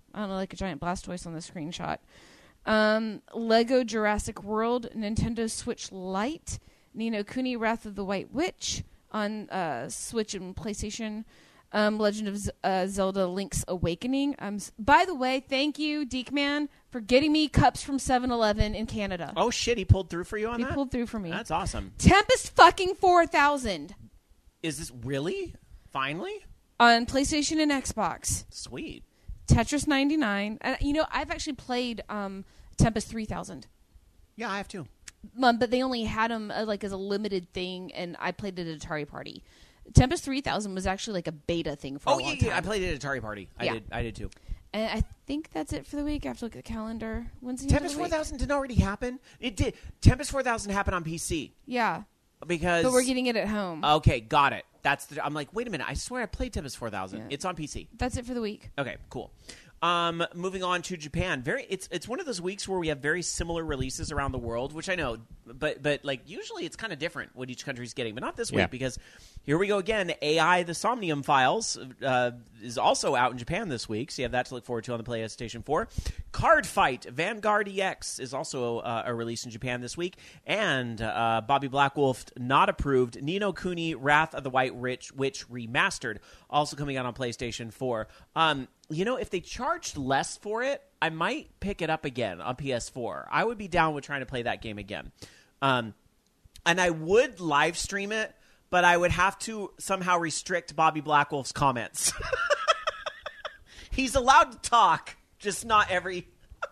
I don't know, like a giant Blastoise on the screenshot. Lego Jurassic World, Nintendo Switch Lite, Ni no Kuni Wrath of the White Witch on Switch and PlayStation, Legend of Zelda Link's Awakening. By the way, thank you, Deekman, for getting me cups from 7-Eleven in Canada. Oh, shit, he pulled through for you on He that? pulled through for me. That's awesome. Tempest fucking 4000 Is this really? Finally? on PlayStation and Xbox. Sweet. Tetris 99. And, I've actually played Tempest 3000. Yeah, I have too. But they only had them as a limited thing, and I played it at Atari Party. Tempest 3000 was actually like a beta thing for a long time. I played it at Atari Party. Yeah. I did too. And I think that's it for the week. I have to look at the calendar. When's the Tempest end of the week? 4000 didn't already happen? It did. Tempest 4000 happened on PC. Yeah, Because... but we're getting it at home. Okay, got it. I'm like, wait a minute. I swear I played Tempest 4000. Yeah. It's on PC. That's it for the week. Okay, cool. Moving on to Japan. It's one of those weeks where we have very similar releases around the world, which I know, but like usually it's kind of different what each country's getting, but not this week because here we go again. AI: The Somnium Files is also out in Japan this week, so you have that to look forward to on the PlayStation 4. Card Fight: Vanguard EX is also a release in Japan this week, and Bobby Blackwolf not approved Ni no Kuni: Wrath of the White Witch remastered, also coming out on PlayStation 4. If they charged less for it, I might pick it up again on PS4. I would be down with trying to play that game again. And I would live stream it, but I would have to somehow restrict Bobby Blackwolf's comments. He's allowed to talk, just not every...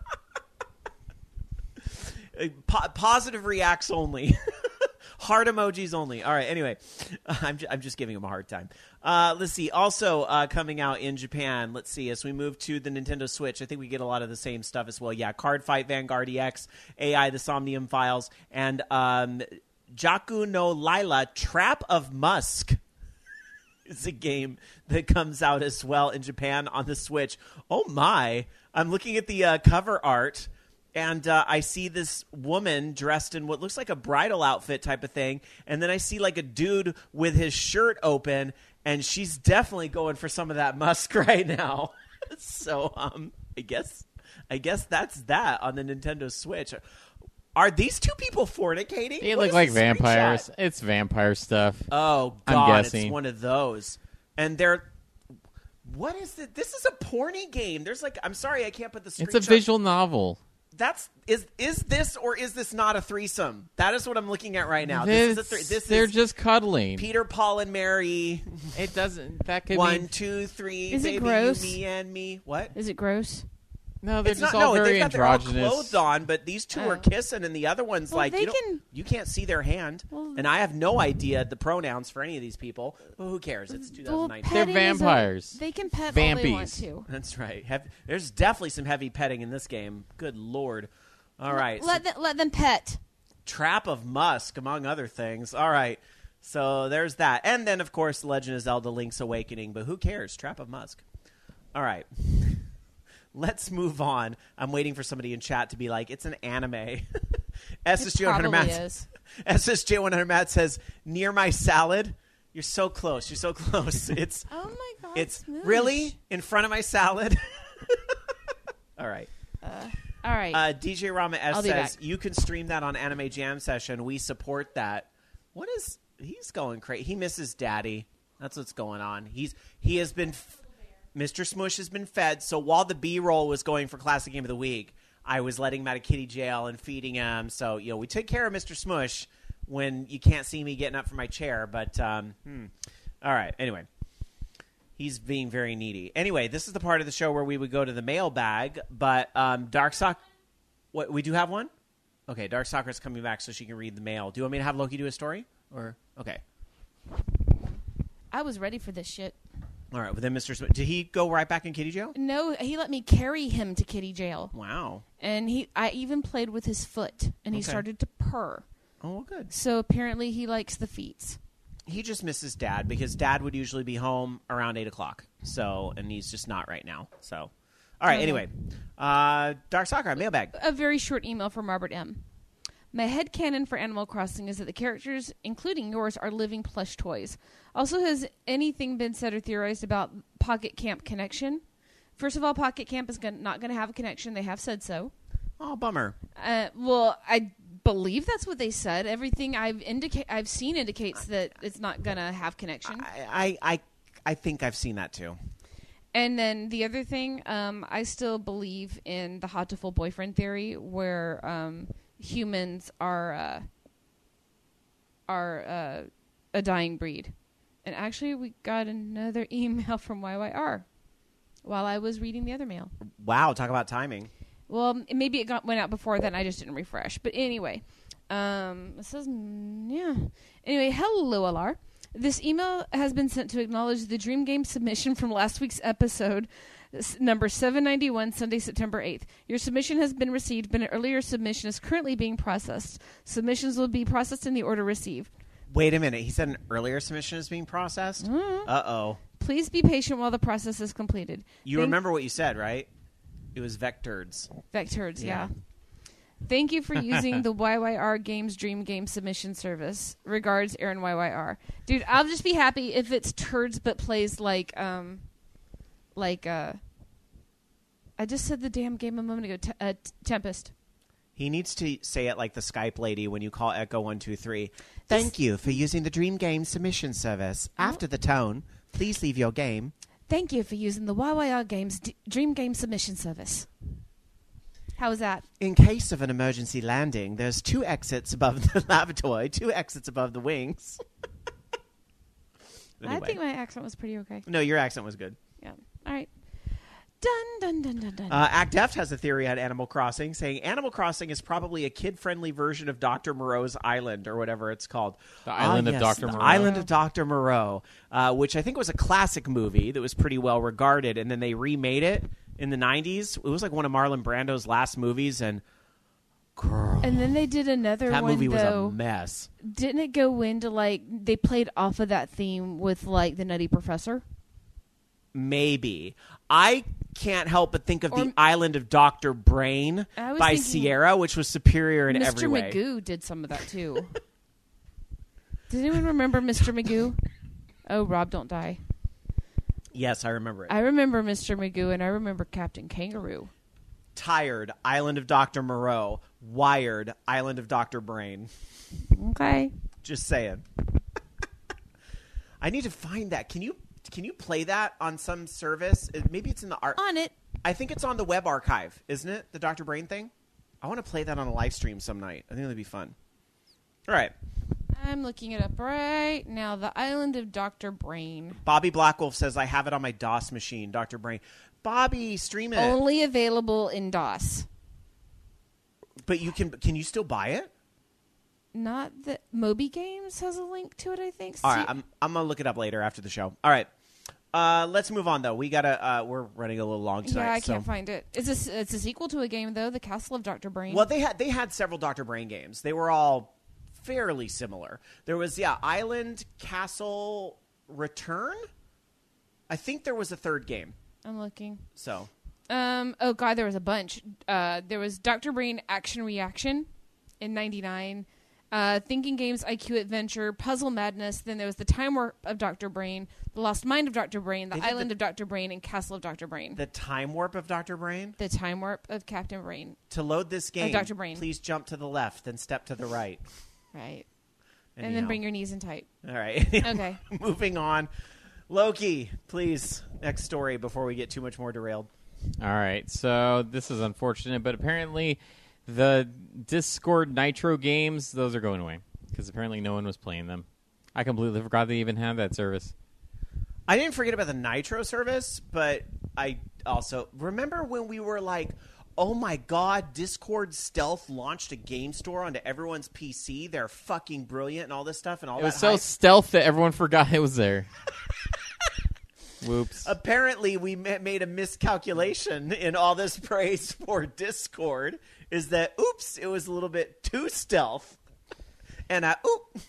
Positive reacts only. Heart emojis only. All right, anyway. I'm just giving him a hard time. Let's see. Also coming out in Japan, let's see, as we move to the Nintendo Switch, I think we get a lot of the same stuff as well. Yeah, Card Fight, Vanguard EX, AI: The Somnium Files, and Jaku no Laila, Trap of Musk is a game that comes out as well in Japan on the Switch. Oh, my. I'm looking at the cover art. And I see this woman dressed in what looks like a bridal outfit type of thing. And then I see like a dude with his shirt open. And she's definitely going for some of that musk right now. So I guess that's that on the Nintendo Switch. Are these two people fornicating? They What look is like this vampires. screenshot? It's vampire stuff. Oh, I'm God. guessing. It's one of those. And they're... What is it? This is a porny game. There's like... I'm sorry, I can't put the screenshot. It's a visual novel. Is this or is this not a threesome? That is what I'm looking at right now. They're Is just cuddling. Peter, Paul, and Mary. It doesn't. That could 1, be. 2, 3. Is it baby, gross? You, me, and me. What? Is it gross? No, they're It's just not. all No, very they're all androgynous. clothed on, but these two are Oh. kissing, and the other one's Well, like they you can't see their hand, Well- and I have no idea the pronouns for any of these people. Well, who cares? It's 2019. They're petting is vampires. they can pet all they want Vampies. to. That's right. There's definitely some heavy petting in this game. Good Lord. All right. Let them pet. Trap of Musk, among other things. All right. So there's that. And then, of course, Legend of Zelda Link's Awakening. But who cares? Trap of Musk. All right. Let's move on. I'm waiting for somebody in chat to be like, it's an anime. SSJ100 Matt. is. SSJ100 Matt says, near my salad. You're so close. You're so close. It's Oh my God! it's smoosh. really in front of my salad. All right. All right. DJ Rama S I'll be says back. you can stream that on Anime Jam Session. We support that. What is he's going crazy? He misses Daddy. That's what's going on. He has been Mr. Smush has been fed. So while the B-roll was going for Classic Game of the Week, I was letting him out of kitty jail and feeding him. So we took care of Mr. Smush when you can't see me getting up from my chair. But all right. Anyway. He's being very needy. Anyway, this is the part of the show where we would go to the mailbag, but Dark Sock... What, we do have one? Okay, Dark Soccer's coming back so she can read the mail. Do you want me to have Loki do a story? Or okay. I was ready for this shit. All right, well then Mr. Smith... Did he go right back in kitty jail? No, he let me carry him to kitty jail, Wow. and I even played with his foot, and he Okay. started to purr. Oh, well, good. So apparently, he likes the feet. He just misses Dad because Dad would usually be home around 8 o'clock. So, and he's just not right now. So, all right, Okay. anyway. Dark Soccer, mailbag. A very short email from Robert M. My headcanon for Animal Crossing is that the characters, including yours, are living plush toys. Also, has anything been said or theorized about Pocket Camp Connection? First of all, Pocket Camp is not going to have a connection. They have said so. Oh, bummer. Well, I believe that's what they said. Everything I've seen indicates that it's not going to have connection. I think I've seen that too. And then the other thing, I still believe in the hot to full boyfriend theory, where humans are a dying breed. And actually, we got another email from YYR while I was reading the other mail. Wow, talk about timing. Well, maybe it went out before then. I just didn't refresh. But anyway, it says, yeah. Anyway, hello, LR. This email has been sent to acknowledge the Dream Game submission from last week's episode, number 791, Sunday, September 8th. Your submission has been received, but an earlier submission is currently being processed. Submissions will be processed in the order received. Wait a minute. He said an earlier submission is being processed? Uh-oh. Please be patient while the process is completed. You remember what you said, right? It was Vecturds. Vecturds, yeah. Yeah. Thank you for using the YYR Games Dream Game submission service. Regards, Aaron YYR. Dude, I'll just be happy if it's turds but plays like I just said the damn game a moment ago. Tempest. He needs to say it like the Skype lady when you call Echo 123. Thank you for using the Dream Game submission service. After the tone, please leave your game. Thank you for using the YYR Games Dream Game submission service. How was that? In case of an emergency landing, there's 2 exits above the lavatory, 2 exits above the wings. Anyway. I think my accent was pretty okay. No, your accent was good. Yeah. All right. Dun, dun, dun, dun, dun. Act F has a theory on Animal Crossing, saying Animal Crossing is probably a kid-friendly version of Dr. Moreau's Island, or whatever it's called. The Island of Dr. The Moreau. Island of Dr. Moreau, which I think was a classic movie that was pretty well regarded, and then they remade it in the 90s. It was like one of Marlon Brando's last movies, and girl, And then they did another that one, movie was though. a mess. Didn't it go into, like, they played off of that theme with, like, the Nutty Professor? Maybe. I can't help but think of Or- the Island of Dr. Brain I was by thinking Sierra, which was superior in Mr. every way. Magoo did some of that, too. Does anyone remember Mr. Magoo? Oh, Rob, don't die. Yes, I remember it. I remember Mr. Magoo, and I remember Captain Kangaroo. Tired, Island of Dr. Moreau. Wired, Island of Dr. Brain. Okay. Just saying. I need to find that. Can you play that on some service? Maybe it's in the art. On it. I think it's on the web archive, isn't it? The Dr. Brain thing? I want to play that on a live stream some night. I think that'd be fun. All right. I'm looking it up right now. The Island of Dr. Brain. Bobby Blackwolf says, I have it on my DOS machine, Dr. Brain. Bobby, stream it. Only available in DOS. But can you still buy it? Not that Moby Games has a link to it, I think. All right, I'm gonna look it up later after the show. All right, let's move on though. We gotta. We're running a little long tonight. Yeah, I can't find it. It's a sequel to a game though, The Castle of Dr. Brain. Well, they had several Dr. Brain games. They were all fairly similar. There was Island, Castle, Return. I think there was a third game. I'm looking. So. Oh god, there was a bunch. There was Dr. Brain Action Reaction in '99. Thinking Games IQ Adventure, Puzzle Madness, then there was the Time Warp of Dr. Brain, The Lost Mind of Dr. Brain, The Island of Dr. Brain, and Castle of Dr. Brain. The Time Warp of Dr. Brain? The Time Warp of Captain Brain. To load this game, Dr. Brain. Please jump to the left, then step to the right. Right. And Anyhow. then bring your knees in tight. All right. Okay. Moving on. Loki, please, next story before we get too much more derailed. All right, so this is unfortunate, but apparently the Discord Nitro games, those are going away because apparently no one was playing them. I completely forgot they even had that service. I didn't forget about the Nitro service, but I also remember when we were like, oh my god, Discord Stealth launched a game store onto everyone's PC. They're fucking brilliant and all this stuff and all It that was so hype. stealth that everyone forgot it was there. Whoops. Apparently, we made a miscalculation in all this praise for Discord. Is that, oops, it was a little bit too stealth. And oop.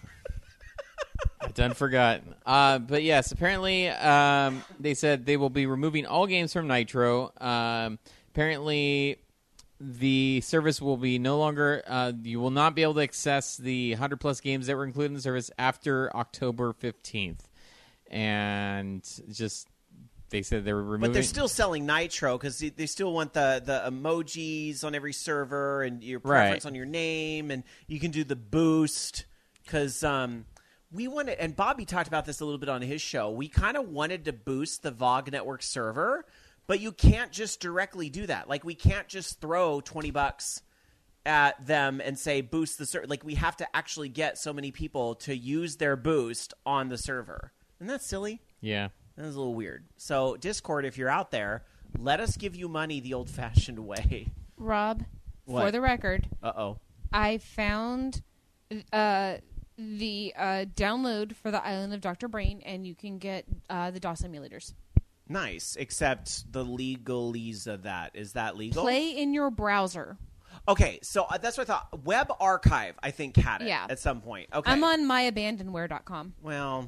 I done forgot. But yes, apparently they said they will be removing all games from Nitro. Apparently the service will be no longer, you will not be able to access the 100-plus games that were included in the service after October 15th. And just they said they were removing. But they're still selling Nitro because they still want the emojis on every server and your preference on your name, and you can do the boost because we wanted. And Bobby talked about this a little bit on his show. We kind of wanted to boost the VOG Network server, but you can't just directly do that. Like we can't just throw $20 at them and say boost the server. Like we have to actually get so many people to use their boost on the server. Isn't that silly? Yeah. That was a little weird. So, Discord, if you're out there, let us give you money the old-fashioned way. Rob, What? for the record, Uh-oh. I found the download for the Island of Dr. Brain, and you can get the DOS emulators. Nice, except the legalese of that. Is that legal? Play in your browser. Okay, so that's what I thought. Web Archive, I think, had it at some point. Okay. I'm on myabandonware.com. Well,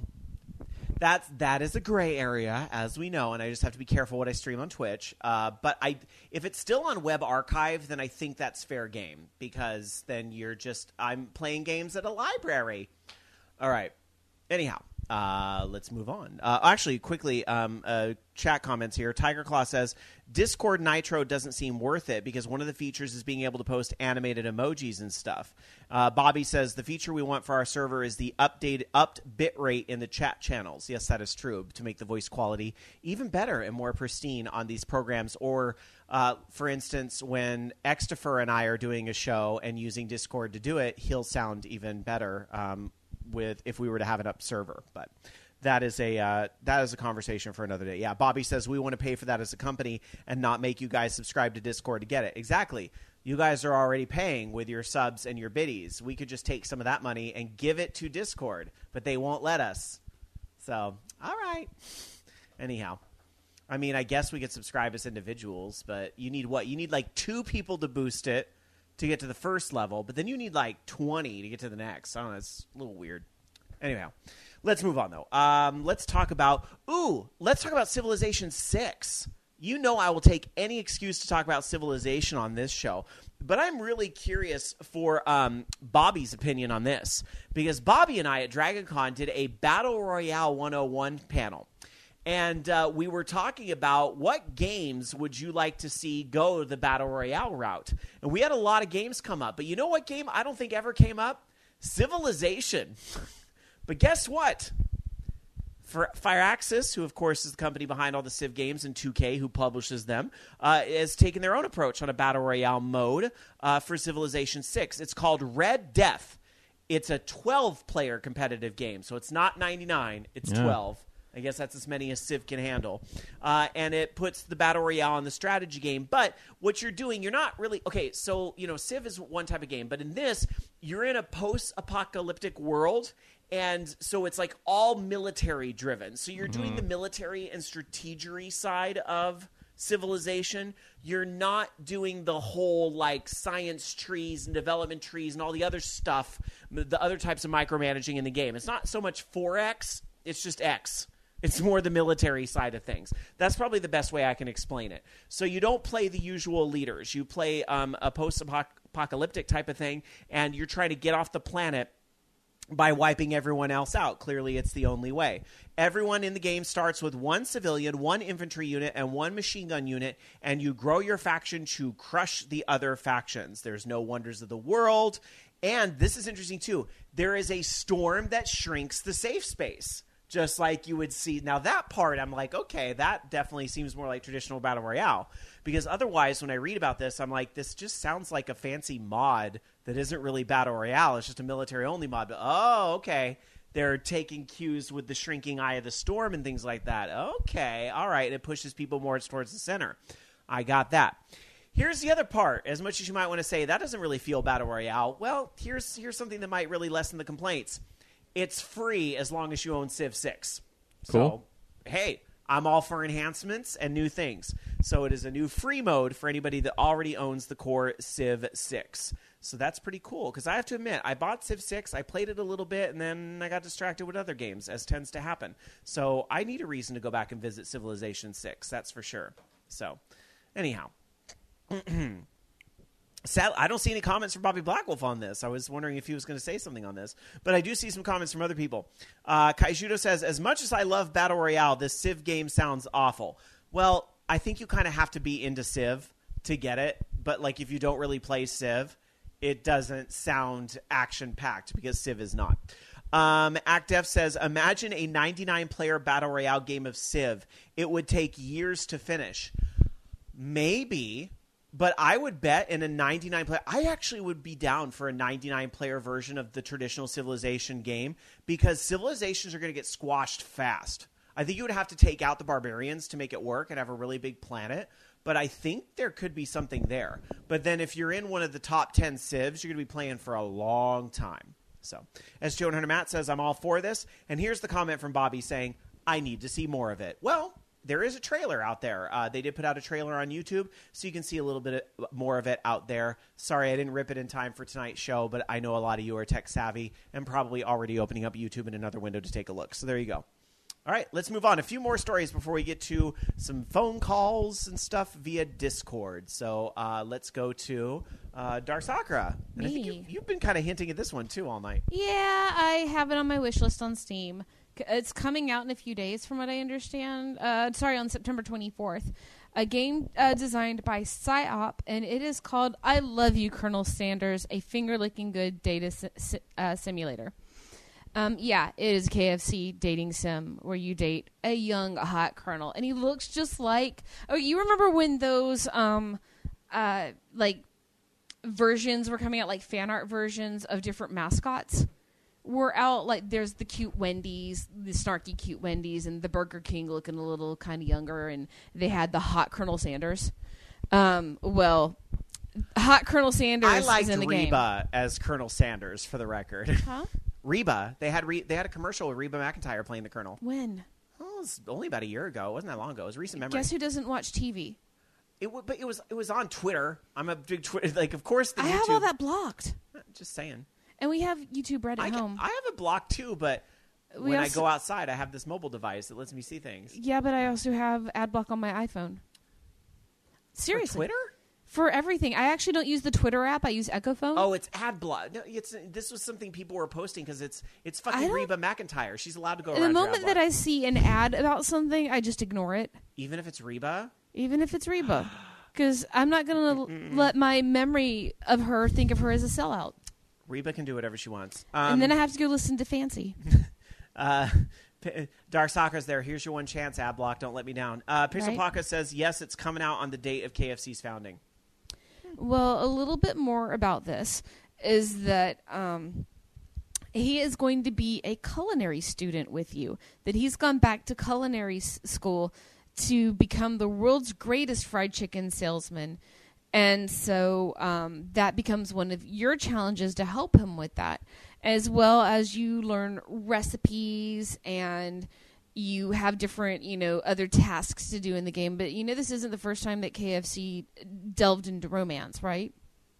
that is a gray area, as we know, and I just have to be careful what I stream on Twitch. But if it's still on Web Archive, then I think that's fair game, because then I'm playing games at a library. All right. Anyhow, let's move on. Actually, quickly, chat comments here. Tiger Claw says, Discord Nitro doesn't seem worth it because one of the features is being able to post animated emojis and stuff. Bobby says, the feature we want for our server is the upped bitrate in the chat channels. Yes, that is true, to make the voice quality even better and more pristine on these programs. Or, for instance, when Xtifer and I are doing a show and using Discord to do it, he'll sound even better if we were to have an up server. But that is a conversation for another day. Yeah, Bobby says we want to pay for that as a company and not make you guys subscribe to Discord to get it. Exactly. You guys are already paying with your subs and your biddies. We could just take some of that money and give it to Discord, but they won't let us. So, all right. Anyhow, I mean, I guess we could subscribe as individuals, but you need what? You need like 2 people to boost it to get to the first level, but then you need like 20 to get to the next. I don't know. It's a little weird. Anyhow, let's move on, though. Let's talk about Civilization 6. You know I will take any excuse to talk about Civilization on this show, but I'm really curious for Bobby's opinion on this, because Bobby and I at DragonCon did a Battle Royale 101 panel, and we were talking about what games would you like to see go the Battle Royale route, and we had a lot of games come up, but you know what game I don't think ever came up? Civilization. But guess what? For Firaxis, who of course is the company behind all the Civ games, and 2K, who publishes them, has taken their own approach on a Battle Royale mode for Civilization 6. It's called Red Death. It's a 12-player competitive game, so it's not 99, it's 12. I guess that's as many as Civ can handle. And it puts the Battle Royale in the strategy game. But what you're doing, you're not really... Okay, so, Civ is one type of game, but in this, you're in a post-apocalyptic world, and so it's like all military driven. So you're doing the military and strategery side of Civilization. You're not doing the whole like science trees and development trees and all the other stuff, the other types of micromanaging in the game. It's not so much 4X, it's just X. It's more the military side of things. That's probably the best way I can explain it. So you don't play the usual leaders. You play a post-apocalyptic type of thing, and you're trying to get off the planet by wiping everyone else out. Clearly, it's the only way. Everyone in the game starts with 1 civilian, 1 infantry unit, and 1 machine gun unit, and you grow your faction to crush the other factions. There's no wonders of the world, and this is interesting too. There is a storm that shrinks the safe space, just like you would see. Now, that part, I'm like, okay, that definitely seems more like traditional Battle Royale, because otherwise, when I read about this, I'm like, this just sounds like a fancy mod that isn't really Battle Royale. It's just a military-only mod. But, oh, okay. They're taking cues with the shrinking eye of the storm and things like that. Okay, all right. And it pushes people more towards the center. I got that. Here's the other part. As much as you might want to say, that doesn't really feel Battle Royale. Well, here's something that might really lessen the complaints. It's free as long as you own Civ 6. Cool. So, hey, I'm all for enhancements and new things. So it is a new free mode for anybody that already owns the core Civ 6. So that's pretty cool, because I have to admit, I bought Civ 6, I played it a little bit, and then I got distracted with other games, as tends to happen. So I need a reason to go back and visit Civilization 6, that's for sure. So, anyhow. Sad, I don't see any comments from Bobby Blackwolf on this. I was wondering if he was going to say something on this. But I do see some comments from other people. Kaijudo says, as much as I love Battle Royale, this Civ game sounds awful. Well, I think you kind of have to be into Civ to get it. But like if you don't really play Civ, it doesn't sound action-packed because Civ is not. ActF says, imagine a 99-player Battle Royale game of Civ. It would take years to finish. Maybe... But I would bet in a 99-player... I actually would be down for a 99-player version of the traditional Civilization game because civilizations are going to get squashed fast. I think you would have to take out the barbarians to make it work and have a really big planet. But I think there could be something there. But then if you're in one of the top 10 civs, you're going to be playing for a long time. So, as Joe 100 Matt says, I'm all for this. And here's the comment from Bobby saying, I need to see more of it. Well... there is a trailer out there. They did put out a trailer on YouTube, so you can see a little bit more of it out there. Sorry, I didn't rip it in time for tonight's show, but I know a lot of you are tech savvy and probably already opening up YouTube in another window to take a look. So there you go. All right, let's move on. A few more stories before we get to some phone calls and stuff via Discord. So let's go to Dark Sakura. And I think you've been kind of hinting at this one, too, all night. Yeah, I have it on my wish list on Steam. It's coming out in a few days, from what I understand. On September 24th. A game designed by PsyOp, and it is called I Love You, Colonel Sanders, a finger-licking good data simulator. It is a KFC dating sim where you date a young, hot colonel. And he looks just like... Oh, you remember when those, versions were coming out, like fan art versions of different mascots? We're out, like, there's the cute Wendy's, the snarky cute Wendy's, and the Burger King looking a little kind of younger, and they had the hot Colonel Sanders. Hot Colonel Sanders is in the game. I liked Reba as Colonel Sanders, for the record. Huh? Reba. They had a commercial with Reba McEntire playing the Colonel. When? Oh, it was only about a year ago. It wasn't that long ago. It was recent memory. Guess who doesn't watch TV? It was on Twitter. I'm a big Twitter, like, of course the I YouTube. have all that blocked. Just saying. And we have YouTube Red at home. I have it blocked too, but when I go outside, I have this mobile device that lets me see things. Yeah, but I also have ad block on my iPhone. Seriously. For Twitter? For everything. I actually don't use the Twitter app. I use Echophone. Oh, it's ad block. No, this was something people were posting because it's fucking Reba McEntire. She's allowed to go around. The moment that I see an ad about something, I just ignore it. Even if it's Reba? Even if it's Reba. Because I'm not going to let my memory of her think of her as a sellout. Reba can do whatever she wants. And then I have to go listen to Fancy. Dark Sakura's there. Here's your one chance, Adblock. Don't let me down. Pixel Paka says, yes, it's coming out on the date of KFC's founding. Well, a little bit more about this is that he is going to be a culinary student with you. That he's gone back to culinary school to become the world's greatest fried chicken salesman. And so that becomes one of your challenges to help him with that, as well as you learn recipes and you have different, other tasks to do in the game. But, this isn't the first time that KFC delved into romance, right?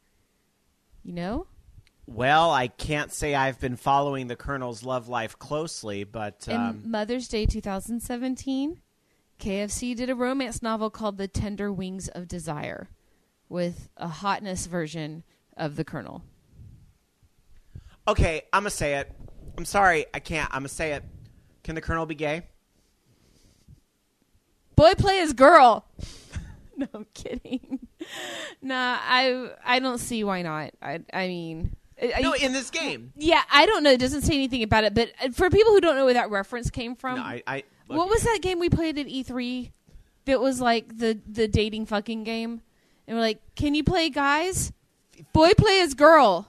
Well, I can't say I've been following the Colonel's love life closely, but... In Mother's Day 2017, KFC did a romance novel called The Tender Wings of Desire, with a hotness version of the Colonel. Okay, I'm going to say it. I'm sorry, I can't. I'm going to say it. Can the Colonel be gay? Boy play as girl. No, I'm kidding. Nah, I don't see why not. I mean... No, in this game. Yeah, I don't know. It doesn't say anything about it. But for people who don't know where that reference came from... No, what was that game we played at E3 that was like the dating fucking game? And we're like, can you play guys? Boy play as girl.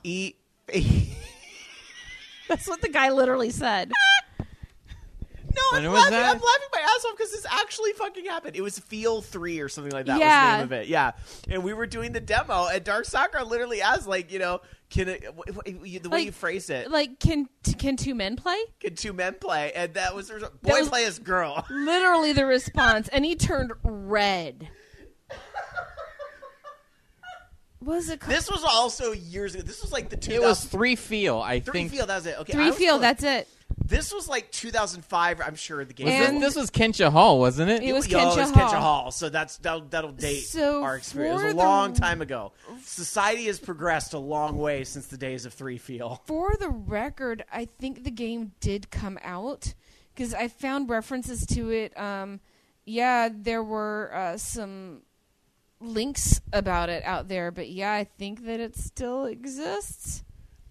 That's what the guy literally said. No, I'm laughing my ass off because this actually fucking happened. It was Feel 3 or something like that was the name of it. Yeah. And we were doing the demo, and Dark Sakura literally asked, like, the way you phrased it. Like, can two men play? Can two men play? And that was boy play as girl. Literally the response. And he turned red. What was it called? This was also years ago. This was like the 2000. It was 3 Feel, I think. 3 Feel, that was it. Okay, 3 Feel, that's it. this was like 2005. I'm sure the game. And- This was Kensha Hall, wasn't it? It was Yo, Kensha it's Hall. Kensha Hall. So that'll date So our experience. It was for a long time ago. Society has progressed a long way since the days of 3Feel. For the record, I think the game did come out because I found references to it. Yeah, there were some links about it out there, but yeah, I think that it still exists.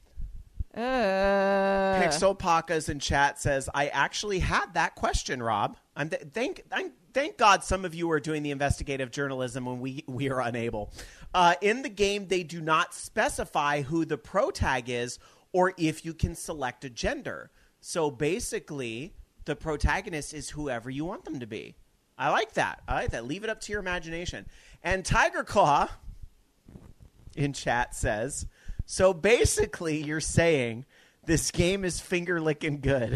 Pixel Pakas in chat says, I actually had that question, Rob. Thank God some of you are doing the investigative journalism when we are unable. In the game, they do not specify who the pro tag is or if you can select a gender. So basically, the protagonist is whoever you want them to be. I like that. Leave it up to your imagination. And Tiger Claw in chat says, so basically you're saying this game is finger-licking good.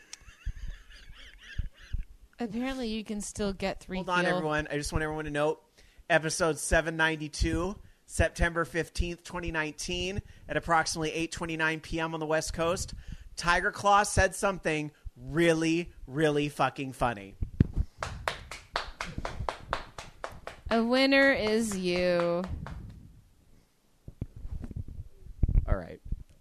Apparently, you can still get 3 Hold on, everyone. I just want everyone to note, episode 792, September 15th, 2019, at approximately 8:29 p.m. on the West Coast. Tiger Claw said something really, really fucking funny. A winner is you. All right.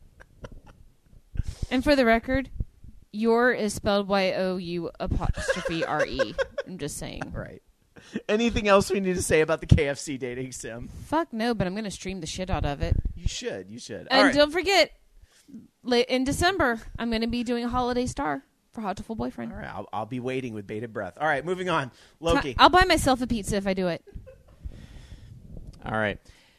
And for the record, your is spelled YOU''RE. I'm just saying. Right. Anything else we need to say about the KFC dating sim? Fuck no, but I'm going to stream the shit out of it. You should. All And right. don't forget, in December, I'm going to be doing a holiday star for Hot to Full Boyfriend. All right. I'll be waiting with bated breath. All right, moving on. Loki. I'll buy myself a pizza if I do it. All right.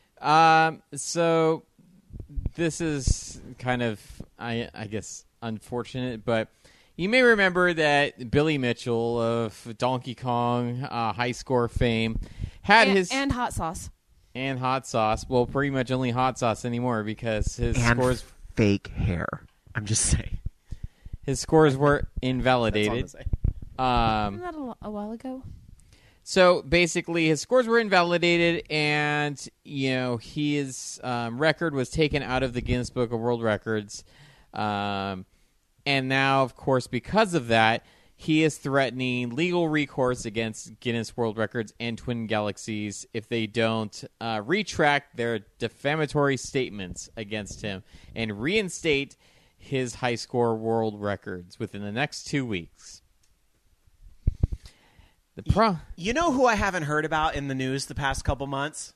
So this is kind of, I guess, unfortunate, but you may remember that Billy Mitchell of Donkey Kong high score fame had And hot sauce. and hot sauce. Well, pretty much only hot sauce anymore because his scores fake hair. I'm just saying. his scores were That's all I'm invalidated. saying. Wasn't that a while ago? So basically, his scores were invalidated, and his record was taken out of the Guinness Book of World Records. And now, of course, because of that, he is threatening legal recourse against Guinness World Records and Twin Galaxies if they don't retract their defamatory statements against him and reinstate his high score world records within the next 2 weeks. You know who I haven't heard about in the news the past couple months?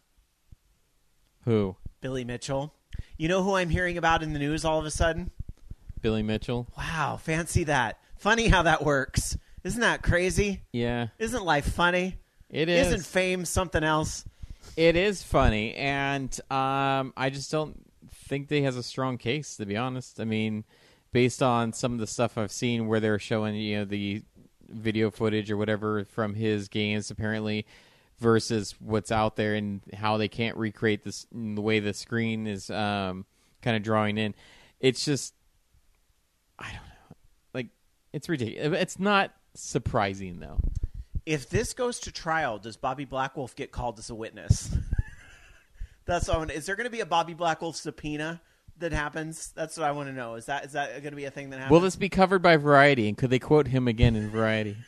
Who? Billy Mitchell. You know who I'm hearing about in the news all of a sudden? Billy Mitchell. Wow, fancy that. Funny how that works. Isn't that crazy? Yeah. Isn't life funny? It is. Isn't fame something else? It is funny, and I just don't think that he has a strong case, to be honest. I mean, based on some of the stuff I've seen where they're showing, the video footage or whatever from his games, apparently, versus what's out there and how they can't recreate this, the way the screen is kind of drawing in. It's just, I don't know. Like, it's ridiculous. It's not surprising, though. If this goes to trial, does Bobby Blackwolf get called as a witness? That's all. Is there going to be a Bobby Blackwolf subpoena that happens? That's what I want to know. Is that going to be a thing that happens? Will this be covered by Variety, and could they quote him again in Variety?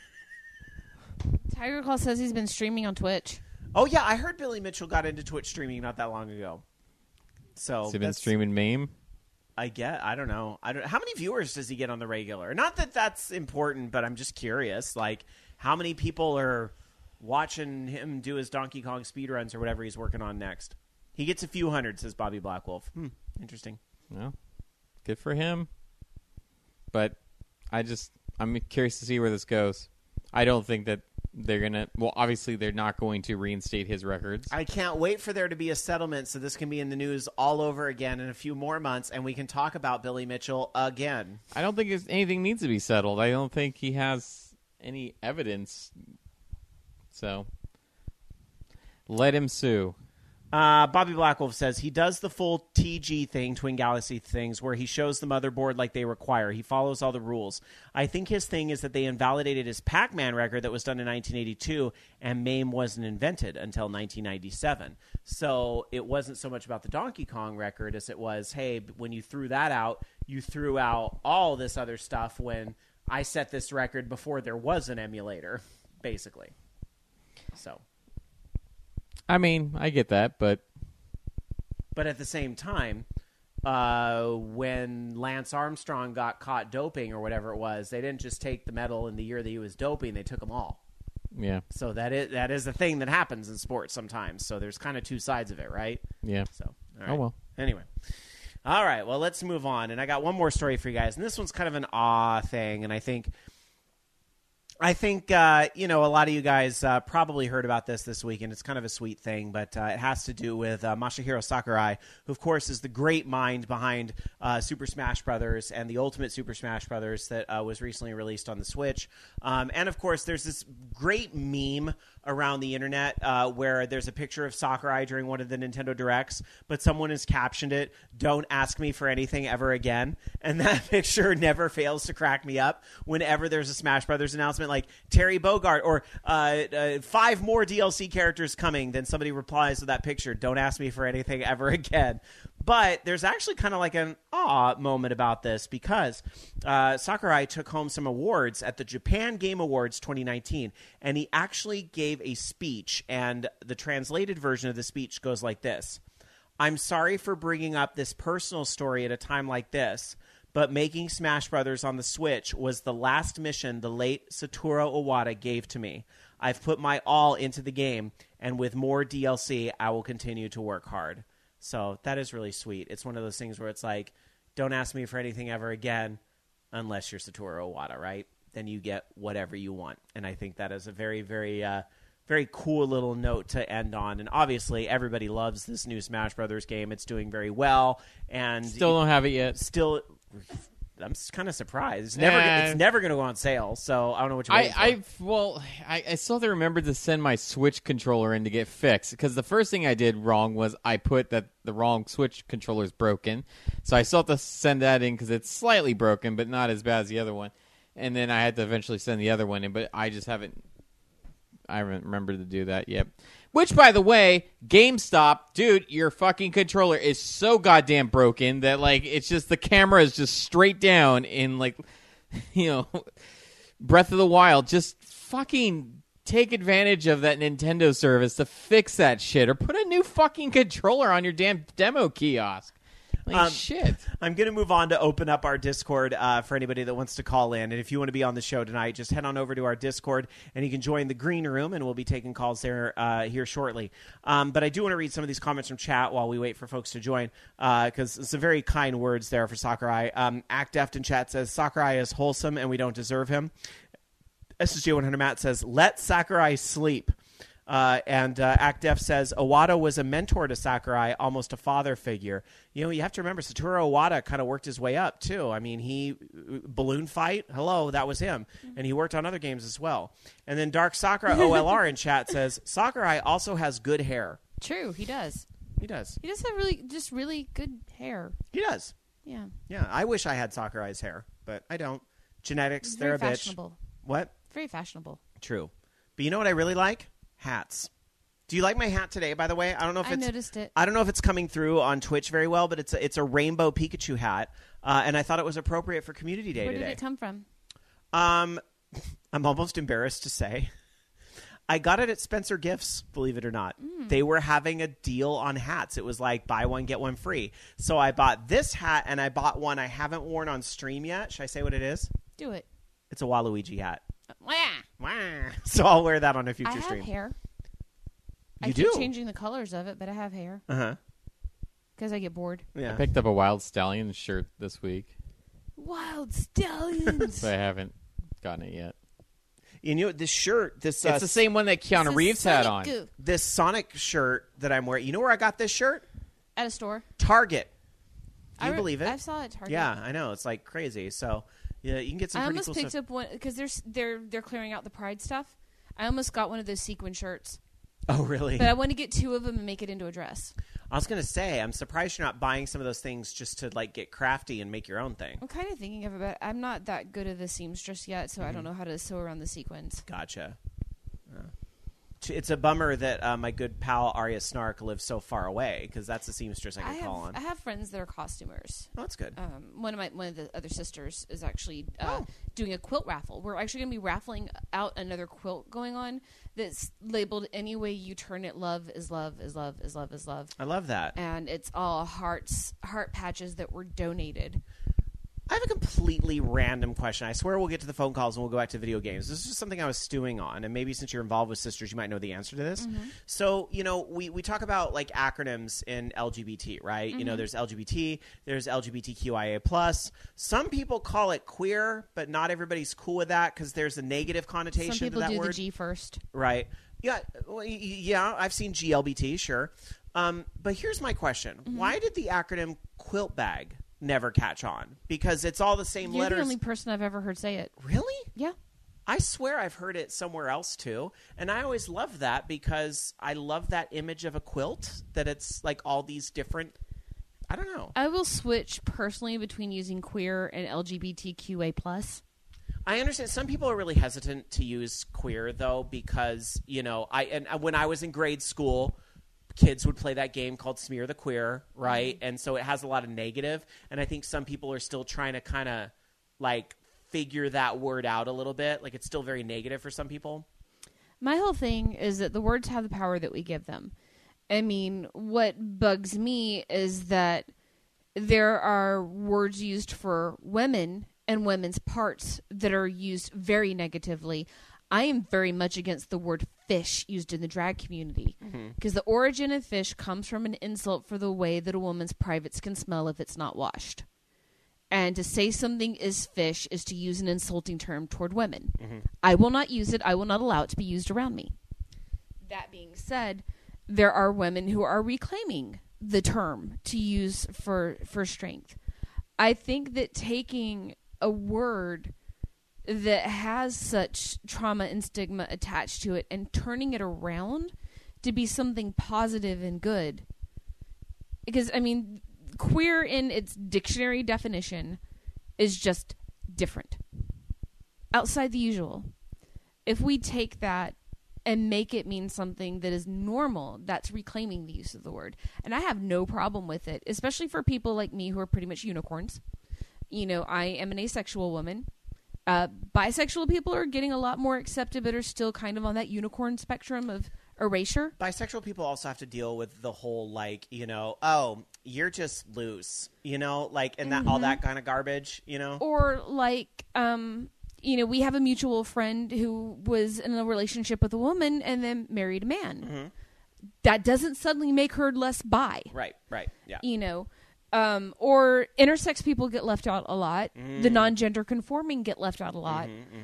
Tiger Claw says he's been streaming on Twitch. Oh yeah, I heard Billy Mitchell got into Twitch streaming not that long ago. So Has he been streaming MAME? I don't know. How many viewers does he get on the regular? Not that that's important, but I'm just curious. Like, how many people are watching him do his Donkey Kong speedruns or whatever he's working on next? He gets a few hundred, says Bobby Blackwolf. Interesting. Well, good for him. But I'm curious to see where this goes. I don't think that they're going to... Well, obviously, they're not going to reinstate his records. I can't wait for there to be a settlement so this can be in the news all over again in a few more months, and we can talk about Billy Mitchell again. I don't think anything needs to be settled. I don't think he has any evidence. So, let him sue. Bobby Blackwolf says he does the full TG thing, Twin Galaxy things, where he shows the motherboard like they require. He follows all the rules. I think his thing is that they invalidated his Pac-Man record that was done in 1982, and MAME wasn't invented until 1997. So it wasn't so much about the Donkey Kong record as it was, hey, when you threw that out, you threw out all this other stuff when I set this record before there was an emulator, basically. So, I mean, I get that, but at the same time, when Lance Armstrong got caught doping or whatever it was, they didn't just take the medal in the year that he was doping; they took them all. yeah, So that is a thing that happens in sports sometimes. So there's kind of two sides of it, right? yeah. So, all right. Oh well. Anyway. All right. Well, let's move on. And I got one more story for you guys. And this one's kind of an awe thing. And I think a lot of you guys probably heard about this week, and it's kind of a sweet thing, but it has to do with Masahiro Sakurai, who, of course, is the great mind behind Super Smash Brothers and the Ultimate Super Smash Brothers that was recently released on the Switch. And, of course, there's this great meme around the internet where there's a picture of Sakurai during one of the Nintendo Directs, but someone has captioned it, "Don't ask me for anything ever again." And that picture never fails to crack me up whenever there's a Smash Brothers announcement like Terry Bogard or 5 more DLC characters coming. Then somebody replies to that picture, "Don't ask me for anything ever again." But there's actually kind of like an awe moment about this because Sakurai took home some awards at the Japan Game Awards 2019, and he actually gave a speech, and the translated version of the speech goes like this: "I'm sorry for bringing up this personal story at a time like this, but making Smash Brothers on the Switch was the last mission the late Satoru Iwata gave to me. I've put my all into the game, and with more DLC, I will continue to work hard." So that is really sweet. It's one of those things where it's like, don't ask me for anything ever again unless you're Satoru Iwata, right? Then you get whatever you want. And I think that is a very, very, very cool little note to end on. And obviously, everybody loves this new Smash Brothers game. It's doing very well. And Still don't have it yet. Still, I'm kind of surprised. It's never going to go on sale. So I don't know what you're waiting for. I still have to remember to send my Switch controller in to get fixed, because the first thing I did wrong was I put that the wrong Switch controller is broken. So I still have to send that in because it's slightly broken, but not as bad as the other one. And then I had to eventually send the other one in, but I haven't remembered to do that yet. Which, by the way, GameStop, dude, your fucking controller is so goddamn broken that, like, it's just the camera is just straight down in, like, Breath of the Wild. Just fucking take advantage of that Nintendo service to fix that shit, or put a new fucking controller on your damn demo kiosk. Like, shit. I'm going to move on to open up our Discord for anybody that wants to call in. And if you want to be on the show tonight, just head on over to our Discord, and you can join the green room, and we'll be taking calls there here shortly. But I do want to read some of these comments from chat while we wait for folks to join, because it's some very kind words there for Sakurai. Act Deft in chat says, "Sakurai is wholesome, and we don't deserve him." SSJ100 Matt says, "Let Sakurai sleep." And Act Def says, "Iwata was a mentor to Sakurai, almost a father figure." You have to remember, Satoru Iwata kind of worked his way up, too. I mean, Balloon Fight, hello, that was him. And he worked on other games as well. And then Dark Sakura OLR in chat says, "Sakurai also has good hair." True, he does. He does. He does have really good hair. He does. Yeah. Yeah, I wish I had Sakurai's hair, but I don't. Genetics, they're a bitch. Fashionable. What? Very fashionable. True. But you know what I really like? Hats. Do you like my hat today, by the way? I noticed it. I don't know if it's coming through on Twitch very well, but it's a rainbow Pikachu hat, and I thought it was appropriate for Community Day today. Where did it come from? I'm almost embarrassed to say. I got it at Spencer Gifts, believe it or not. They were having a deal on hats. It was like buy one, get one free. So I bought this hat, and I bought one I haven't worn on stream yet. Should I say what it is? Do it. It's a Waluigi hat. Wah. So I'll wear that on a future I have stream. hair. You I do? keep changing the colors of it, but I have hair. Uh-huh. Because I get bored. Yeah. I picked up a Wild Stallion shirt this week, Wild Stallions. but I haven't gotten it yet. You know, this shirt, It's the same one that Keanu Reeves had on. this Sonic shirt that I'm wearing. You know where I got this shirt? At a store. Target. Do you believe it? I saw it at Target. Yeah, I know. It's like crazy. So, yeah, you can get some I pretty almost cool picked stuff. up one because they're clearing out the Pride stuff. I almost got one of those sequin shirts, Oh, really? but I want to get 2 of them and make it into a dress. I was going to say, I'm surprised you're not buying some of those things just to, like, get crafty and make your own thing. I'm kind of thinking of it, but I'm not that good at the seamstress yet, so I don't know how to sew around the sequins. Gotcha. it's a bummer that my good pal Arya Snark lives so far away, because that's a seamstress I could call on. I have friends that are costumers. Oh, that's good. One of the other sisters is actually doing a quilt raffle. We're actually going to be raffling out another quilt going on that's labeled "Any way you turn it, love is love is love is love is love." I love that. And it's all heart patches that were donated. I have a completely random question. I swear we'll get to the phone calls and we'll go back to video games. This is just something I was stewing on, and maybe since you're involved with sisters, you might know the answer to this. Mm-hmm. So, we talk about like acronyms in LGBT, right? Mm-hmm. There's LGBT, there's LGBTQIA+. Some people call it queer, but not everybody's cool with that because there's a negative connotation Some people to that do word. the G first. Right. Yeah. Well, yeah, I've seen GLBT, sure. But here's my question. Mm-hmm. Why did the acronym quilt bag never catch on? Because it's all the same You're letters. the only person I've ever heard say it. Really? Yeah. I swear I've heard it somewhere else too. And I always love that because I love that image of a quilt, that it's like all these different, I don't know. I will switch personally between using queer and LGBTQA+. I understand some people are really hesitant to use queer though, because, when I was in grade school, kids would play that game called Smear the Queer, right? Mm-hmm. And so it has a lot of negative, and I think some people are still trying to kind of like figure that word out a little bit. Like it's still very negative for some people. My whole thing is that the words have the power that we give them. I mean, what bugs me is that there are words used for women and women's parts that are used very negatively. I am very much against the word fish used in the drag community, because the origin of fish comes from an insult for the way that a woman's privates can smell if it's not washed. And to say something is fish is to use an insulting term toward women. I will not use it. I will not allow it to be used around me. That being said, there are women who are reclaiming the term to use for strength. I think that taking a word that has such trauma and stigma attached to it and turning it around to be something positive and good. Because, I mean, queer in its dictionary definition is just different. Outside the usual. If we take that and make it mean something that is normal, that's reclaiming the use of the word. And I have no problem with it, especially for people like me who are pretty much unicorns. I am an asexual woman. Bisexual people are getting a lot more accepted, but are still kind of on that unicorn spectrum of erasure. Bisexual people also have to deal with the whole, like, you're just loose, and that all that kind of garbage, Or like, we have a mutual friend who was in a relationship with a woman and then married a man. That doesn't suddenly make her less bi. Right, yeah. Or intersex people get left out a lot. The non-gender conforming get left out a lot.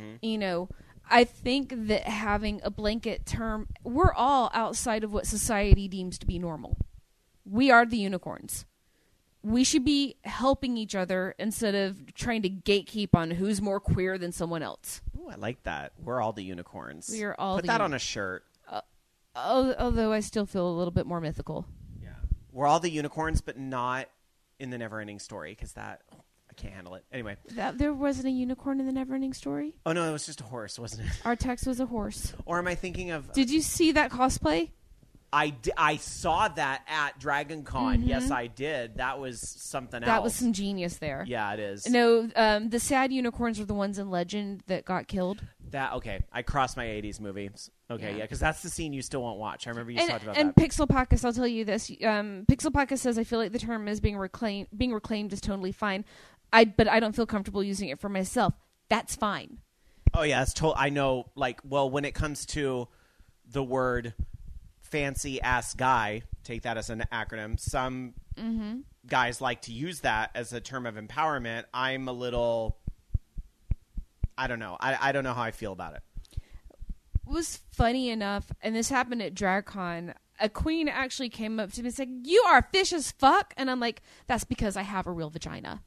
I think that having a blanket term, we're all outside of what society deems to be normal. We are the unicorns. We should be helping each other instead of trying to gatekeep on who's more queer than someone else. Ooh, I like that. We're all the unicorns. We are all Put the that on a shirt. Although I still feel a little bit more mythical. Yeah. We're all the unicorns, but not in the Neverending Story, because I can't handle it. Anyway. There wasn't a unicorn in the Neverending Story? Oh, no, it was just a horse, wasn't it? Artax was a horse. Or am I thinking of... Did you see that cosplay? I saw that at Dragon Con. Yes, I did. That was something else. That was some genius there. Yeah, it is. No, the sad unicorns are the ones in Legend that got killed. Okay. I crossed my 80s movies. Okay, yeah, because that's the scene you still won't watch. I remember you talked about and that. And Pixelpacus, I'll tell you this. Pixelpacus says, I feel like the term is being reclaimed is totally fine. But I don't feel comfortable using it for myself. That's fine. Oh, yeah, that's I know, when it comes to the word fancy-ass guy, take that as an acronym, some guys like to use that as a term of empowerment. I'm a little... I don't know. I don't know how I feel about it. It was funny enough, and this happened at DragCon. A queen actually came up to me and said, "You are fish as fuck," and I'm like, "That's because I have a real vagina."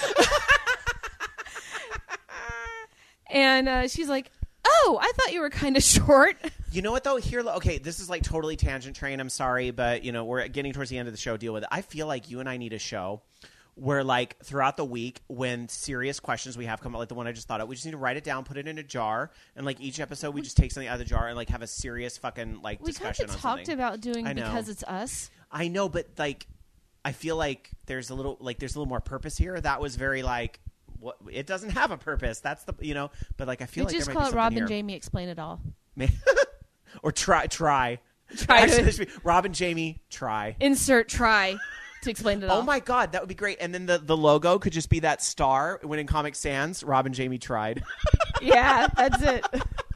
And she's like, "Oh, I thought you were kind of short." You know what, though? Okay, this is totally tangent train. I'm sorry, but, we're getting towards the end of the show. Deal with it. I feel like you and I need a show where like throughout the week when serious questions we have come up, like the one I just thought of, we just need to write it down, put it in a jar, and like each episode we just take something out of the jar and like have a serious fucking like We kind discussion of on talked something. about doing I know. Because It's Us. I know, but like I feel like there's a little more purpose here. That was very like what it doesn't have a purpose. That's the but like I feel We like just there call might it be Rob something and here. Jamie Explain It All. Or try. Try Actually, to there should be Rob and Jamie try. insert try to explain it all. Oh my god, that would be great. And then the logo could just be that star when in Comic Sans, Rob and Jamie tried. Yeah, that's it.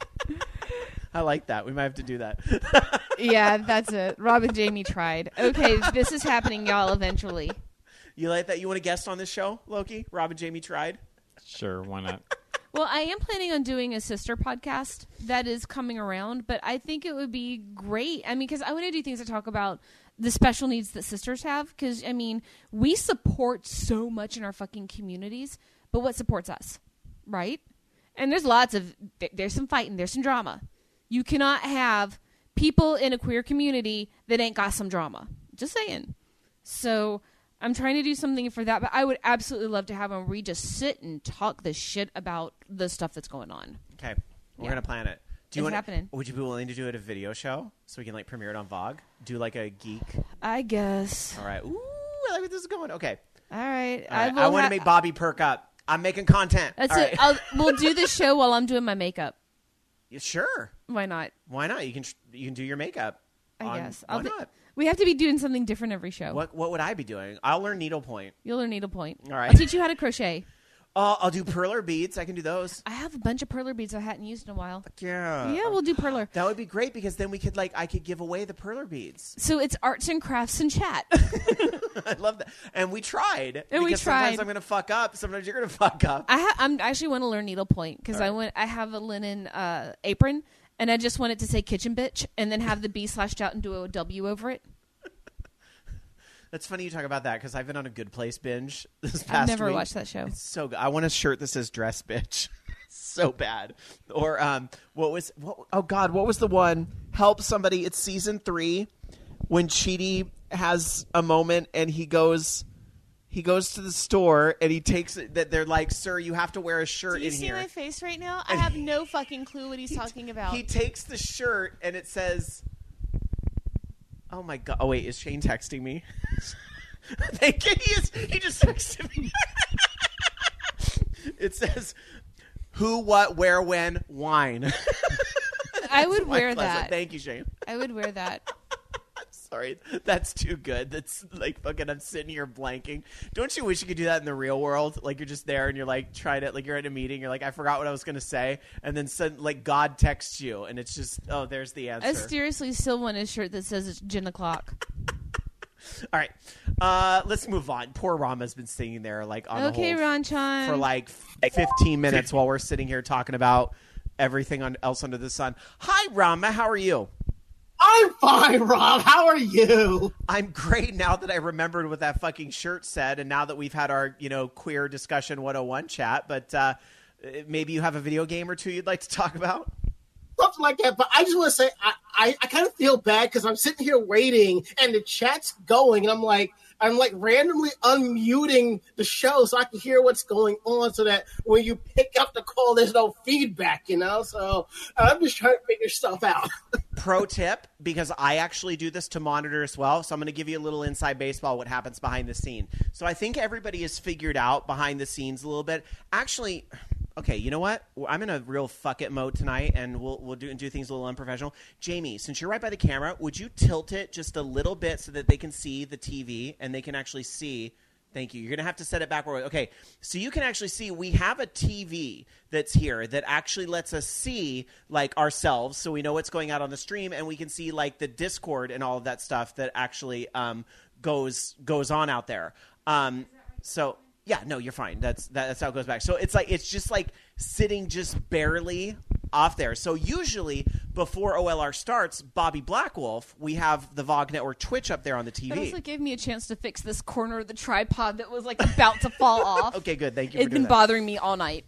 I like that. We might have to do that. Yeah, that's it. Rob and Jamie tried. Okay, this is happening, y'all, eventually. You like that? You want to guest on this show, Loki? Rob and Jamie tried? Sure, why not? Well, I am planning on doing a sister podcast that is coming around, but I think it would be great. I mean, because I want to do things that talk about the special needs that sisters have. Because, I mean, we support so much in our fucking communities, but what supports us, right? And there's there's some fighting, there's some drama. You cannot have people in a queer community that ain't got some drama. Just saying. So I'm trying to do something for that, but I would absolutely love to have them where we just sit and talk the shit about the stuff that's going on. Okay. We're Yeah. going to plan it. It's happening. Would you be willing to do it a video show so we can like premiere it on Vogue? Do like a geek. I guess. All right. Ooh, I like where this is going. Okay. All right. All right. I want to make Bobby perk up. I'm making content. That's All it. right. We'll do the show while I'm doing my makeup. Yeah, sure. Why not? Why not? You can do your makeup. I guess. Why not? We have to be doing something different every show. What would I be doing? I'll learn needlepoint. You'll learn needlepoint. All right. I'll teach you how to crochet. I'll do perler beads. I can do those. I have a bunch of perler beads I hadn't used in a while. Yeah. Yeah, we'll do perler. That would be great because then I could give away the perler beads. So it's arts and crafts and chat. I love that. And we tried. And we because sometimes tried. I'm going to fuck up. Sometimes you're going to fuck up. I'm actually want to learn needlepoint because I have a linen apron and I just want it to say kitchen bitch and then have the B slashed out and do a W over it. That's funny you talk about that because I've been on a Good Place binge this past I've never week. watched that show. It's so good. I want a shirt that says dress bitch. So bad. Or what was the one? Help somebody. It's season 3 when Chidi has a moment and he goes to the store and he takes it that they're like, sir, you have to wear a shirt Do you in see here. my face right now? I have no fucking clue what he's talking about. He takes the shirt and it says, oh my god. Oh wait, is Shane texting me? Thank you. He just texted me. It says, who, what, where, when, wine. I would My wear pleasure. that. Thank you, Shane. I would wear that. Sorry, that's too good. That's like fucking. I'm sitting here blanking. Don't you wish you could do that in the real world? Like you're just there and you're like trying to, like you're at a meeting. You're like, I forgot what I was gonna say, and then like God texts you, and it's just, oh, there's the answer. I seriously still want a shirt that says it's gin o'clock. All right, let's move on. Poor Rama's been sitting there like on Okay, the hold Ranchan. for like 15 minutes while we're sitting here talking about everything else under the sun. Hi, Rama. How are you? I'm fine, Rob. How are you? I'm great now that I remembered what that fucking shirt said, and now that we've had our, queer discussion 101 chat, but maybe you have a video game or two you'd like to talk about? Something like that. But I just want to say, I kind of feel bad because I'm sitting here waiting, and the chat's going, and I'm like randomly unmuting the show so I can hear what's going on so that when you pick up the call, there's no feedback, So I'm just trying to figure stuff out. Pro tip, because I actually do this to monitor as well, so I'm going to give you a little inside baseball what happens behind the scene. So I think everybody has figured out behind the scenes a little bit. Actually, okay, you know what? I'm in a real fuck it mode tonight, and we'll do things a little unprofessional. Jamie, since you're right by the camera, would you tilt it just a little bit so that they can see the TV and they can actually see? Thank you. You're going to have to set it backward. Okay, so you can actually see we have a TV that's here that actually lets us see, like, ourselves, so we know what's going out on the stream, and we can see, like, the Discord and all of that stuff that actually goes on out there. So, yeah, no, you're fine. That's how it goes back. So it's just like sitting just barely off there. So usually before OLR starts, Bobby Blackwolf, we have the VOG Network Twitch up there on the TV. That also gave me a chance to fix this corner of the tripod that was like about to fall off. Okay, good. Thank you for It'd doing been that. bothering me all night.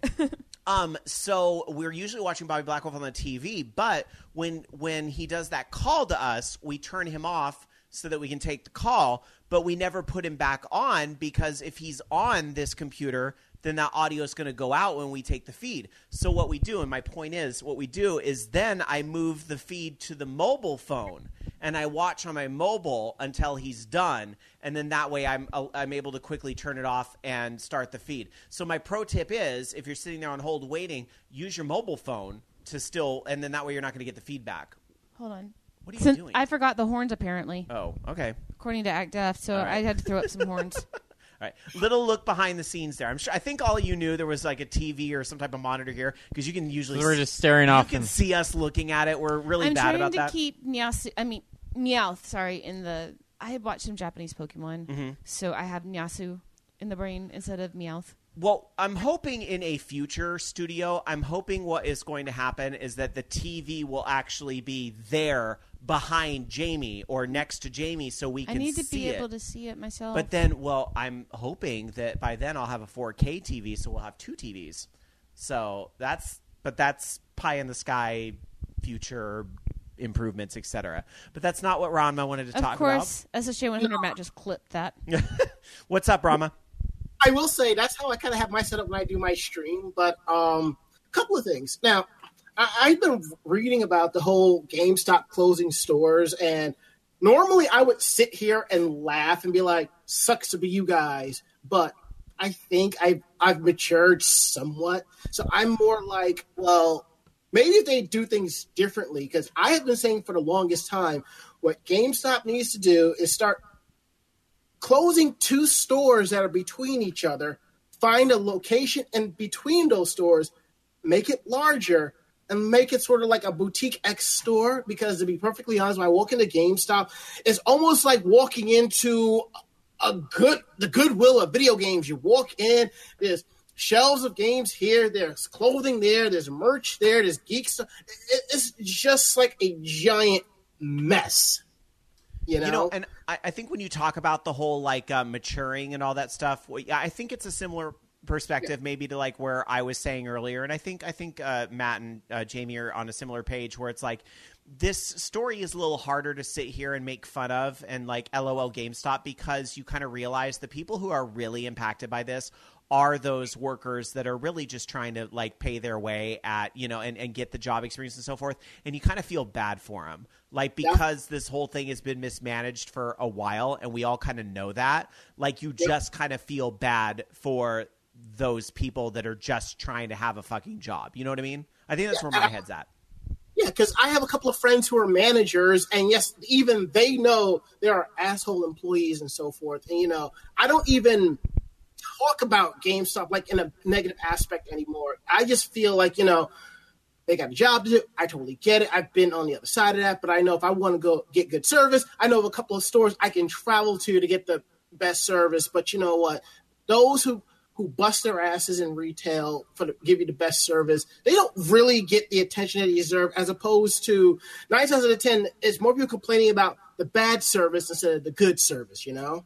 So we're usually watching Bobby Blackwolf on the TV, but when he does that call to us, we turn him off so that we can take the call, but we never put him back on because if he's on this computer, then that audio is going to go out when we take the feed. So what we do, and my point is, what we do is then I move the feed to the mobile phone and I watch on my mobile until he's done, and then that way I'm able to quickly turn it off and start the feed. So my pro tip is, if you're sitting there on hold waiting, use your mobile phone to still, and then that way you're not going to get the feedback. Hold on. What are you doing? I forgot the horns, apparently. Oh, okay. According to Act Def, so All right. I had to throw up some horns. All right. Little look behind the scenes there. I think all of you knew there was like a TV or some type of monitor here because you can usually We're just staring off. You can see us looking at it. We're really I'm bad trying about to that. keep Meowth, sorry, in the... I had watched some Japanese Pokemon, Mm-hmm. so I have Nyasu in the brain instead of Meowth. Well, I'm hoping in a future studio, I'm hoping what is going to happen is that the TV will actually be there behind Jamie or next to Jamie so we can see it. I need to be able to see it myself. But then, well, I'm hoping that by then I'll have a 4K TV, so we'll have two TVs. So that's pie in the sky, future improvements, etc. But that's not what Ranma wanted to talk about. Of course, SSJ 100 Matt just clipped that. What's up, Ranma? I will say that's how I kind of have my setup when I do my stream. But a couple of things. Now, I've been reading about the whole GameStop closing stores, and normally I would sit here and laugh and be like, "Sucks to be you guys." But I think I've matured somewhat, so I'm more like, well, maybe if they do things differently, because I have been saying for the longest time, what GameStop needs to do is start closing two stores that are between each other, find a location in between those stores, make it larger, and make it sort of like a boutique X store. Because to be perfectly honest, when I walk into GameStop, it's almost like walking into the Goodwill of video games. You walk in, there's shelves of games here, there's clothing there, there's merch there, there's geek stuff. It's just like a giant mess. You know, and I think when you talk about the whole like maturing and all that stuff, I think it's a similar perspective maybe to like where I was saying earlier. And I think Matt and Jamie are on a similar page where it's like this story is a little harder to sit here and make fun of and like LOL GameStop, because you kind of realize the people who are really impacted by this are those workers that are really just trying to like pay their way at, you know, and get the job experience and so forth. And you kind of feel bad for them, like, because this whole thing has been mismanaged for a while and we all kind of know that, like, you just kind of feel bad for those people that are just trying to have a fucking job. You know what I mean? I think that's where my head's at. Yeah, because I have a couple of friends who are managers, and yes, even they know there are asshole employees and so forth. And, you know, I don't even talk about GameStop like in a negative aspect anymore. I just feel like, you know, they got a job to do. I totally get it. I've been on the other side of that, but I know if I want to go get good service, I know of a couple of stores I can travel to get the best service. But you know what? Those who bust their asses in retail give you the best service, they don't really get the attention that they deserve, as opposed to 9 times out of 10, it's more people complaining about the bad service instead of the good service, you know?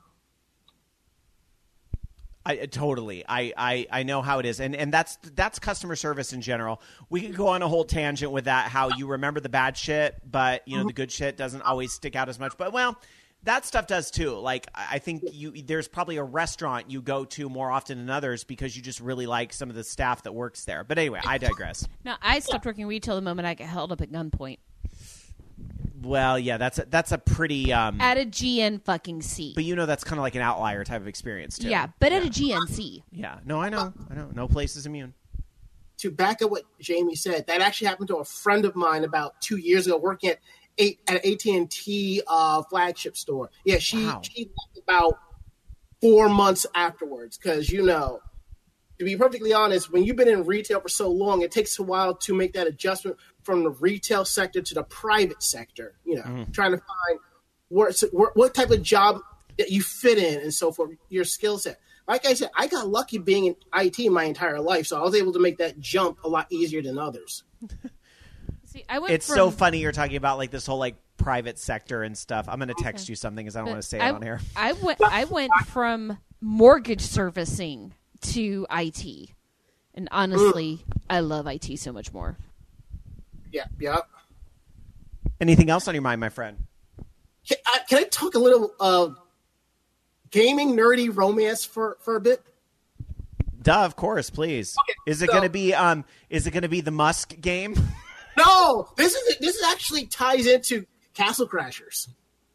I know how it is, and that's customer service in general. We could go on a whole tangent with that, how you remember the bad shit, but you know the good shit doesn't always stick out as much. But well, that stuff does too. Like, I think there's probably a restaurant you go to more often than others because you just really like some of the staff that works there. But anyway, I digress. Now, I stopped working retail the moment I got held up at gunpoint. Well, yeah, that's a pretty At a GN-fucking-C. but you know that's kind of like an outlier type of experience too. Yeah, but at a GNC. Yeah. No, I know. No place is immune. To back up what Jamie said, that actually happened to a friend of mine about 2 years ago, working at AT&T flagship store. Yeah, she left about 4 months afterwards, because, you know, to be perfectly honest, when you've been in retail for so long, it takes a while to make that adjustment from the retail sector to the private sector. You know, trying to find what type of job that you fit in and so forth, your skill set. Like I said, I got lucky being in IT my entire life, so I was able to make that jump a lot easier than others. See, It's so funny you're talking about like this whole like private sector and stuff. I'm going to text you something because I don't want to say it on here. I went from mortgage servicing to IT, and honestly, I love IT so much more. Yeah. Anything else on your mind, my friend? Can I talk a little gaming nerdy romance for a bit? Duh, of course, please. Okay, is it so- going to be the Musk game? No, this is actually ties into Castle Crashers.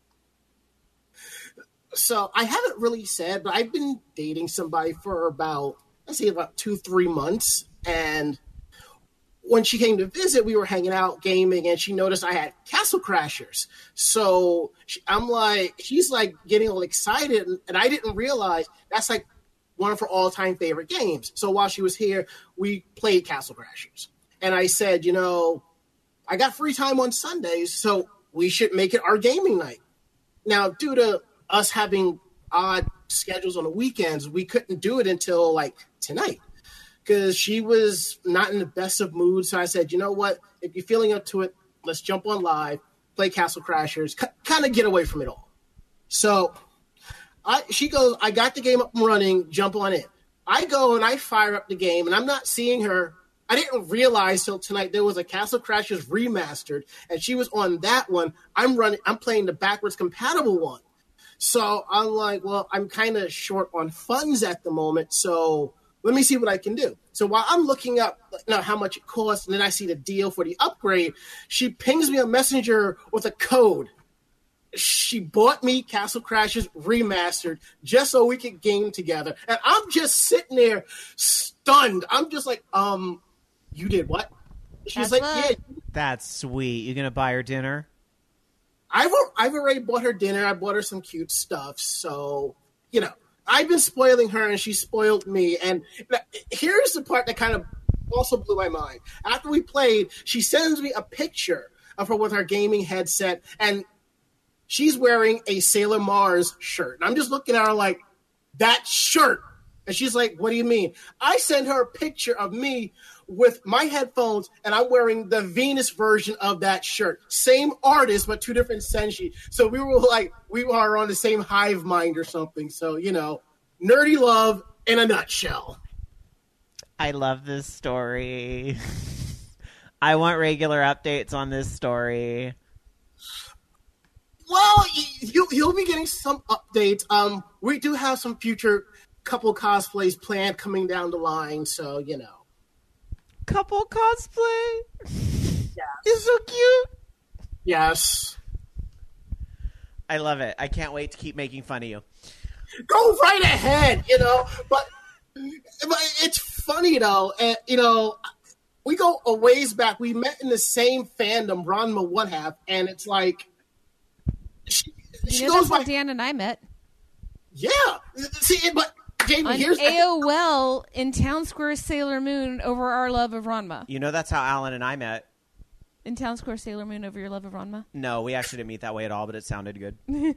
So I haven't really said, but I've been dating somebody for about 2-3 months, and when she came to visit, we were hanging out gaming, and she noticed I had Castle Crashers. So she's like getting all excited, and I didn't realize that's like one of her all-time favorite games. So while she was here, we played Castle Crashers, and I said, I got free time on Sundays, so we should make it our gaming night. Now, due to us having odd schedules on the weekends, we couldn't do it until like tonight because she was not in the best of moods. So I said, you know what? If you're feeling up to it, let's jump on live, play Castle Crashers, kind of get away from it all. So she goes, I got the game up and running, jump on it. I go and I fire up the game, and I'm not seeing her. I didn't realize till tonight there was a Castle Crashers remastered, and she was on that one. I'm playing the backwards compatible one. So I'm like, well, I'm kind of short on funds at the moment, so let me see what I can do. So while I'm looking up how much it costs, and then I see the deal for the upgrade, she pings me a messenger with a code. She bought me Castle Crashers Remastered just so we could game together. And I'm just sitting there stunned. I'm just like, you did what? She's That's like, love. yeah. That's sweet. You going to buy her dinner? I've already bought her dinner. I bought her some cute stuff. So, I've been spoiling her, and she spoiled me. And here's the part that kind of also blew my mind. After we played, she sends me a picture of her with her gaming headset, and she's wearing a Sailor Mars shirt. And I'm just looking at her like, that shirt. And she's like, what do you mean? I sent her a picture of me with my headphones, and I'm wearing the Venus version of that shirt. Same artist, but two different senshi. So we were on the same hive mind or something. So, nerdy love in a nutshell. I love this story. I want regular updates on this story. Well, you'll be getting some updates. We do have some future couple cosplays planned coming down the line, so Couple cosplay? Yeah. It's so cute. Yes. I love it. I can't wait to keep making fun of you. Go right ahead, but it's funny though, and we go a ways back. We met in the same fandom, Ranma One Half, and it's like she That's goes how by. Dan and I met. Yeah, see, but Jamie, On here's AOL in Town Square Sailor Moon over our love of Ranma. That's how Alan and I met. In Town Square Sailor Moon over your love of Ranma. No, we actually didn't meet that way at all, but it sounded good.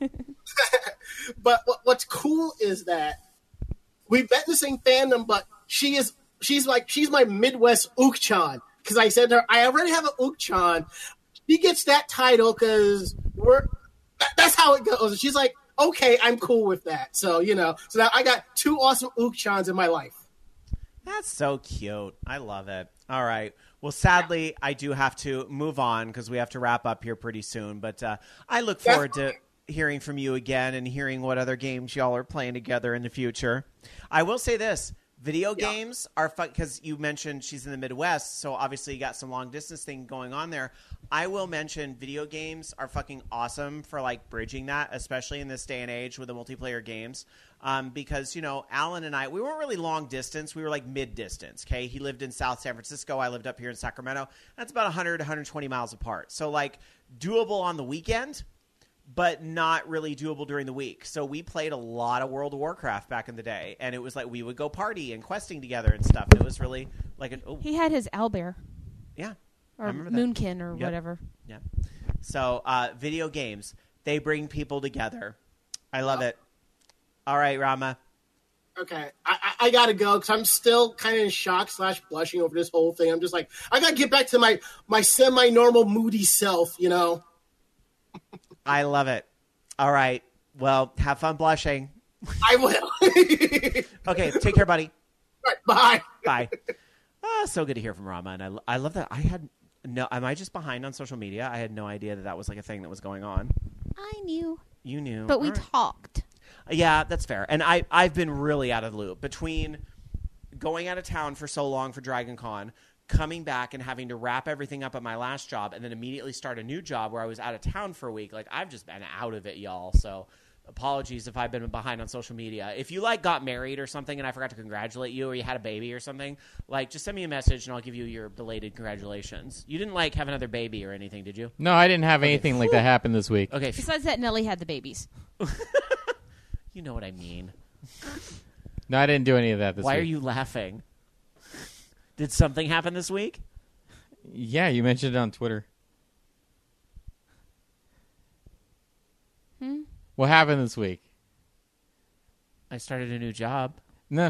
But what's cool is that we met in the same fandom, but she's my Midwest Ook-chan, because I said to her, I already have an Ook-chan. She gets that title because that's how it goes. And she's like, okay, I'm cool with that. So, so now I got two awesome Ook-chans in my life. That's so cute. I love it. All right. Well, sadly, I do have to move on because we have to wrap up here pretty soon. But I look forward to hearing from you again and hearing what other games y'all are playing together in the future. I will say this. Video games are fun because you mentioned she's in the Midwest, so obviously you got some long distance thing going on there. I will mention video games are fucking awesome for like bridging that, especially in this day and age with the multiplayer games. Because, Alan and I, we weren't really long distance. We were like mid distance. Okay. He lived in South San Francisco. I lived up here in Sacramento. That's about 100, 120 miles apart. So like doable on the weekend, but not really doable during the week. So we played a lot of World of Warcraft back in the day, and it was like we would go party and questing together and stuff. It was really like He had his owlbear. Yeah. I Or remember that. Moonkin or Yep. whatever. Yeah. So video games, they bring people together. I love it. All right, Rama. Okay, I gotta go because I'm still kind of in shock / blushing over this whole thing. I'm just like, I gotta get back to my semi-normal moody self, I love it. All right. Well, have fun blushing. I will. Okay, take care, buddy. All right, bye. Bye. So good to hear from Rama, and I love that. Am I just behind on social media? I had no idea that was like a thing that was going on. I knew. You knew. But we All right. talked. Yeah, that's fair. And I've been really out of the loop between going out of town for so long for Dragon Con, coming back and having to wrap everything up at my last job, and then immediately start a new job where I was out of town for a week. Like, I've just been out of it, y'all. So apologies if I've been behind on social media. If you, like, got married or something and I forgot to congratulate you, or you had a baby or something, like, just send me a message and I'll give you your belated congratulations. You didn't, like, have another baby or anything, did you? No, I didn't have anything like that happen this week. Okay. Besides that, Nelly had the babies. You know what I mean. No, I didn't do any of that this Why week. are you laughing? Did something happen this week? Yeah, you mentioned it on Twitter. What happened this week? I started a new job. No.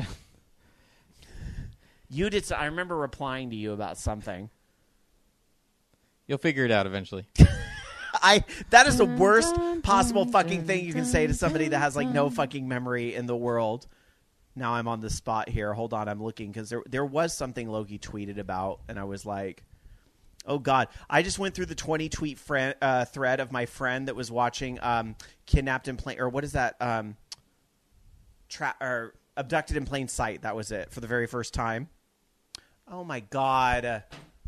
You did. I remember replying to you about something. You'll figure it out eventually. That is the worst possible fucking thing you can say to somebody that has like no fucking memory in the world. Now I'm on the spot here. Hold on, I'm looking because there was something Loki tweeted about, and I was like, oh god. I just went through the 20 tweet thread of my friend that was watching Kidnapped in Plain, or what is that? Or Abducted in Plain Sight. That was it for the very first time. Oh my god.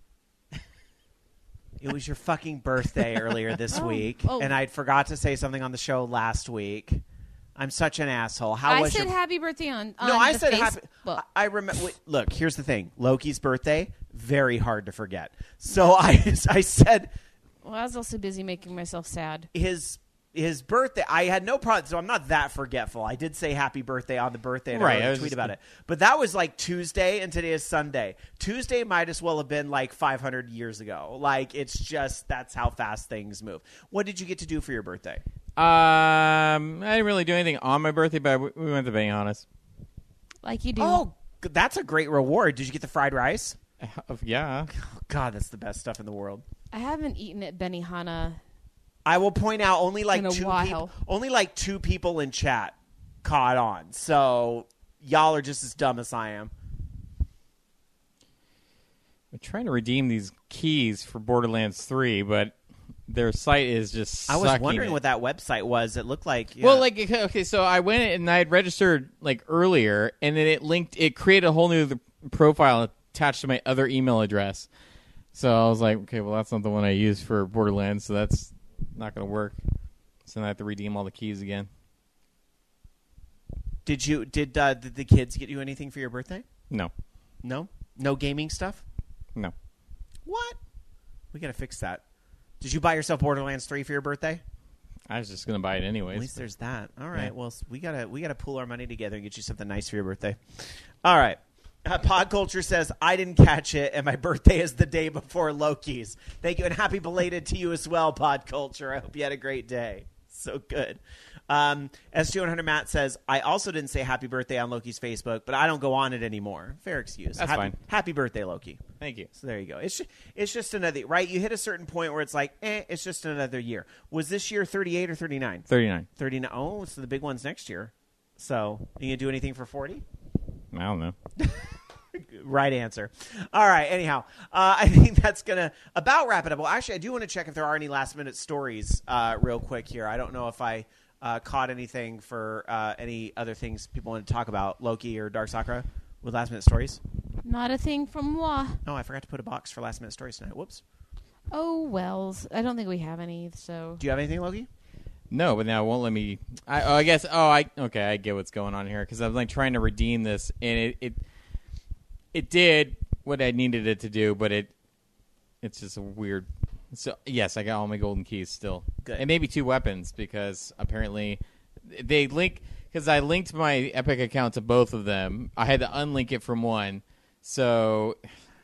It was your fucking birthday earlier this week, and I forgot to say something on the show last week. I'm such an asshole. How was said happy birthday on No, I the said Facebook. happy. I remember. Look, here's the thing. Loki's birthday, very hard to forget. So I said Well, I was also busy making myself sad. his birthday. I had no problem, so I'm not that forgetful. I did say happy birthday on the birthday, and Right, I I wrote a was tweet just- about it. But that was like Tuesday, and today is Sunday. Tuesday might as well have been like 500 years ago. Like, it's just, that's how fast things move. What did you get to do for your birthday? I didn't really do anything on my birthday, but we went to Benihana's. Like you do. Oh, that's a great reward. Did you get the fried rice? Yeah. Oh, God, that's the best stuff in the world. I haven't eaten at Benihana. I will point out only like In a while. two people in chat caught on. So y'all are just as dumb as I am. I'm trying to redeem these keys for Borderlands 3, but their site is just I was sucking wondering it. what that website was. It looked like Well, like, okay, so I went and I had registered like earlier, and then it created a whole new profile attached to my other email address. So I was like, okay, well, that's not the one I used for Borderlands, so that's not going to work. So then I have to redeem all the keys again. did the kids get you anything for your birthday? No. No gaming stuff? No. What? We got to fix that. Did you buy yourself Borderlands 3 for your birthday? I was just going to buy it anyways. At least there's that. All right. Yeah. Well, we gotta pool our money together and get you something nice for your birthday. All right. Pod Culture says, I didn't catch it, and my birthday is the day before Loki's. Thank you, and happy belated to you as well, Pod Culture. I hope you had a great day. So good. S2100 Matt says, I also didn't say happy birthday on Loki's Facebook, but I don't go on it anymore. Fair excuse. That's fine. Happy birthday, Loki. Thank you. So there you go. It's just another, right? You hit a certain point where it's like, it's just another year. Was this year 38 or 39? 39. 39. Oh, so the big one's next year. So, you gonna do anything for 40? I don't know. Right answer. All right. Anyhow, I think that's gonna about wrap it up. Well, actually, I do want to check if there are any last minute stories, real quick here. I don't know if I caught anything for any other things people want to talk about, Loki or Dark Sakura, with last minute stories. Not a thing from moi. Oh, I forgot to put a box for last minute stories tonight. Whoops. Oh, wells. I don't think we have any, so. Do you have anything, Loki? No, but now it won't let me. I guess. Okay. I get what's going on here because I'm like trying to redeem this, and it did what I needed it to do, but it's just a weird. So yes, I got all my golden keys still, Good. and maybe 2 weapons because apparently they link. Because I linked my Epic account to both of them, I had to unlink it from one. So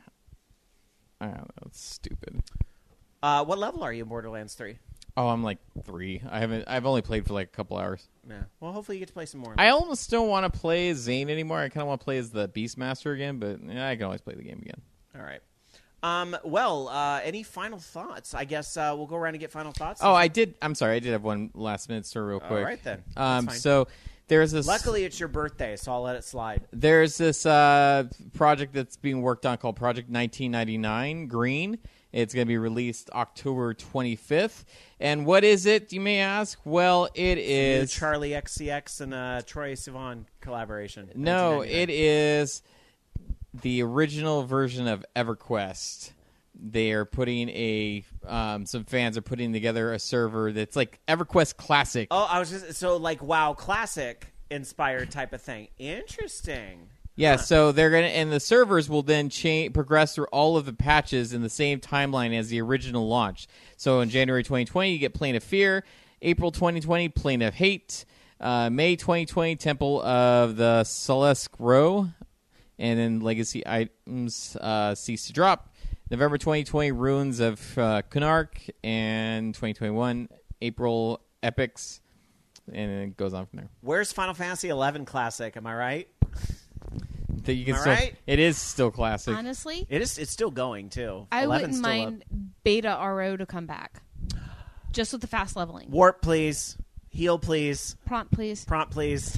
I don't know. It's stupid. What level are you in Borderlands 3? Oh, I'm like 3. I've only played for like a couple hours. Yeah. Well, hopefully you get to play some more. I almost don't want to play as Zane anymore. I kind of want to play as the Beastmaster again, but I can always play the game again. All right. Well, any final thoughts? I guess we'll go around and get final thoughts. Oh, I did. I'm sorry. I did have one last minute story real quick. All right, then. That's fine. So there's this. Luckily, it's your birthday, so I'll let it slide. There's this project that's being worked on called Project 1999 Green, It's going to be released October 25th. And what is it, you may ask? Well, it is... Charlie XCX and Troye Sivan collaboration. No, 1999. it is the original version of EverQuest. They are putting some fans are putting together a server that's like EverQuest Classic. Oh, I was just... So, like, WoW Classic inspired type of thing. Interesting. Yeah, so they're gonna, and the servers will then progress through all of the patches in the same timeline as the original launch. So in January 2020, you get Plane of Fear. April 2020, Plane of Hate. May 2020, Temple of the Celeste Row. And then Legacy items cease to drop. November 2020, Ruins of Kunark. And 2021, April Epics. And then it goes on from there. Where's Final Fantasy 11 Classic? Am I right? That you can Am I still, right? It is still classic. Honestly, It's still going, too. I 11's wouldn't still mind Beta RO to come back. Just with the fast leveling. Warp, please. Heal, please. Prompt, please. Prompt, please.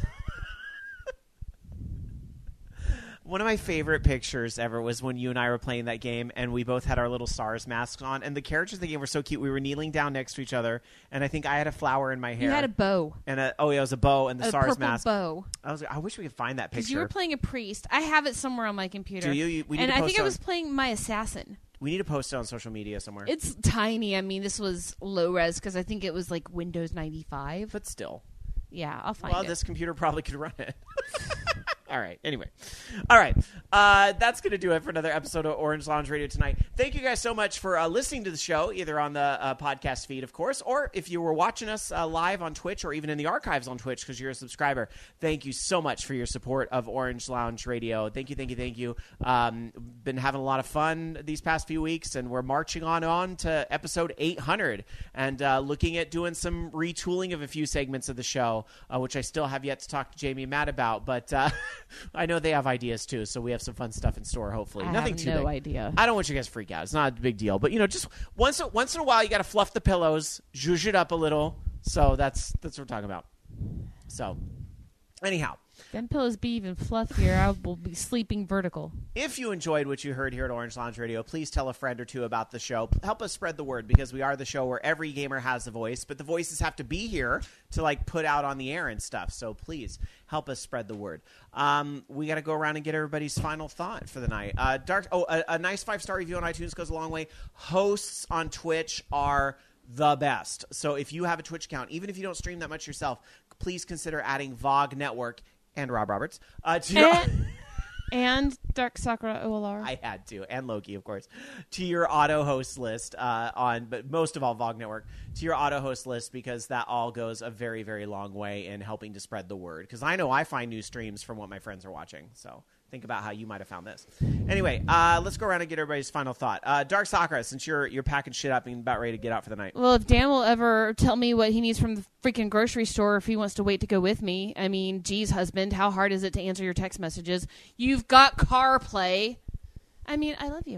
One of my favorite pictures ever was when you and I were playing that game, and we both had our little SARS masks on, and the characters in the game were so cute. We were kneeling down next to each other, and I think I had a flower in my hair. You had a bow. And it was a bow and the A SARS purple mask. bow. I wish we could find that Because picture. you were playing a priest. I have it somewhere on my computer. Do you? We need and to I post think I on- was playing my assassin. We need to post it on social media somewhere. It's tiny. I mean, this was low res because I think it was like Windows 95. But still. Yeah, I'll find Well, it. this computer probably could run it. All right. Anyway. All right. That's going to do it for another episode of Orange Lounge Radio tonight. Thank you guys so much for listening to the show, either on the podcast feed, of course, or if you were watching us live on Twitch or even in the archives on Twitch because you're a subscriber. Thank you so much for your support of Orange Lounge Radio. Thank you, thank you, thank you. Been having a lot of fun these past few weeks, and we're marching on to episode 800 and looking at doing some retooling of a few segments of the show, which I still have yet to talk to Jamie and Matt about, but I know they have ideas too, so we have some fun stuff in store, hopefully. I Nothing have too no big. idea. I don't want you guys to freak out. It's not a big deal, but just once in a while, you got to fluff the pillows, zhuzh it up a little. So that's what we're talking about. So, anyhow, Them pillows be even fluffier. I will be sleeping vertical. if you enjoyed what you heard here at Orange Lounge Radio, please tell a friend or two about the show. Help us spread the word because we are the show where every gamer has a voice, but the voices have to be here to put out on the air and stuff. So please help us spread the word. We got to go around and get everybody's final thought for the night. A nice 5-star review on iTunes goes a long way. Hosts on Twitch are the best. So if you have a Twitch account, even if you don't stream that much yourself, please consider adding VOG Network and Rob Roberts to your... And Dark Sakura OLR. I had to, and Loki, of course, to your auto host list but most of all, VOG Network, to your auto host list because that all goes a very, very long way in helping to spread the word. Because I know I find new streams from what my friends are watching. So think about how you might have found this. Anyway, let's go around and get everybody's final thought. Dark Sakura, since you're packing shit up and about ready to get out for the night. Well, if Dan will ever tell me what he needs from the freaking grocery store, if he wants to wait to go with me, I mean, geez, husband, how hard is it to answer your text messages? You've got CarPlay. I mean, I love you.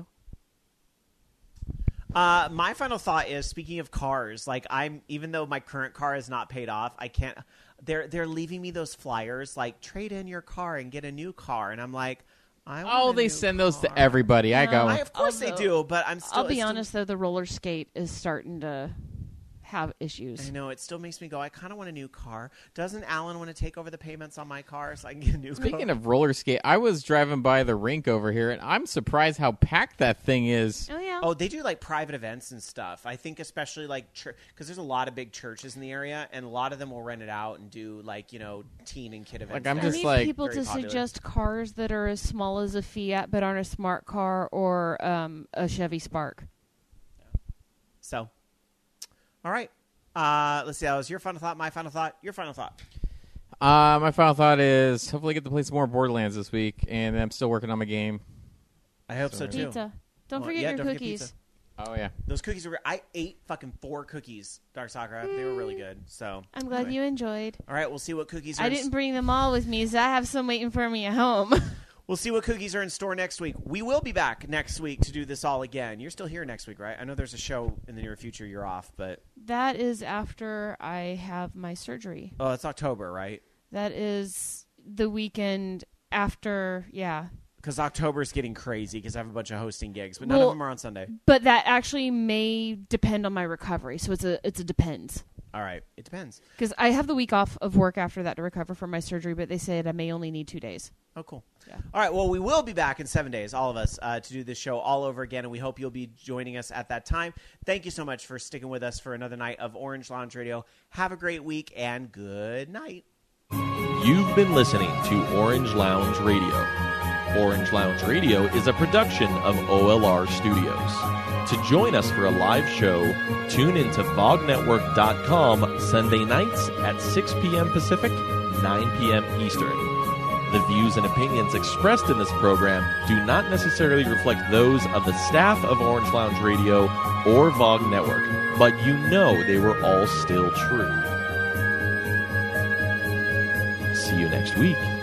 My final thought is, speaking of cars, even though my current car is not paid off, I can't. They're leaving me those flyers trade in your car and get a new car, and I'm like, They send those to everybody. I go. Of course they do, but I'm still. I'll be honest, though, the roller skate is starting to have issues. I know, it still makes me go, I kind of want a new car. Doesn't Alan want to take over the payments on my car so I can get a new car? Speaking of roller skate, I was driving by the rink over here, and I'm surprised how packed that thing is. Oh, yeah. Oh, they do private events and stuff. I think especially because there's a lot of big churches in the area, and a lot of them will rent it out and do teen and kid events. I'm there. I just need people very to popular. suggest cars that are as small as a Fiat but aren't a smart car or a Chevy Spark. So, all right. Let's see. That was your final thought, my final thought, your final thought. My final thought is hopefully get to play some more Borderlands this week, and I'm still working on my game. I hope so too. Pizza. Don't Well, forget yeah, your don't forget cookies. pizza. Oh, yeah. Those cookies were. I ate fucking 4 cookies, Dark Sakura. They were really good. So I'm glad anyway. you enjoyed. All right, we'll see what cookies. I didn't bring them all with me, so I have some waiting for me at home. We'll see what cookies are in store next week. We will be back next week to do this all again. You're still here next week, right? I know there's a show in the near future. You're off, but That is after I have my surgery. it's October, right? That is the weekend after, yeah. Because October's getting crazy because I have a bunch of hosting gigs, but none of them are on Sunday. But that actually may depend on my recovery, so it's a depends. All right. It depends. Because I have the week off of work after that to recover from my surgery, but they said I may only need 2 days. Oh, cool. Yeah. All right. Well, we will be back in 7 days, all of us, to do this show all over again, and we hope you'll be joining us at that time. Thank you so much for sticking with us for another night of Orange Lounge Radio. Have a great week, and good night. You've been listening to Orange Lounge Radio. Orange Lounge Radio is a production of OLR Studios. To join us for a live show, tune into VogNetwork.com Sunday nights at 6 p.m. Pacific, 9 p.m. Eastern. The views and opinions expressed in this program do not necessarily reflect those of the staff of Orange Lounge Radio or VOG Network, but you know they were all still true. See you next week.